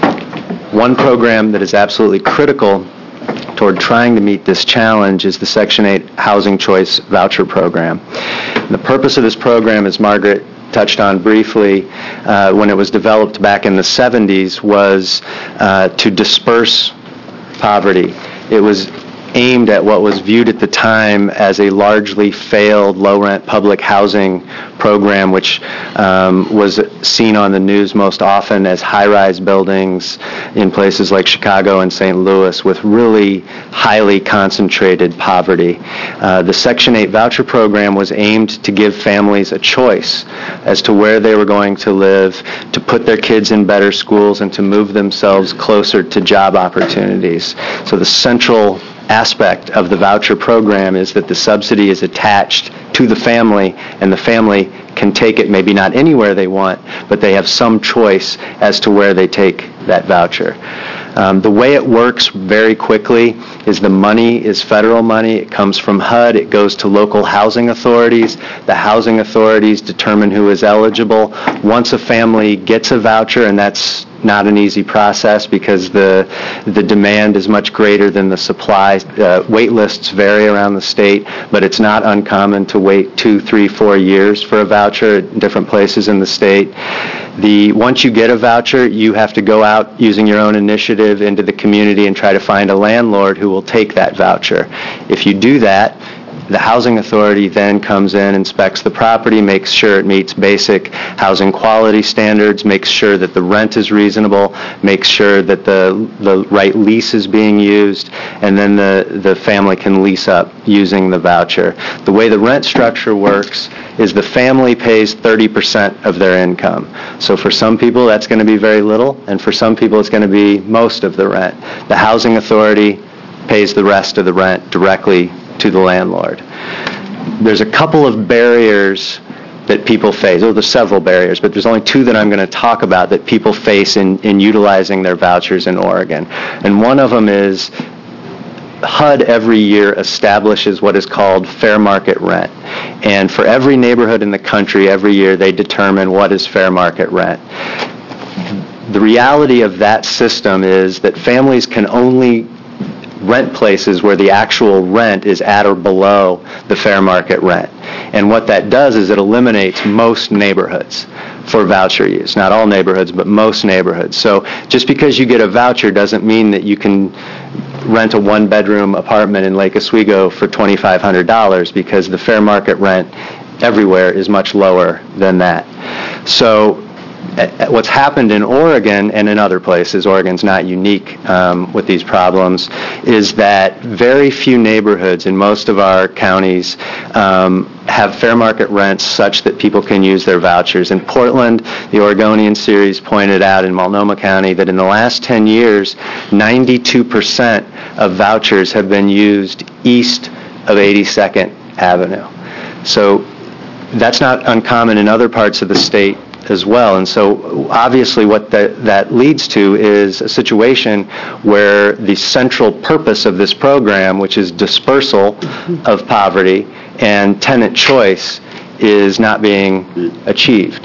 One program that is absolutely critical toward trying to meet this challenge is the Section eight Housing Choice Voucher Program. And the purpose of this program, as Margaret touched on briefly, uh, when it was developed back in the seventies, was uh, to disperse poverty. It was aimed at what was viewed at the time as a largely failed low-rent public housing program, which um, was seen on the news most often as high-rise buildings in places like Chicago and Saint Louis with really highly concentrated poverty. Uh, the Section eight voucher program was aimed to give families a choice as to where they were going to live, to put their kids in better schools, and to move themselves closer to job opportunities. So the central aspect of the voucher program is that the subsidy is attached to the family, and the family can take it maybe not anywhere they want, but they have some choice as to where they take that voucher. Um, the way it works very quickly is the money is federal money. It comes from H U D. It goes to local housing authorities. The housing authorities determine who is eligible. Once a family gets a voucher, and that's not an easy process because the the demand is much greater than the supply. Uh, wait lists vary around the state, but it's not uncommon to wait two, three, four years for a voucher at different places in the state. The once you get a voucher, you have to go out using your own initiative into the community and try to find a landlord who will take that voucher. If you do that, The housing authority then comes in, inspects the property, makes sure it meets basic housing quality standards, makes sure that the rent is reasonable, makes sure that the, the right lease is being used, and then the, the family can lease up using the voucher. The way the rent structure works is the family pays thirty percent of their income. So for some people, that's going to be very little, and for some people, it's going to be most of the rent. The housing authority pays the rest of the rent directly to the landlord. There's a couple of barriers that people face. Oh, there's several barriers, but there's only two that I'm going to talk about that people face in, in utilizing their vouchers in Oregon. And one of them is H U D every year establishes what is called fair market rent. And for every neighborhood in the country, every year they determine what is fair market rent. The reality of that system is that families can only rent places where the actual rent is at or below the fair market rent. And what that does is it eliminates most neighborhoods for voucher use. Not all neighborhoods, but most neighborhoods. So just because you get a voucher doesn't mean that you can rent a one-bedroom apartment in Lake Oswego for twenty-five hundred dollars, because the fair market rent everywhere is much lower than that. So what's happened in Oregon and in other places, Oregon's not unique um, with these problems, is that very few neighborhoods in most of our counties um, have fair market rents such that people can use their vouchers. In Portland, the Oregonian series pointed out in Multnomah County that in the last ten years, ninety-two percent of vouchers have been used east of eighty-second Avenue. So that's not uncommon in other parts of the state as well. And so obviously what that, that leads to is a situation where the central purpose of this program, which is dispersal of poverty and tenant choice, is not being achieved.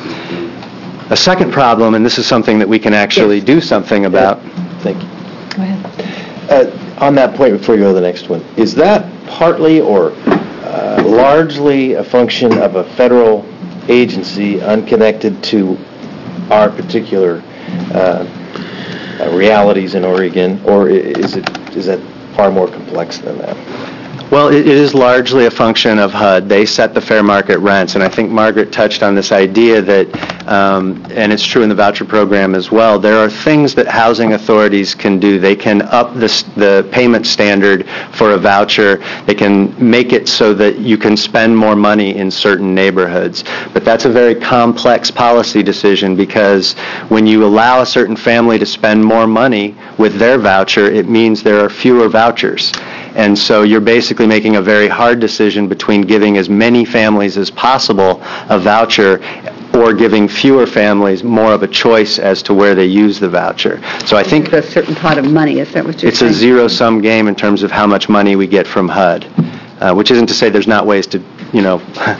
A second problem, and this is something that we can actually Yes. do something about. Thank you. Go ahead. Uh, on that point, before you go to the next one, is that partly or uh, largely a function of a federal agency unconnected to our particular uh, uh, realities in Oregon, or is it is that far more complex than that? Well, it is largely a function of H U D. They set the fair market rents, and I think Margaret touched on this idea that, um, and it's true in the voucher program as well, there are things that housing authorities can do. They can up the, the payment standard for a voucher. They can make it so that you can spend more money in certain neighborhoods. But that's a very complex policy decision, because when you allow a certain family to spend more money with their voucher, it means there are fewer vouchers. And so you're basically making a very hard decision between giving as many families as possible a voucher or giving fewer families more of a choice as to where they use the voucher. So I think a certain pot of money, is that what you're it's saying? a zero-sum game in terms of how much money we get from H U D, uh, which isn't to say there's not ways to, you know,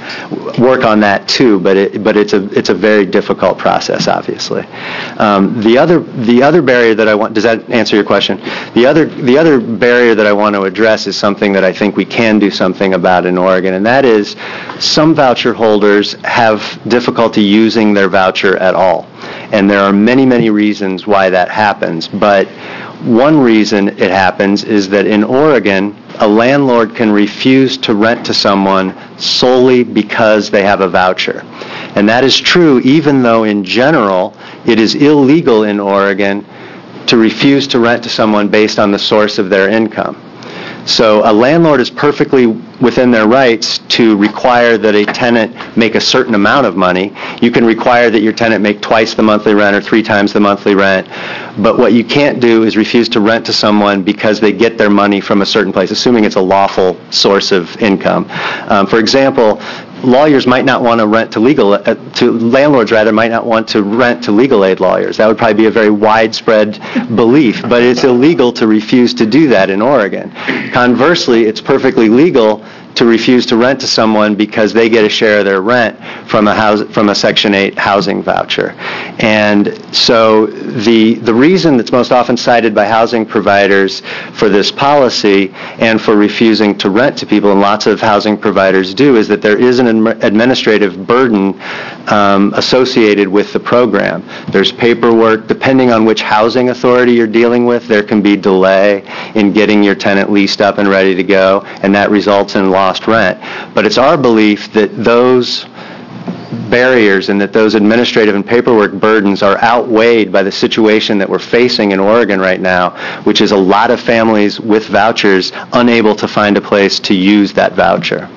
work on that too, but it, but it's a it's a very difficult process, obviously. Um, the other the other barrier that I want, does that answer your question? The other the other barrier that I want to address is something that I think we can do something about in Oregon, and that is some voucher holders have difficulty using their voucher at all. And there are many, many reasons why that happens, but one reason it happens is that in Oregon, a landlord can refuse to rent to someone solely because they have a voucher. And that is true even though in general it is illegal in Oregon to refuse to rent to someone based on the source of their income. So a landlord is perfectly within their rights to require that a tenant make a certain amount of money. You can require that your tenant make twice the monthly rent or three times the monthly rent. But what you can't do is refuse to rent to someone because they get their money from a certain place, assuming it's a lawful source of income. Um, for example, lawyers might not want to rent to legal, uh, to landlords rather, might not want to rent to legal aid lawyers. That would probably be a very widespread belief, but it's illegal to refuse to do that in Oregon. Conversely, it's perfectly legal to refuse to rent to someone because they get a share of their rent from a house, from a Section eight housing voucher. And so the the reason that's most often cited by housing providers for this policy and for refusing to rent to people, and lots of housing providers do, is that there is an administrative burden um, associated with the program. There's paperwork. Depending on which housing authority you're dealing with, there can be delay in getting your tenant leased up and ready to go, and that results in law lost rent. But it's our belief that those barriers and that those administrative and paperwork burdens are outweighed by the situation that we're facing in Oregon right now, which is a lot of families with vouchers unable to find a place to use that voucher.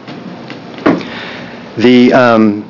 The um,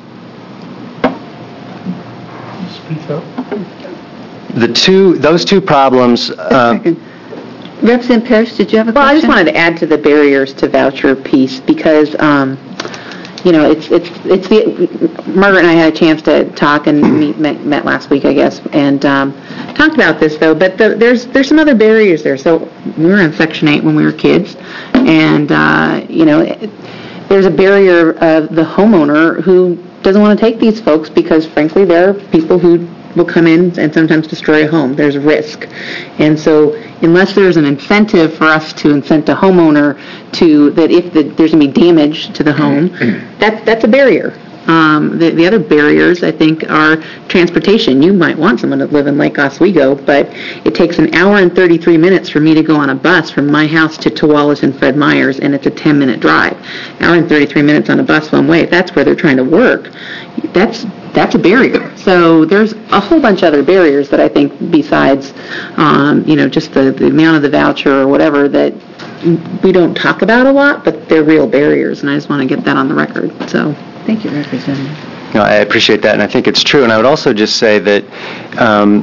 the two those two problems. Uh, Representative Parrish, did you have a Well, I question? just wanted to add to the barriers to voucher piece because, um, you know, it's it's it's the Margaret and I had a chance to talk and meet met, met last week, I guess, and um, talked about this though. But the, there's there's some other barriers there. So we were in Section eight when we were kids, and uh, you know, it, there's a barrier of the homeowner who doesn't want to take these folks because, frankly, there are people who will come in and sometimes destroy a home. There's risk. And so unless there's an incentive for us to incent a homeowner to, that if the, there's going to be damage to the home, that, that's a barrier. Um, the, the other barriers, I think, are transportation. You might want someone to live in Lake Oswego, but it takes an hour and thirty-three minutes for me to go on a bus from my house to Tualatin and Fred Meyer's, and it's a ten-minute drive. Hour and thirty-three minutes on a bus one way. If that's where they're trying to work, that's that's a barrier. So there's a whole bunch of other barriers that I think, besides, um, you know, just the, the amount of the voucher or whatever, that we don't talk about a lot, but they're real barriers, and I just want to get that on the record. So. Thank you, Representative. No, I appreciate that, and I think it's true. And I would also just say that um,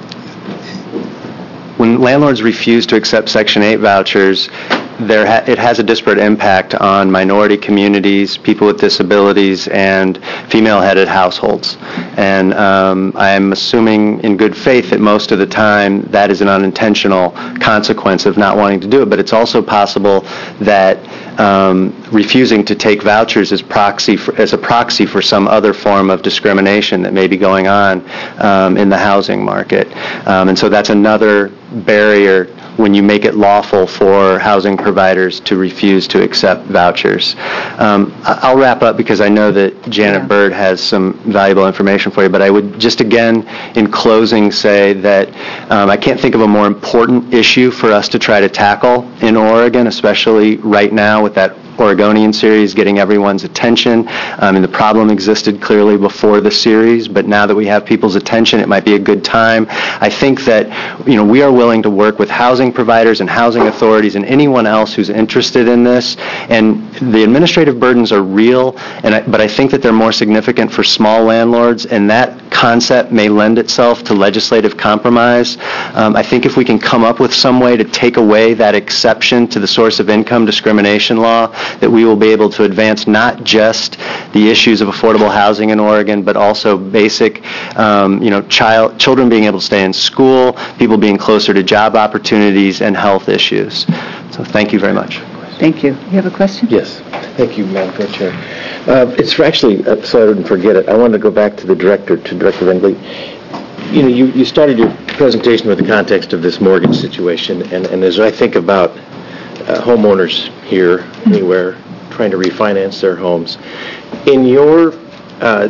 when landlords refuse to accept Section eight vouchers, there ha- it has a disparate impact on minority communities, people with disabilities, and female-headed households. And um, I'm assuming in good faith that most of the time that is an unintentional consequence of not wanting to do it. But it's also possible that um, refusing to take vouchers as proxy for, as a proxy for some other form of discrimination that may be going on um, in the housing market. Um, and so that's another barrier when you make it lawful for housing providers to refuse to accept vouchers. Um, I'll wrap up because I know that Janet yeah. Bird has some valuable information for you, but I would just again, in closing, say that um, I can't think of a more important issue for us to try to tackle in Oregon, especially right now with that Oregonian series getting everyone's attention. Um, and the problem existed clearly before the series, but now that we have people's attention, it might be a good time. I think that, you know, we are willing to work with housing providers and housing authorities and anyone else who's interested in this. And the administrative burdens are real, and I, but I think that they're more significant for small landlords, and that concept may lend itself to legislative compromise. Um, I think if we can come up with some way to take away that exception to the source of income discrimination law, that we will be able to advance not just the issues of affordable housing in Oregon, but also basic, um, you know, child, children being able to stay in school, people being closer to job opportunities, and health issues. So thank you very much. Thank you. You have a question? Yes. Thank you, Madam Co-Chair. Uh, it's actually, uh, so I didn't forget it, I wanted to go back to the director, to Director Van Vliet. You know, you, you started your presentation with the context of this mortgage situation, and, and as I think about uh, homeowners here, anywhere, trying to refinance their homes, in your uh,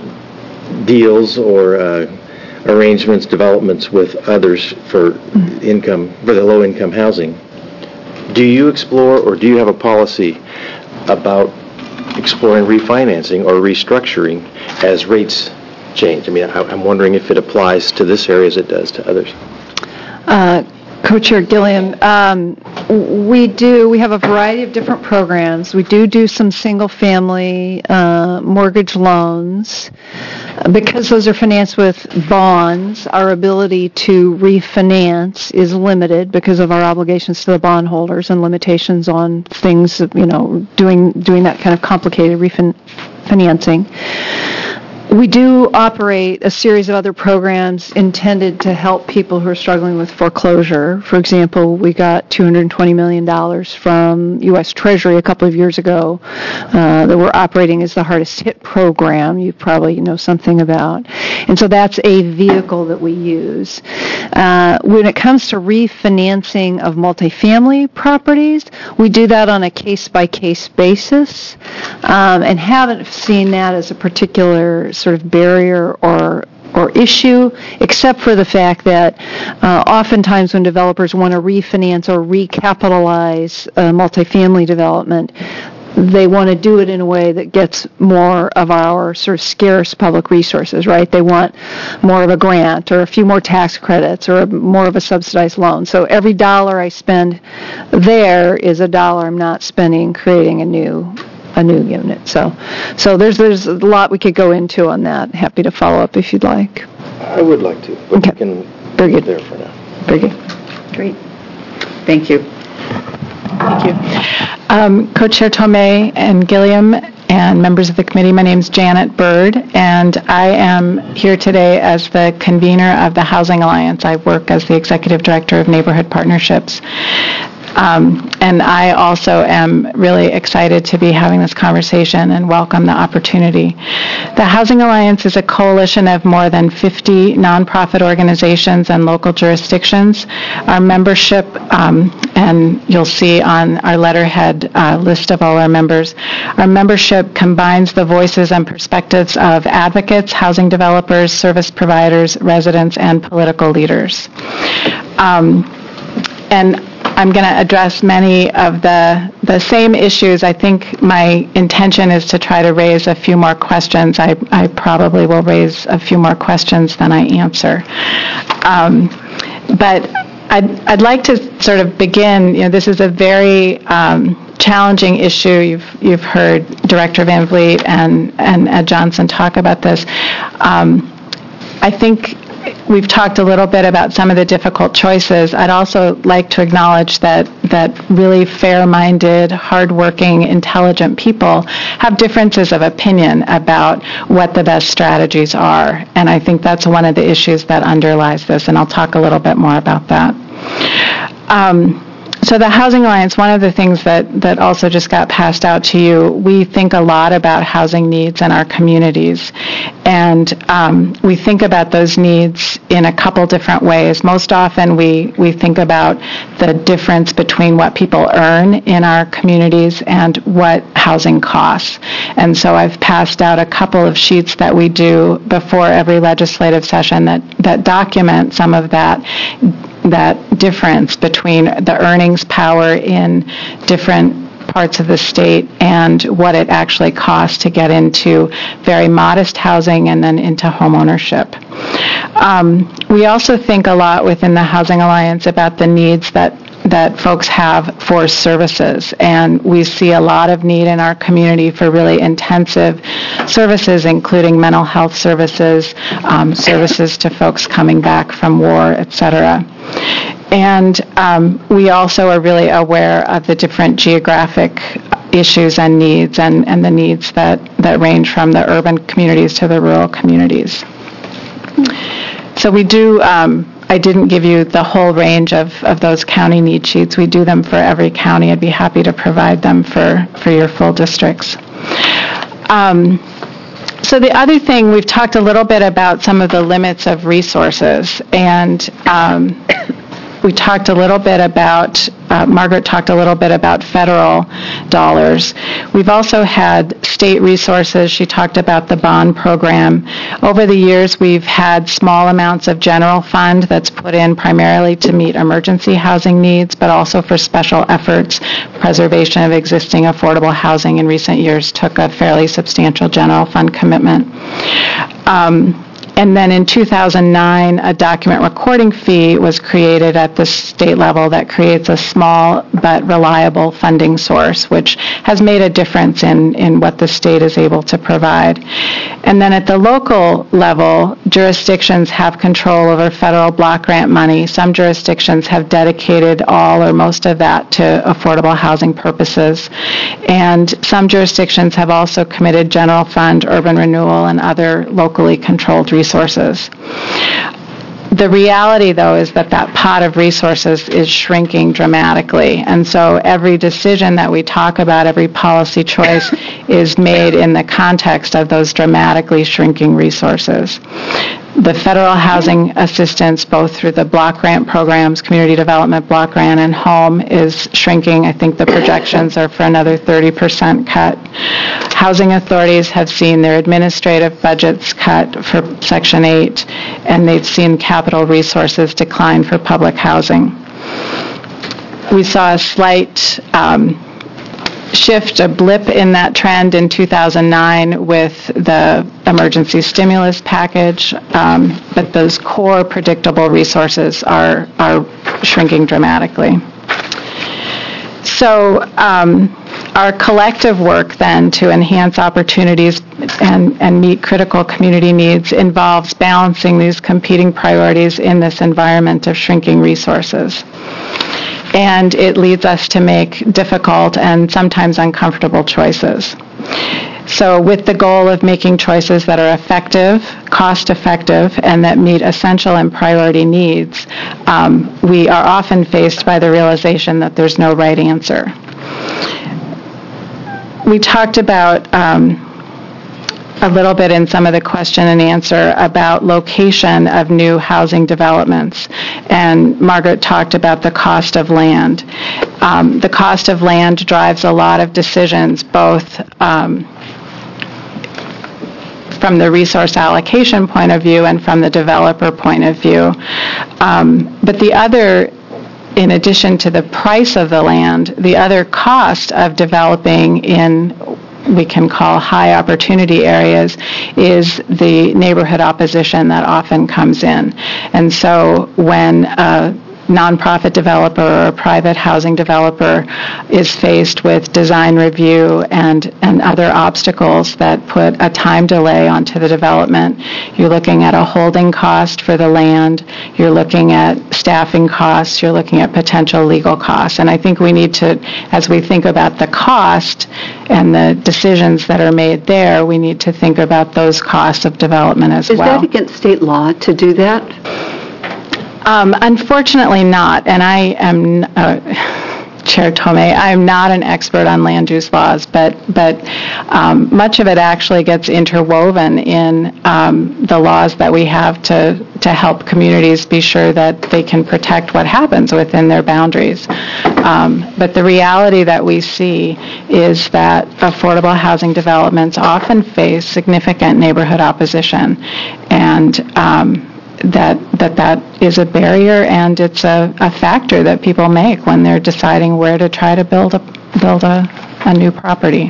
deals or uh, arrangements, developments with others for income, for the low-income housing, do you explore or do you have a policy about exploring refinancing or restructuring as rates change? I mean, I'm wondering if it applies to this area as it does to others. Uh, Co-Chair Gilliam, um, we do, we have a variety of different programs. We do do some single-family uh, mortgage loans. Because those are financed with bonds, our ability to refinance is limited because of our obligations to the bondholders and limitations on things, you know, doing doing that kind of complicated refinancing. We do operate a series of other programs intended to help people who are struggling with foreclosure. For example, we got two hundred twenty million dollars from U S Treasury a couple of years ago uh, that we're operating as the Hardest Hit program you probably know something about. And so that's a vehicle that we use. Uh, when it comes to refinancing of multifamily properties, we do that on a case-by-case basis um, and haven't seen that as a particular sort of barrier or or issue, except for the fact that uh, oftentimes when developers want to refinance or recapitalize uh, multifamily development, they want to do it in a way that gets more of our sort of scarce public resources, right? They want more of a grant or a few more tax credits or more of a subsidized loan. So every dollar I spend there is a dollar I'm not spending creating a new a new unit. So so there's there's a lot we could go into on that. Happy to follow up if you'd like. I would like to, but okay. we can Very good. there for now. Very good. Great. Thank you. Thank you. Um, Co-Chair Tomei and Gilliam and members of the committee, my name is Janet Bird, and I am here today as the convener of the Housing Alliance. I work as the Executive Director of Neighborhood Partnerships. Um, and I also am really excited to be having this conversation and welcome the opportunity. The Housing Alliance is a coalition of more than fifty nonprofit organizations and local jurisdictions. Our membership, um, and you'll see on our letterhead uh, list of all our members, our membership combines the voices and perspectives of advocates, housing developers, service providers, residents, and political leaders. Um, and I'm going to address many of the the same issues. I think my intention is to try to raise a few more questions. I, I probably will raise a few more questions than I answer. Um, but I'd, I'd like to sort of begin, you know, this is a very um, challenging issue. You've you've heard Director Van Vliet and, and Ed Johnson talk about this. Um, I think we've talked a little bit about some of the difficult choices. I'd also like to acknowledge that that really fair-minded, hardworking, intelligent people have differences of opinion about what the best strategies are. And I think that's one of the issues that underlies this, and I'll talk a little bit more about that. Um, So the Housing Alliance, one of the things that, that also just got passed out to you, we think a lot about housing needs in our communities. And um, we think about those needs in a couple different ways. Most often we, we think about the difference between what people earn in our communities and what housing costs. And so I've passed out a couple of sheets that we do before every legislative session that, that document some of that that difference between the earnings power in different parts of the state and what it actually costs to get into very modest housing and then into home ownership. Um, we also think a lot within the Housing Alliance about the needs that that folks have for services, and we see a lot of need in our community for really intensive services, including mental health services, um, services to folks coming back from war, et cetera. And um, we also are really aware of the different geographic issues and needs, and, and the needs that, that range from the urban communities to the rural communities. So we do um, I didn't give you the whole range of, of those county need sheets. We do them for every county. I'd be happy to provide them for, for your full districts. Um, so the other thing, we've talked a little bit about some of the limits of resources, and um, we talked a little bit about, uh, Margaret talked a little bit about federal dollars. We've also had state resources. She talked about the bond program. Over the years, we've had small amounts of general fund that's put in primarily to meet emergency housing needs, but also for special efforts. Preservation of existing affordable housing in recent years took a fairly substantial general fund commitment. Um, And then in two thousand nine, a document recording fee was created at the state level that creates a small but reliable funding source, which has made a difference in, in what the state is able to provide. And then at the local level, jurisdictions have control over federal block grant money. Some jurisdictions have dedicated all or most of that to affordable housing purposes. And some jurisdictions have also committed general fund, urban renewal, and other locally controlled resources. resources. The reality, though, is that that pot of resources is shrinking dramatically. And so every decision that we talk about, every policy choice is made in the context of those dramatically shrinking resources. The federal housing assistance, both through the block grant programs, community development block grant, and home, is shrinking. I think the projections are for another thirty percent cut. Housing authorities have seen their administrative budgets cut for Section eight, and they've seen capital resources decline for public housing. We saw a slight um, shift, a blip in that trend in two thousand nine with the emergency stimulus package, um, but those core predictable resources are, are shrinking dramatically. So um, our collective work then to enhance opportunities and, and meet critical community needs involves balancing these competing priorities in this environment of shrinking resources. And it leads us to make difficult and sometimes uncomfortable choices. So with the goal of making choices that are effective, cost-effective, and that meet essential and priority needs, um, we are often faced by the realization that there's no right answer. We talked about um, a little bit in some of the question and answer about location of new housing developments. And Margaret talked about the cost of land. Um, the cost of land drives a lot of decisions, both um, from the resource allocation point of view and from the developer point of view. Um, but the other, in addition to the price of the land, the other cost of developing in we can call high opportunity areas is the neighborhood opposition that often comes in. And so when a nonprofit developer or a private housing developer is faced with design review and, and other obstacles that put a time delay onto the development, you're looking at a holding cost for the land, you're looking at staffing costs, you're looking at potential legal costs. And I think we need to, as we think about the cost and the decisions that are made there, we need to think about those costs of development as Is well. Is that against state law to do that? Um, unfortunately not, and I am, uh, Chair Tomei, I am not an expert on land use laws, but, but um, much of it actually gets interwoven in um, the laws that we have to, to help communities be sure that they can protect what happens within their boundaries. Um, but the reality that we see is that affordable housing developments often face significant neighborhood opposition, and um, that that that is a barrier, and it's a, a factor that people make when they're deciding where to try to build a build a, a new property.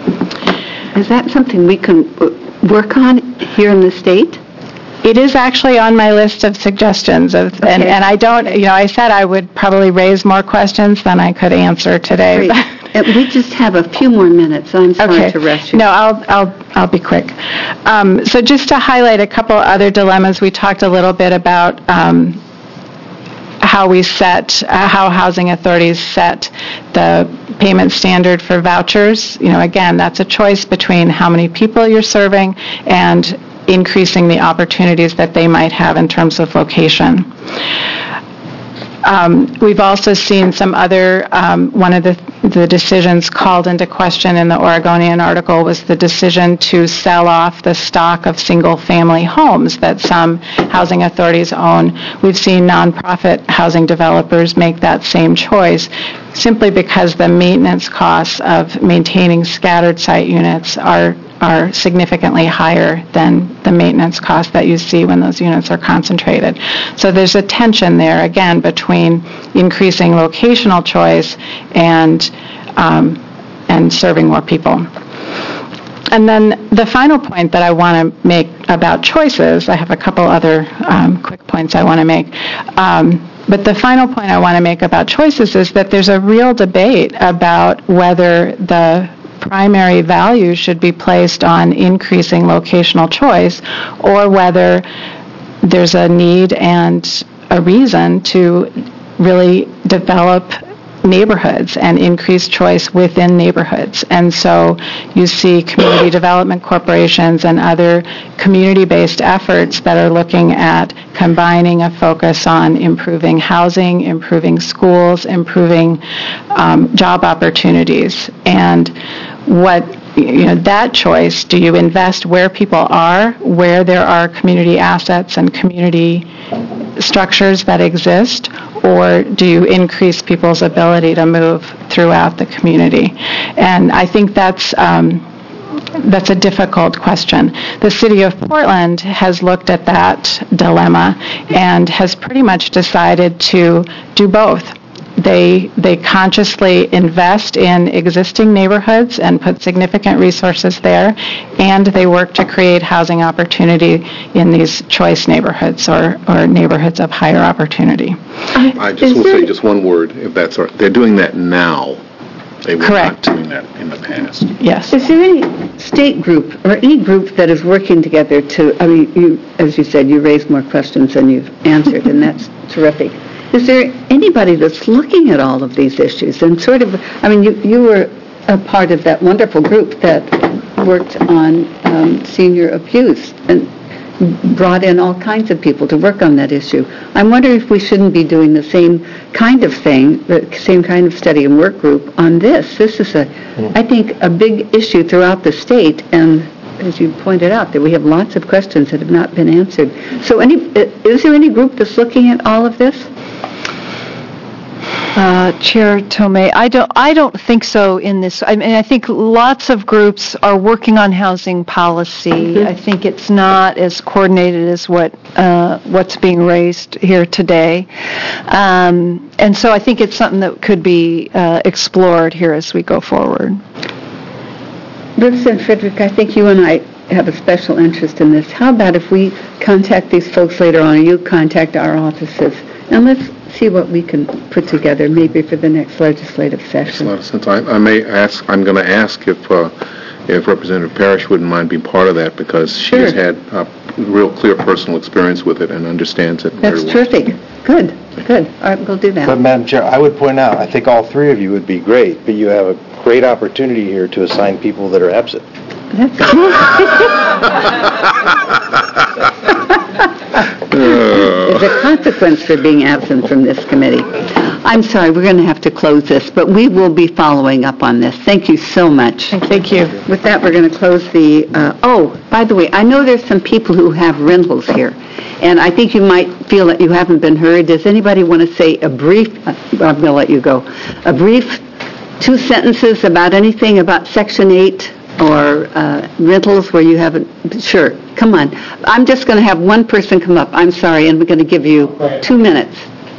Is that something we can work on here in the state? It is actually on my list of suggestions, of, okay. and, and I don't, you know, I said I would probably raise more questions than I could answer today. And we just have a few more minutes. I'm sorry okay. to rush you. No, I'll I'll I'll be quick. Um, so just to highlight a couple other dilemmas, we talked a little bit about um, how we set, uh, how housing authorities set the payment standard for vouchers. You know, again, that's a choice between how many people you're serving and increasing the opportunities that they might have in terms of location. Um, we've also seen some other, um, one of the, the decisions called into question in the Oregonian article was the decision to sell off the stock of single-family homes that some housing authorities own. We've seen nonprofit housing developers make that same choice simply because the maintenance costs of maintaining scattered site units are are significantly higher than the maintenance costs that you see when those units are concentrated. So there's a tension there, again, between increasing locational choice and, um, and serving more people. And then the final point that I want to make about choices, I have a couple other um, quick points I want to make. Um, But the final point I want to make about choices is that there's a real debate about whether the primary value should be placed on increasing locational choice, or whether there's a need and a reason to really develop neighborhoods and increase choice within neighborhoods. And so you see community development corporations and other community-based efforts that are looking at combining a focus on improving housing, improving schools, improving um, job opportunities. And what, you know, that choice, do you invest where people are, where there are community assets and community structures that exist, or do you increase people's ability to move throughout the community? And I think that's um, that's a difficult question. The City of Portland has looked at that dilemma and has pretty much decided to do both. they they consciously invest in existing neighborhoods and put significant resources there, and they work to create housing opportunity in these choice neighborhoods or, or neighborhoods of higher opportunity. I just will say just one word, if that's all right. They're doing that now. They were Correct. not doing that in the past. Yes. Is there any state group or any group that is working together to, I mean, you, as you said, you raised more questions than you've answered, and that's terrific. Is there anybody that's looking at all of these issues and sort of, I mean, you, you were a part of that wonderful group that worked on um, senior abuse and brought in all kinds of people to work on that issue. I'm wondering if we shouldn't be doing the same kind of thing, the same kind of study and work group on this. This is, a, I think, a big issue throughout the state, and as you pointed out, that we have lots of questions that have not been answered. So any, is there any group that's looking at all of this? Uh, Chair Tomei, I don't, I don't think so in this. I mean, I think lots of groups are working on housing policy. Mm-hmm. I think it's not as coordinated as what uh, what's being raised here today. Um, and so I think it's something that could be uh, explored here as we go forward. Bruce and Frederick, I think you and I have a special interest in this. How about if we contact these folks later on, or you contact our offices, and let's see what we can put together maybe for the next legislative session. Makes a lot of sense. I, I may ask, I'm going to ask if uh, if Representative Parrish wouldn't mind being part of that, because she Sure. has had a real clear personal experience with it and understands it That's very well. terrific. Good, good. All right, we'll do that. But Madam Chair, I would point out, I think all three of you would be great, but you have a great opportunity here to assign people that are absent. There's a consequence for being absent from this committee. I'm sorry, we're going to have to close this, but we will be following up on this. Thank you so much. Thank you. With that, we're going to close the, uh, oh, by the way, I know there's some people who have rentals here, and I think you might feel that you haven't been heard. Does anybody want to say a brief, uh, I'm going to let you go, a brief two sentences about anything about Section eight or uh, rentals where you haven't, sure, come on. I'm just going to have one person come up, I'm sorry, and we're going to give you two minutes.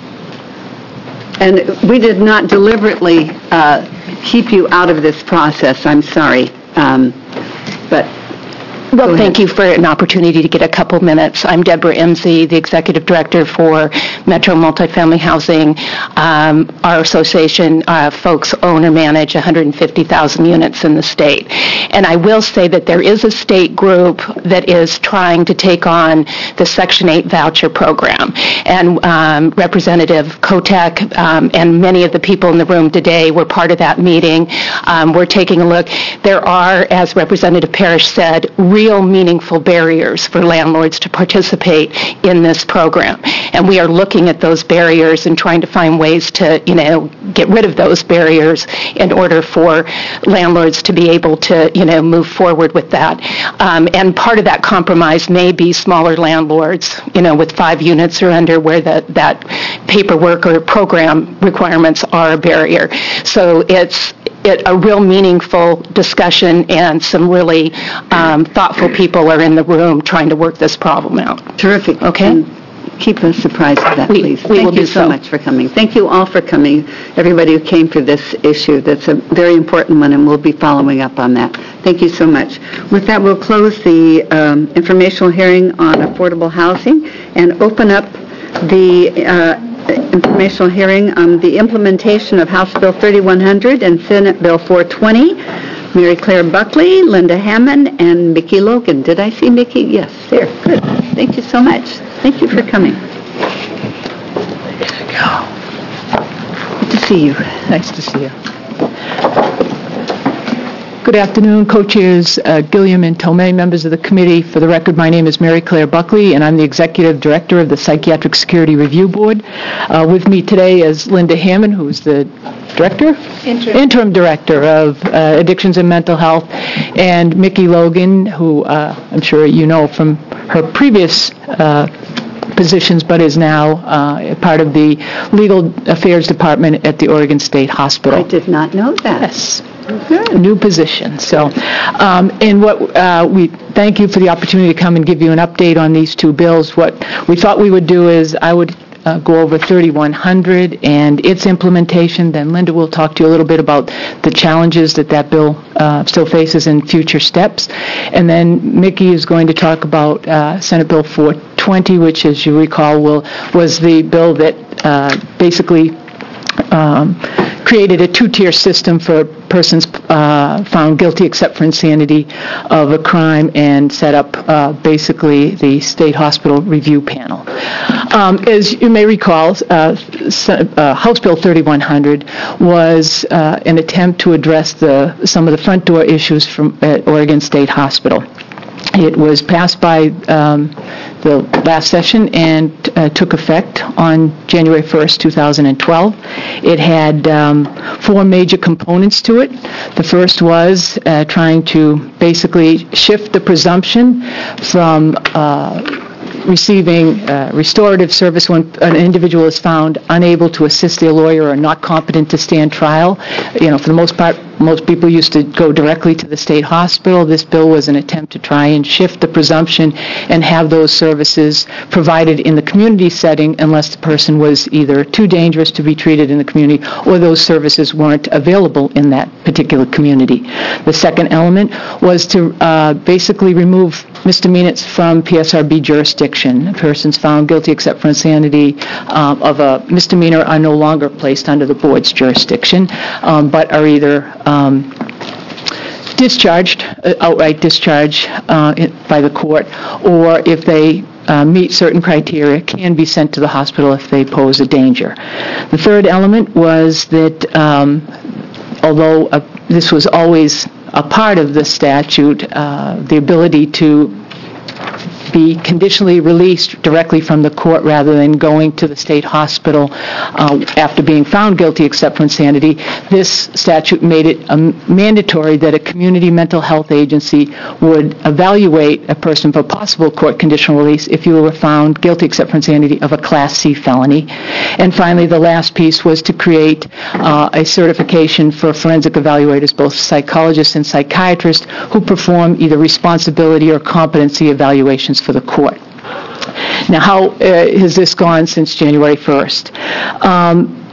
And we did not deliberately uh, keep you out of this process, I'm sorry. Um, but Well, thank you for an opportunity to get a couple minutes. I'm Deborah Emsey, the Executive Director for Metro Multifamily Housing. Um, our association, uh, folks own or manage one hundred fifty thousand units in the state. And I will say that there is a state group that is trying to take on the Section eight voucher program. And um, Representative Kotek um, and many of the people in the room today were part of that meeting. Um, we're taking a look. There are, as Representative Parrish said, real meaningful barriers for landlords to participate in this program. And we are looking at those barriers and trying to find ways to, you know, get rid of those barriers in order for landlords to be able to, you know, move forward with that. Um, and part of that compromise may be smaller landlords, you know, with five units or under, where the, that paperwork or program requirements are a barrier. So it's It, a real meaningful discussion, and some really um, thoughtful people are in the room trying to work this problem out. Terrific. Okay. And keep us apprised of that, We- please. we will Thank you do so so. much for coming. Thank you all for coming, everybody who came for this issue. That's a very important one, and we'll be following up on that. Thank you so much. With that, we'll close the um, informational hearing on affordable housing and open up the uh, informational hearing on the implementation of House Bill thirty-one hundred and Senate Bill four twenty. Mary Claire Buckley, Linda Hammond, and Mickey Logan. Did I see Mickey? Yes, there. Good. Thank you so much. Thank you for coming. Good to see you. Nice to see you. Good afternoon, co-chairs uh, Gilliam and Tomei, members of the committee. For the record, my name is Mary Claire Buckley, and I'm the Executive Director of the Psychiatric Security Review Board. Uh, with me today is Linda Hammond, who's the Director? Interim. Interim Director of uh, Addictions and Mental Health, and Mickey Logan, who uh, I'm sure you know from her previous uh, positions, but is now uh, part of the Legal Affairs Department at the Oregon State Hospital. I did not know that. Yes. Good. New position. So, um, and what uh, we thank you for the opportunity to come and give you an update on these two bills. What we thought we would do is I would uh, go over thirty-one hundred and its implementation. Then Linda will talk to you a little bit about the challenges that that bill uh, still faces in future steps. And then Mickey is going to talk about uh, Senate Bill four twenty, which, as you recall, will, was the bill that uh, basically um, created a two-tier system for persons uh, found guilty except for insanity of a crime and set up uh, basically the state hospital review panel. Um, as you may recall, uh, uh, House Bill thirty-one hundred was uh, an attempt to address the, some of the front door issues from at Oregon State Hospital. It was passed by um, the last session and uh, took effect on January first, two thousand twelve. It had um, four major components to it. The first was uh, trying to basically shift the presumption from uh, receiving uh, restorative service when an individual is found unable to assist their lawyer or not competent to stand trial. You know, for the most part, most people used to go directly to the state hospital. This bill was an attempt to try and shift the presumption and have those services provided in the community setting unless the person was either too dangerous to be treated in the community or those services weren't available in that particular community. The second element was to uh, basically remove misdemeanors from P S R B jurisdiction. Persons found guilty except for insanity um, of a misdemeanor are no longer placed under the board's jurisdiction, um, but are either um, discharged, uh, outright discharged uh, by the court, or if they Uh, meet certain criteria, can be sent to the hospital if they pose a danger. The third element was that um, although uh, this was always a part of the statute, uh, the ability to be conditionally released directly from the court rather than going to the state hospital uh, after being found guilty except for insanity. This statute made it um, mandatory that a community mental health agency would evaluate a person for possible court conditional release if you were found guilty except for insanity of a Class C felony. And finally, the last piece was to create uh, a certification for forensic evaluators, both psychologists and psychiatrists, who perform either responsibility or competency evaluations for the court. Now, how uh, has this gone since January first? Um,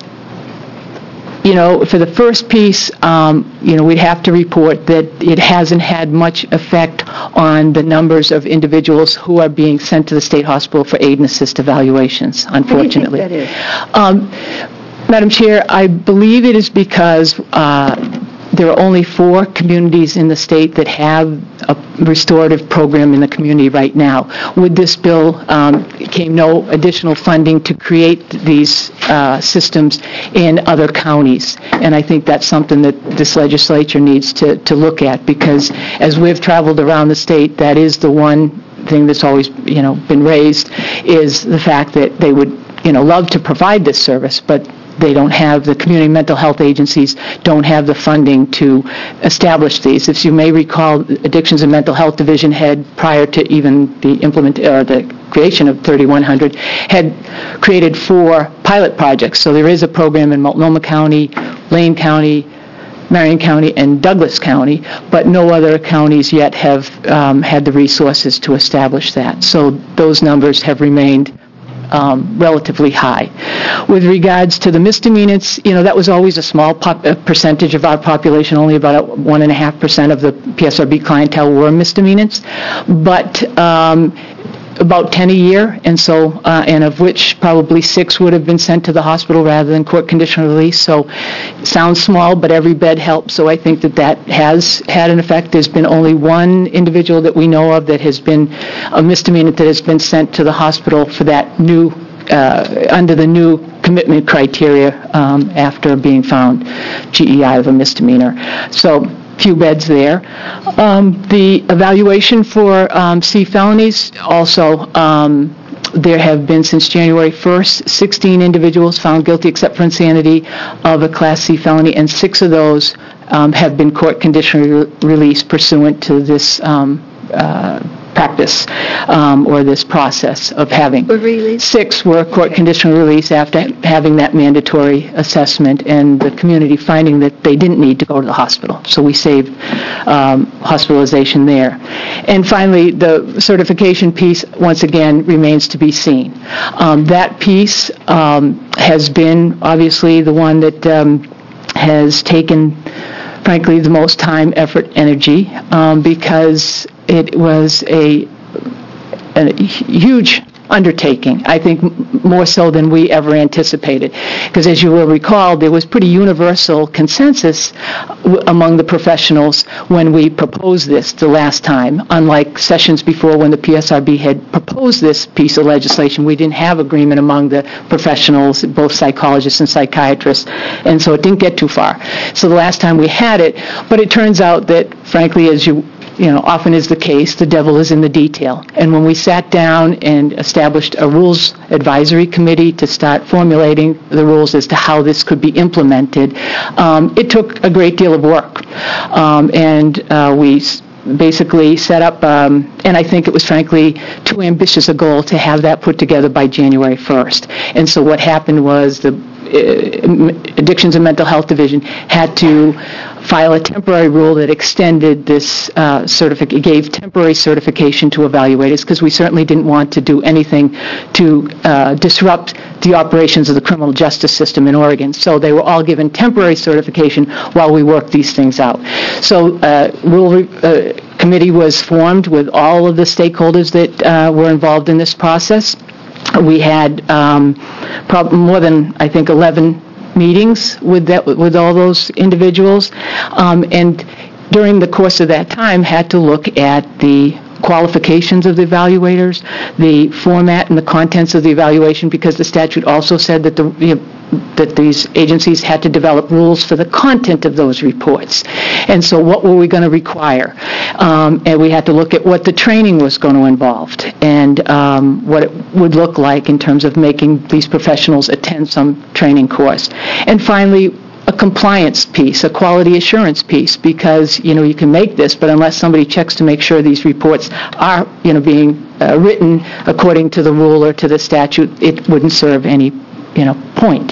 you know, for the first piece, um, you know, we'd have to report that it hasn't had much effect on the numbers of individuals who are being sent to the state hospital for aid and assist evaluations, unfortunately. What do you think that is? Um, Madam Chair, I believe it is because uh, there are only four communities in the state that have a restorative program in the community right now. With this bill, um, came no additional funding to create these uh, systems in other counties. And I think that's something that this legislature needs to, to look at, because as we've traveled around the state, that is the one thing that's always, you know, been raised, is the fact that they would, you know, love to provide this service, but they don't have, the community mental health agencies don't have the funding to establish these. As you may recall, Addictions and Mental Health Division had, prior to even the implement, or the creation of thirty-one hundred, had created four pilot projects. So there is a program in Multnomah County, Lane County, Marion County, and Douglas County, but no other counties yet have um, had the resources to establish that. So those numbers have remained Um, relatively high. With regards to the misdemeanors, you know, that was always a small pop- uh, percentage of our population. Only about one and a half percent of the P S R B clientele were misdemeanors, but um, about ten a year, and so, uh, and of which probably six would have been sent to the hospital rather than court conditional release. So, it sounds small, but every bed helps. So I think that that has had an effect. There's been only one individual that we know of that has been a misdemeanor that has been sent to the hospital for that new, uh, under the new commitment criteria um, after being found G E I of a misdemeanor. So, few beds there. Um, the evaluation for um, C felonies also, um, there have been since January first, sixteen individuals found guilty except for insanity of a Class C felony, and six of those um, have been court conditionally re- released pursuant to this um, uh, practice um, or this process of having. Release. Six were court conditional release after having that mandatory assessment and the community finding that they didn't need to go to the hospital. So we saved um, hospitalization there. And finally, the certification piece, once again, remains to be seen. Um, that piece um, has been obviously the one that um, has taken, frankly, the most time, effort, energy, um, because it was a, a huge undertaking, I think m- more so than we ever anticipated. Because as you will recall, there was pretty universal consensus w- among the professionals when we proposed this the last time. Unlike sessions before when the P S R B had proposed this piece of legislation, we didn't have agreement among the professionals, both psychologists and psychiatrists, and so it didn't get too far. So the last time we had it, but it turns out that, frankly, as you you know, often is the case, the devil is in the detail. And when we sat down and established a rules advisory committee to start formulating the rules as to how this could be implemented, um, it took a great deal of work. Um, and uh, we s- basically set up, um, and I think it was frankly too ambitious a goal to have that put together by January first. And so what happened was the uh, Addictions and Mental Health Division had to file a temporary rule that extended this uh, certificate, gave temporary certification to evaluators, because we certainly didn't want to do anything to uh, disrupt the operations of the criminal justice system in Oregon. So they were all given temporary certification while we worked these things out. So uh, rule re- uh, committee was formed with all of the stakeholders that uh, were involved in this process. We had um, prob- more than, I think, eleven meetings with that, with all those individuals, um, and during the course of that time had to look at the qualifications of the evaluators, the format and the contents of the evaluation, because the statute also said that the you know, that these agencies had to develop rules for the content of those reports. And so what were we going to require? Um, and we had to look at what the training was going to involve and um, what it would look like in terms of making these professionals attend some training course. And finally, a compliance piece, a quality assurance piece, because, you know, you can make this, but unless somebody checks to make sure these reports are, you know, being uh, written according to the rule or to the statute, it wouldn't serve any, you know, point.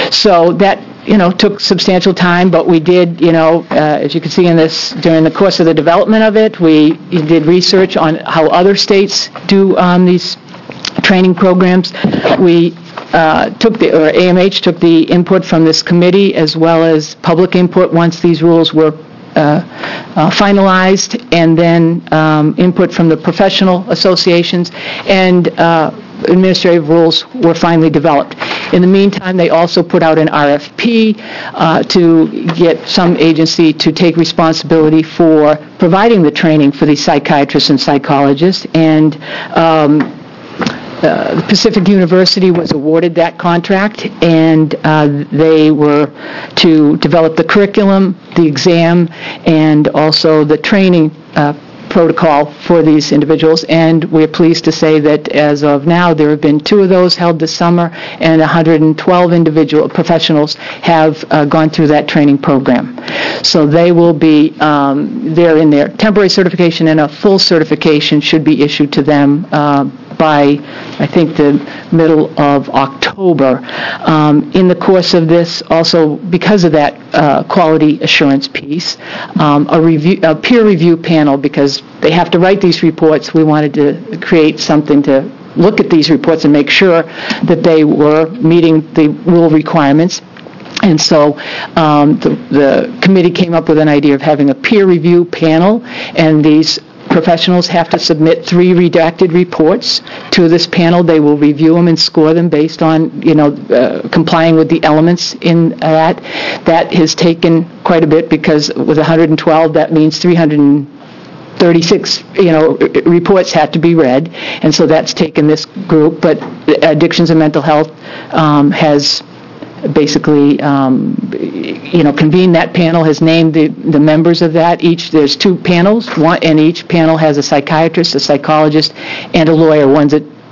So that, you know, took substantial time, but we did, you know, uh, as you can see in this, during the course of the development of it, we did research on how other states do um, these training programs. We uh, took the, or A M H took the input from this committee as well as public input once these rules were uh, uh, finalized, and then um, input from the professional associations, and uh, administrative rules were finally developed. In the meantime, they also put out an R F P uh, to get some agency to take responsibility for providing the training for these psychiatrists and psychologists, and um, Uh, the Pacific University was awarded that contract, and uh, they were to develop the curriculum, the exam, and also the training uh, protocol for these individuals. And we're pleased to say that as of now, there have been two of those held this summer, and one hundred twelve individual professionals have uh, gone through that training program. So they will be, um, they're in their temporary certification, and a full certification should be issued to them uh, by, I think, the middle of October. Um, in the course of this, also because of that uh, quality assurance piece, um, a, review, a peer review panel, because they have to write these reports, we wanted to create something to look at these reports and make sure that they were meeting the rule requirements. And so um, the, the committee came up with an idea of having a peer review panel, and these professionals have to submit three redacted reports to this panel. They will review them and score them based on, you know, uh, complying with the elements in that. That has taken quite a bit, because with one hundred twelve, that means three hundred thirty-six, you know, reports had to be read, and so that's taken this group. But Addictions and Mental Health um, has basically, um, you know, convened that panel, has named the, the members of that. Each, there's two panels, one, and each panel has a psychiatrist, a psychologist, and a lawyer. One's a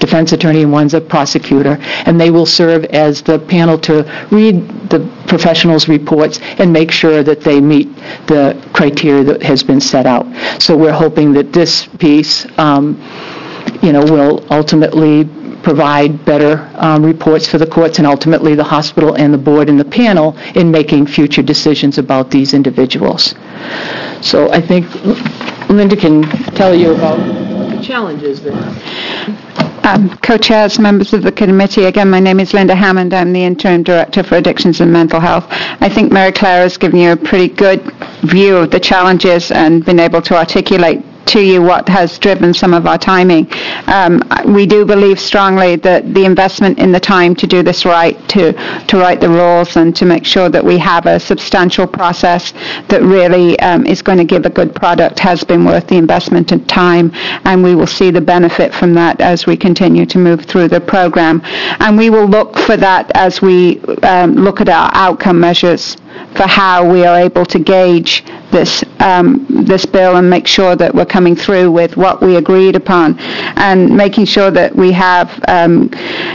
defense attorney and one's a prosecutor, and they will serve as the panel to read the professionals' reports and make sure that they meet the criteria that has been set out. So we're hoping that this piece, um, you know, will ultimately provide better um, reports for the courts and ultimately the hospital and the board and the panel in making future decisions about these individuals. So I think Linda can tell you about the challenges there. Um, Co-chairs, members of the committee, again, my name is Linda Hammond. I'm the Interim Director for Addictions and Mental Health. I think Mary Claire has given you a pretty good view of the challenges and been able to articulate to you what has driven some of our timing. Um, we do believe strongly that the investment in the time to do this right, to, to write the rules and to make sure that we have a substantial process that really um, is going to give a good product has been worth the investment in time, and we will see the benefit from that as we continue to move through the program. And we will look for that as we um, look at our outcome measures for how we are able to gauge this um, this bill and make sure that we're coming through with what we agreed upon, and making sure that we have um,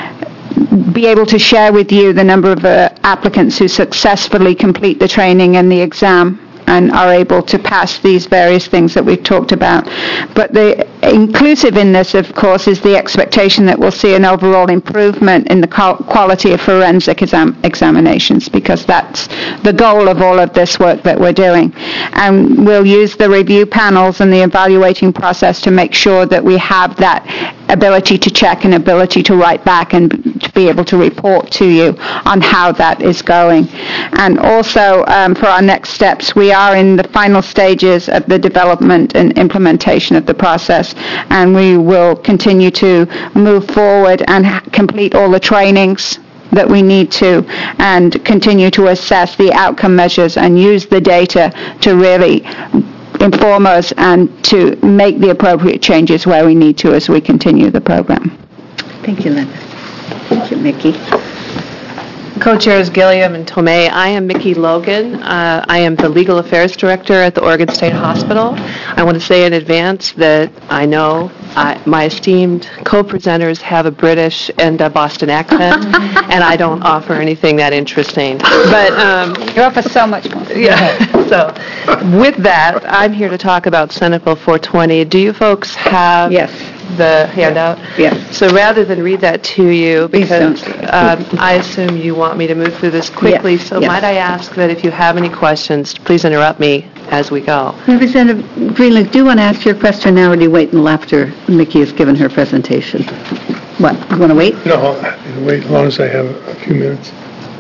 be able to share with you the number of uh, applicants who successfully complete the training and the exam and are able to pass these various things that we've talked about. But the inclusive in this, of course, is the expectation that we'll see an overall improvement in the quality of forensic exam- examinations, because that's the goal of all of this work that we're doing. And we'll use the review panels and the evaluating process to make sure that we have that ability to check and ability to write back and to be able to report to you on how that is going. And also, um, for our next steps, we are in the final stages of the development and implementation of the process, and we will continue to move forward and ha- complete all the trainings that we need to, and continue to assess the outcome measures and use the data to really inform us and to make the appropriate changes where we need to as we continue the program. Thank you, Linda. Thank you, Mickey. Co-chairs Gilliam and Tomei, I am Mickey Logan. Uh, I am the Legal Affairs Director at the Oregon State Hospital. I want to say in advance that I know I, my esteemed co-presenters have a British and a Boston accent, and I don't offer anything that interesting. But um, you offer so much more. Yeah. So with that, I'm here to talk about Senate Bill four twenty. Do you folks have yes. the handout? Yes. So rather than read that to you, because um, I assume you want me to move through this quickly, yes. so yes. might I ask that if you have any questions, please interrupt me as we go. Representative Greenland, do you want to ask your question now, or do you wait until after Mickey has given her presentation? What, you want to wait? No, I'll wait as long as I have a few minutes.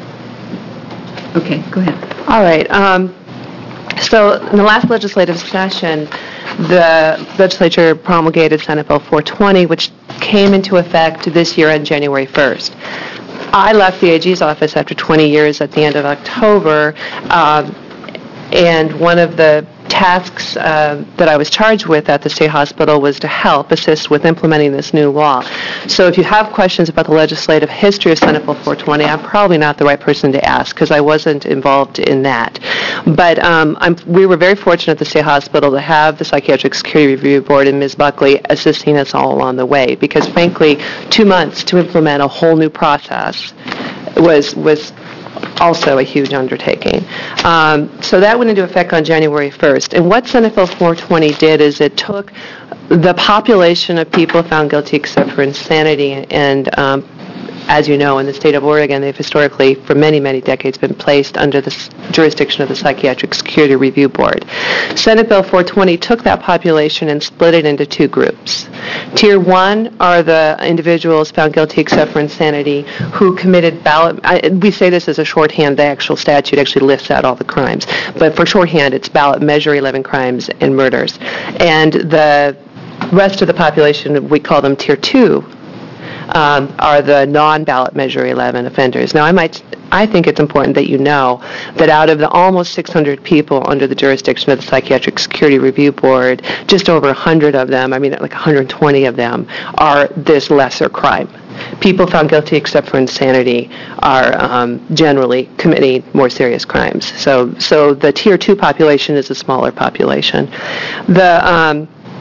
Okay, go ahead. All right. Um, so in the last legislative session, the legislature promulgated Senate Bill four twenty, which came into effect this year on January first. I left the A G's office after twenty years at the end of October, um, and one of the tasks uh, that I was charged with at the state hospital was to help assist with implementing this new law. So if you have questions about the legislative history of Senate Bill four twenty, I'm probably not the right person to ask because I wasn't involved in that. But um, I'm, we were very fortunate at the state hospital to have the Psychiatric Security Review Board and Miz Buckley assisting us all along the way, because frankly, two months to implement a whole new process was was also a huge undertaking. Um, so that went into effect on January first. And what Senate Bill four twenty did is it took the population of people found guilty except for insanity, and um, as you know, in the state of Oregon, they've historically, for many, many decades, been placed under the jurisdiction of the Psychiatric Security Review Board. Senate Bill four twenty took that population and split it into two groups. Tier one are the individuals found guilty except for insanity who committed ballot, I, we say this as a shorthand, the actual statute actually lists out all the crimes, but for shorthand, it's ballot measure eleven crimes and murders. And the rest of the population, we call them tier two, Um, are the non-ballot measure eleven offenders. Now, I might, I think it's important that you know that out of the almost six hundred people under the jurisdiction of the Psychiatric Security Review Board, just over one hundred of them, I mean like one hundred twenty of them, are this lesser crime. People found guilty except for insanity are um, generally committing more serious crimes. So, so the tier two population is a smaller population. The um,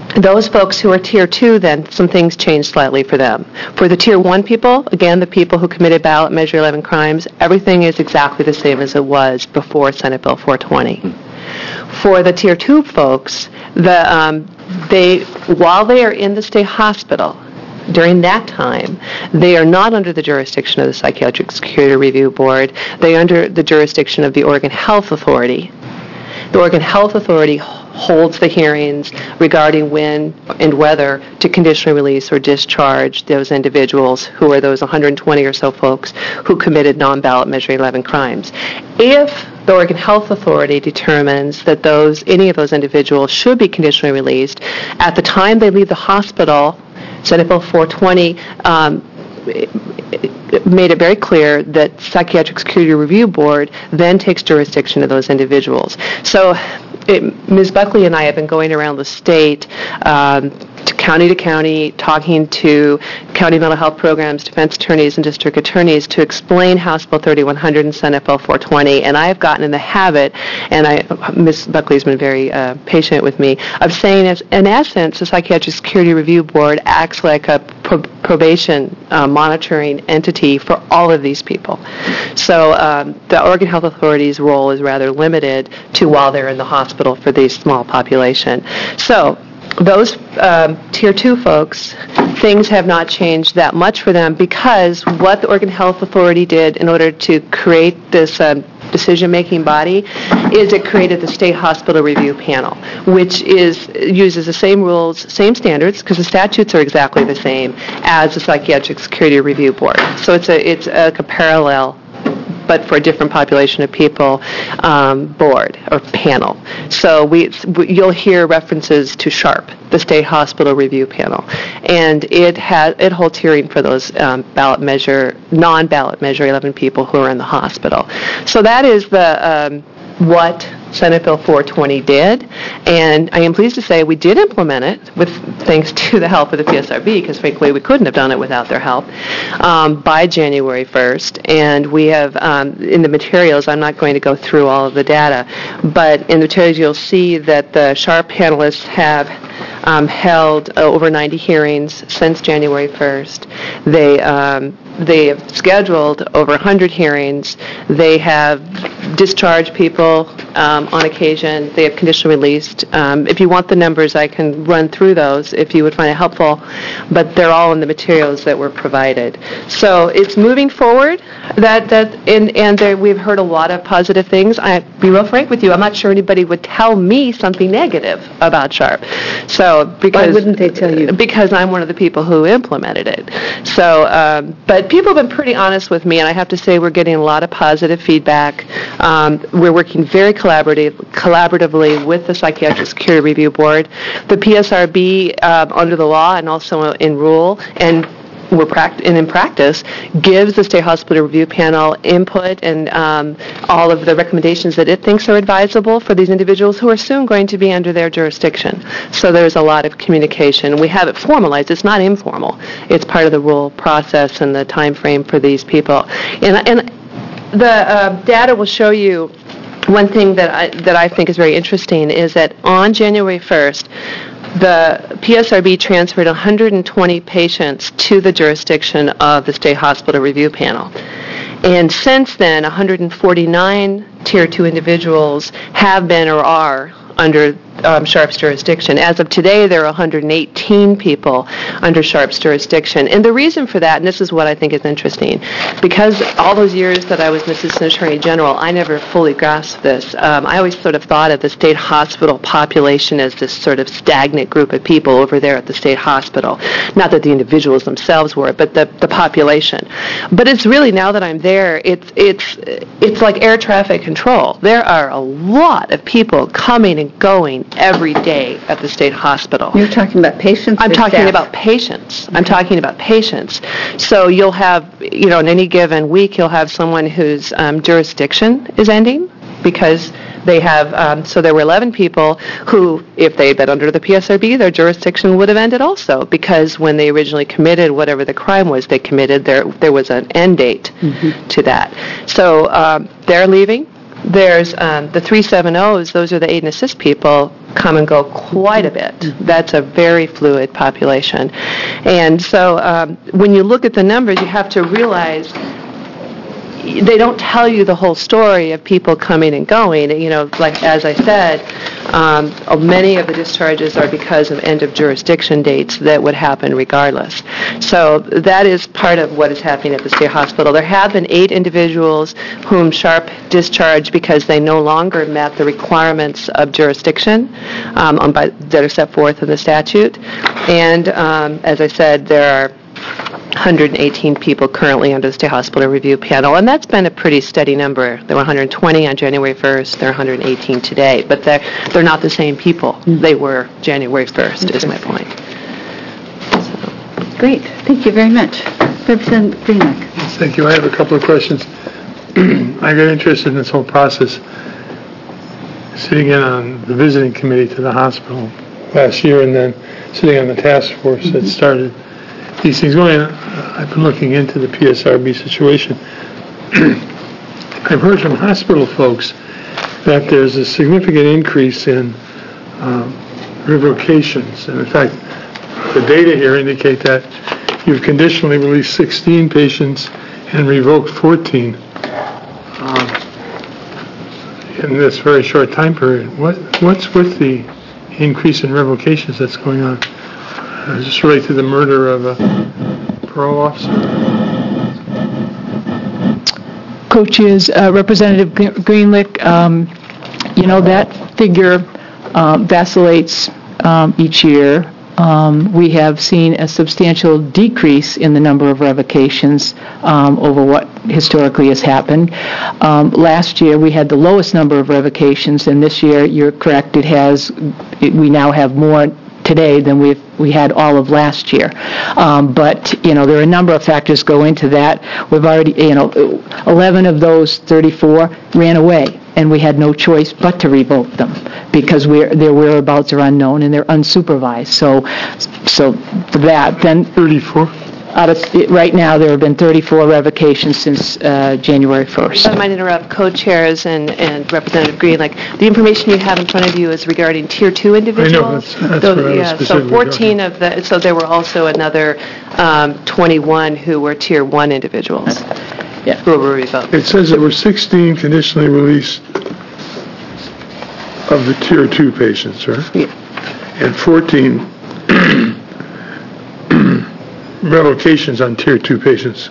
those folks who are Tier two, then some things change slightly for them. For the Tier one people, again, the people who committed ballot Measure eleven crimes, everything is exactly the same as it was before Senate Bill four twenty. For the Tier two folks, the um, they while they are in the state hospital, during that time, they are not under the jurisdiction of the Psychiatric Security Review Board. They are under the jurisdiction of the Oregon Health Authority. The Oregon Health Authority holds the hearings regarding when and whether to conditionally release or discharge those individuals who are those one hundred twenty or so folks who committed non-ballot Measure eleven crimes. If the Oregon Health Authority determines that those any of those individuals should be conditionally released, at the time they leave the hospital, Senate Bill four twenty um, made it very clear that Psychiatric Security Review Board then takes jurisdiction of those individuals. So it, Miz Buckley and I have been going around the state um, to county to county, talking to county mental health programs, defense attorneys, and district attorneys to explain House Bill thirty-one hundred and Senate Bill four twenty. And I have gotten in the habit, and I, Miz Buckley has been very uh, patient with me, of saying, as, in essence, the Psychiatric Security Review Board acts like a pro- probation uh, monitoring entity for all of these people. So um, the Oregon Health Authority's role is rather limited to while they're in the hospital for this small population. So those um, Tier two folks, things have not changed that much for them, because what the Oregon Health Authority did in order to create this um, decision-making body is it created the State Hospital Review Panel, which is uses the same rules, same standards, because the statutes are exactly the same as the Psychiatric Security Review Board. So it's a it's a, a parallel, but for a different population of people, um, board or panel. So we, you'll hear references to SHARP, the State Hospital Review Panel, and it has it holds hearing for those um, ballot measure, non-ballot Measure eleven people who are in the hospital. So that is the um, what Senate Bill four twenty did, and I am pleased to say we did implement it with thanks to the help of the P S R B, because frankly we couldn't have done it without their help, um, by January first. And we have um, in the materials, I'm not going to go through all of the data, but in the materials you'll see that the SHARP panelists have um, held uh, over ninety hearings since January first. They um, they have scheduled over one hundred hearings. They have discharged people um, on occasion. They have conditionally released. Um, if you want the numbers, I can run through those if you would find it helpful, but they're all in the materials that were provided. So it's moving forward. That that and, and there, we've heard a lot of positive things. I'll be real frank with you. I'm not sure anybody would tell me something negative about SHARP. So because why wouldn't they tell you? Because I'm one of the people who implemented it. So, um, but people have been pretty honest with me, and I have to say we're getting a lot of positive feedback. Um, we're working very collaborative, collaboratively with the Psychiatric Security Review Board, the P S R B um, under the law and also in rule, and we're pract- and in practice, gives the State Hospital Review Panel input and um, all of the recommendations that it thinks are advisable for these individuals who are soon going to be under their jurisdiction. So there's a lot of communication. We have it formalized. It's not informal. It's part of the rule process and the time frame for these people. And, and the uh, data will show you one thing that I, that I think is very interesting is that on January first, the P S R B transferred one hundred twenty patients to the jurisdiction of the State Hospital Review Panel. And since then, one hundred forty-nine Tier two individuals have been or are under um, SHARP's jurisdiction. As of today, there are one hundred eighteen people under SHARP's jurisdiction. And the reason for that, and this is what I think is interesting, because all those years that I was an Assistant Attorney General, I never fully grasped this. Um, I always sort of thought of the state hospital population as this sort of stagnant group of people over there at the state hospital. Not that the individuals themselves were, but the, the population. But it's really, now that I'm there, it's, it's, it's like air traffic control. There are a lot of people coming and going every day at the state hospital. You're talking about patients? I'm or talking staff? about patients. I'm talking about patients. So you'll have, you know, in any given week, you'll have someone whose um, jurisdiction is ending because they have, um, so there were eleven people who, if they had been under the P S R B, their jurisdiction would have ended also, because when they originally committed whatever the crime was they committed, there there was an end date mm-hmm. to that. So um, they're leaving. There's um, the three seven O's, those are the aid and assist people. come and go quite a bit. That's a very fluid population. And so um, when you look at the numbers, you have to realize they don't tell you the whole story of people coming and going. You know, like as I said, um, many of the discharges are because of end of jurisdiction dates that would happen regardless. So that is part of what is happening at the state hospital. There have been eight individuals whom Sharp discharged because they no longer met the requirements of jurisdiction um, on by, that are set forth in the statute. And um, as I said, there are one hundred eighteen people currently under the State Hospital Review Panel, and that's been a pretty steady number. There were one hundred twenty on January first, there are one hundred eighteen today, but they're, they're not the same people they were January first, is my point. So. Great, thank you very much. Representative Greenlick. Thank you. I have a couple of questions. I got interested in this whole process sitting in on the visiting committee to the hospital last year and then sitting on the task force that started these things going. I've been looking into the P S R B situation. I've heard from hospital folks that there's a significant increase in um, revocations. And in fact, the data here indicate that you've conditionally released sixteen patients and revoked fourteen um, in this very short time period. What, what's with the increase in revocations that's going on? Uh, just relate to the murder of a parole officer. Co-chairs, uh, Representative Greenlick, um, you know, that figure um, vacillates um, each year. Um, we have seen a substantial decrease in the number of revocations um, over what historically has happened. Um, last year, we had the lowest number of revocations, and this year, you're correct, it has. It, we now have more today than we we had all of last year. Um, but, you know, there are a number of factors go into that. We've already, you know, eleven of those thirty-four ran away, and we had no choice but to revoke them because we're, their whereabouts are unknown and they're unsupervised. So, so for that, then... thirty-four? Out of, right now, there have been thirty-four revocations since uh, January first. I might interrupt co-chairs and, and Representative Green. Like the information you have in front of you is regarding tier two individuals. I know, that's, that's so, what I was yeah, specifically so fourteen of the, so there were also another um, twenty-one who were tier one individuals. Yeah. Who were revoked. It says there were sixteen conditionally released of the tier two patients, right? Yeah. And fourteen revocations on tier two patients.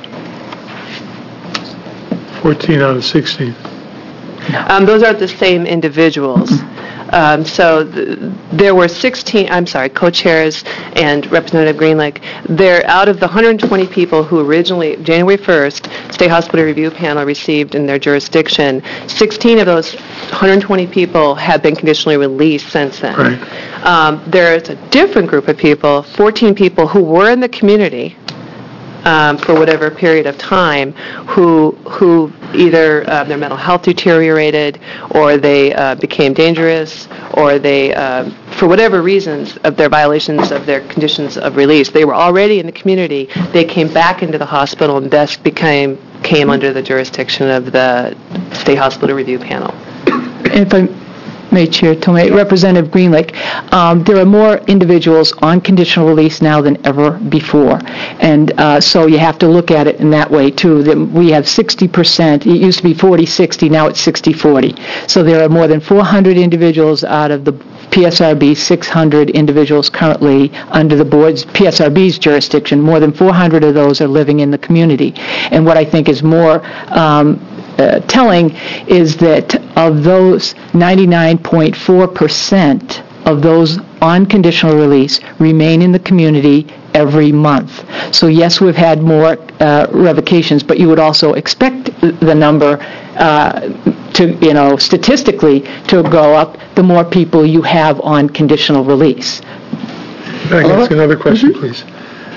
fourteen out of sixteen. Um, those are the same individuals. Um, so th- there were sixteen, I'm sorry, co-chairs and Representative Greenlick. They're out of the one hundred twenty people who originally, January first, State Hospital Review Panel received in their jurisdiction, sixteen of those one hundred twenty people have been conditionally released since then. Right. Um, there's a different group of people, fourteen people who were in the community um, for whatever period of time, who who either uh, their mental health deteriorated, or they uh, became dangerous, or they, uh, for whatever reasons of their violations of their conditions of release, they were already in the community. They came back into the hospital and thus became came under the jurisdiction of the State Hospital Review Panel. If I may, Chair Tomei, Representative Greenlick, um, there are more individuals on conditional release now than ever before. And uh, so you have to look at it in that way, too. That we have sixty percent. It used to be forty sixty, now it's sixty forty. So there are more than four hundred individuals out of the P S R B, six hundred individuals currently under the board's, P S R B's jurisdiction. More than four hundred of those are living in the community. And what I think is more um, Uh, telling is that of those, ninety-nine point four percent of those on conditional release remain in the community every month. So yes, we've had more uh, revocations, but you would also expect the number uh, to, you know, statistically to go up the more people you have on conditional release. Can I ask another question, mm-hmm. please?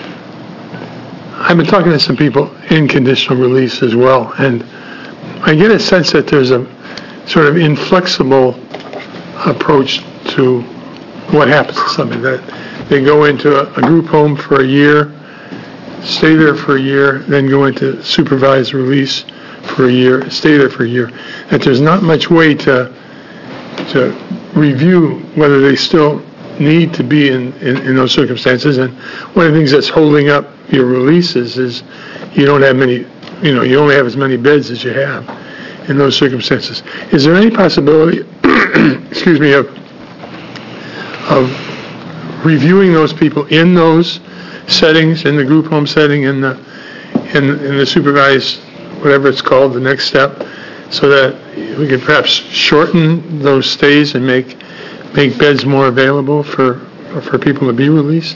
I've been talking to some people in conditional release as well, and I get a sense that there's a sort of inflexible approach to what happens to somebody. That they go into a, a group home for a year, stay there for a year, then go into supervised release for a year, stay there for a year. That there's not much way to to review whether they still need to be in, in, in those circumstances. And one of the things that's holding up your releases is you don't have many, you know, you only have as many beds as you have in those circumstances. Is there any possibility, excuse me, of, of reviewing those people in those settings, in the group home setting, in the, in, in the supervised, whatever it's called, the next step, so that we could perhaps shorten those stays and make make beds more available for for people to be released?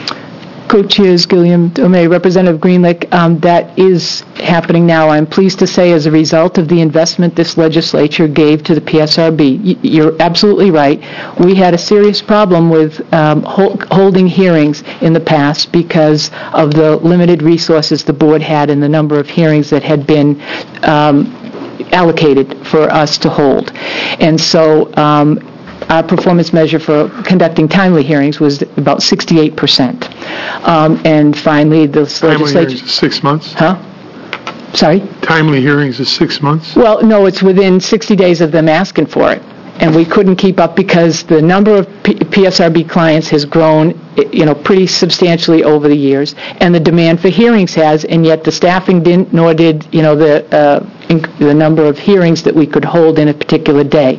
Co-chairs Gilliam Tomei, Representative Greenlick, um, that is happening now. I'm pleased to say as a result of the investment this legislature gave to the P S R B. Y- you're absolutely right. We had a serious problem with um, hol- holding hearings in the past because of the limited resources the board had and the number of hearings that had been um, allocated for us to hold. And so um, our performance measure for conducting timely hearings was about sixty-eight percent. Um, and finally, the Timely legislature... hearings is six months? Huh? Sorry? Timely hearings is six months? Well, no, it's within sixty days of them asking for it. And we couldn't keep up because the number of P- PSRB clients has grown, you know, pretty substantially over the years, and the demand for hearings has, and yet the staffing didn't, nor did, you know, the uh, inc- the number of hearings that we could hold in a particular day.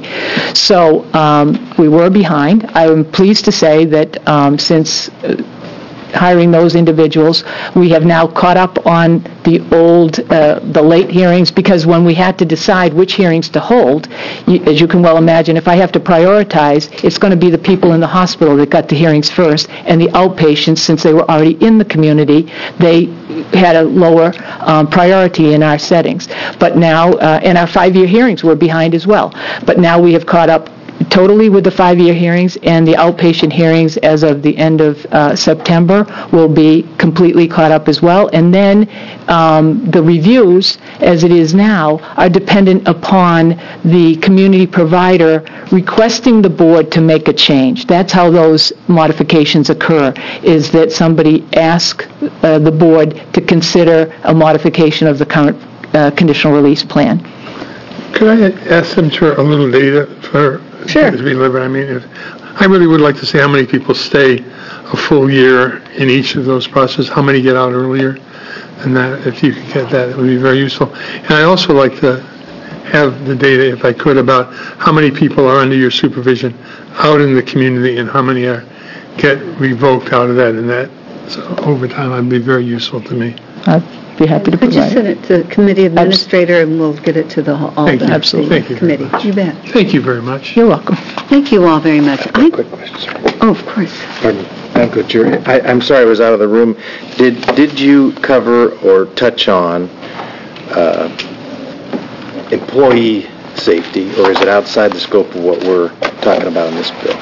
So um, we were behind. I'm pleased to say that um, since uh, hiring those individuals, we have now caught up on the old, uh, the late hearings, because when we had to decide which hearings to hold, you, as you can well imagine, if I have to prioritize, it's going to be the people in the hospital that got the hearings first, and the outpatients, since they were already in the community, they had a lower um, priority in our settings. But now, uh, and our five-year hearings were behind as well. But now we have caught up totally with the five-year hearings, and the outpatient hearings as of the end of uh, September will be completely caught up as well. And then um, the reviews, as it is now, are dependent upon the community provider requesting the board to make a change. That's how those modifications occur, is that somebody asks uh, the board to consider a modification of the current uh, conditional release plan. Could I ask them for a little data for Sure. as we live? I mean, if, I really would like to see how many people stay a full year in each of those processes, how many get out earlier, and that, if you could get that, it would be very useful. And I also like to have the data, if I could, about how many people are under your supervision out in the community and how many are get revoked out of that, and that so over time would be very useful to me. I'd be happy to Could you provide send it. it to the committee administrator, and we'll get it to the whole- all Thank the you. Absolutely. Thank you very committee. much. You bet. Thank you very much. You're welcome. Thank you all very much. I, Quick question, sir. oh, of course. Pardon me. I'm good, Chair. I, I'm sorry I was out of the room. Did did you cover or touch on uh, employee safety, or is it outside the scope of what we're talking about in this bill?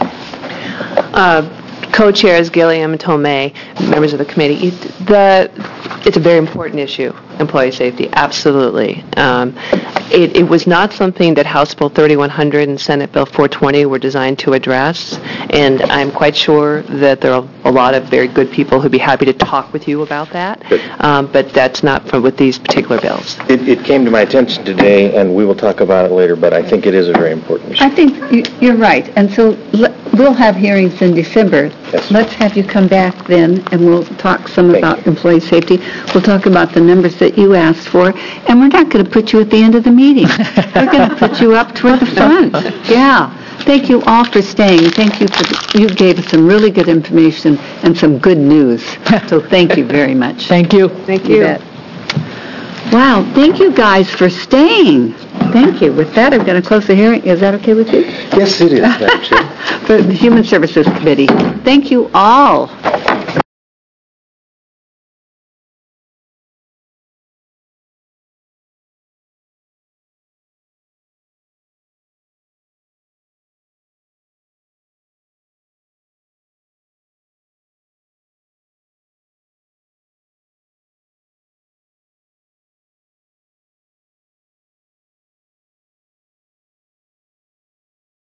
Uh, Co-chairs Gilliam and Tomei, members of the committee, it, the, it's a very important issue, employee safety, absolutely. Um, it, it was not something that House Bill thirty-one hundred and Senate Bill four twenty were designed to address, and I'm quite sure that there are a lot of very good people who'd be happy to talk with you about that, um, but that's not for, with these particular bills. It, it came to my attention today, and we will talk about it later, but I think it is a very important issue. I think you- you're right, and so le- we'll have hearings in December. Yes. Let's have you come back then, and we'll talk some Thank about employee safety. We'll talk about the numbers that you asked for, and we're not going to put you at the end of the meeting. We're going to put you up toward the front. Yeah. Thank you all for staying. Thank you for, you gave us some really good information and some good news. So thank you very much. Thank you. Thank You bet. Wow, thank you guys for staying. Thank you. With that, I'm going to close the hearing. Is that okay with you? Yes, it is, Madam Chair. For the Human Services Committee. Thank you all.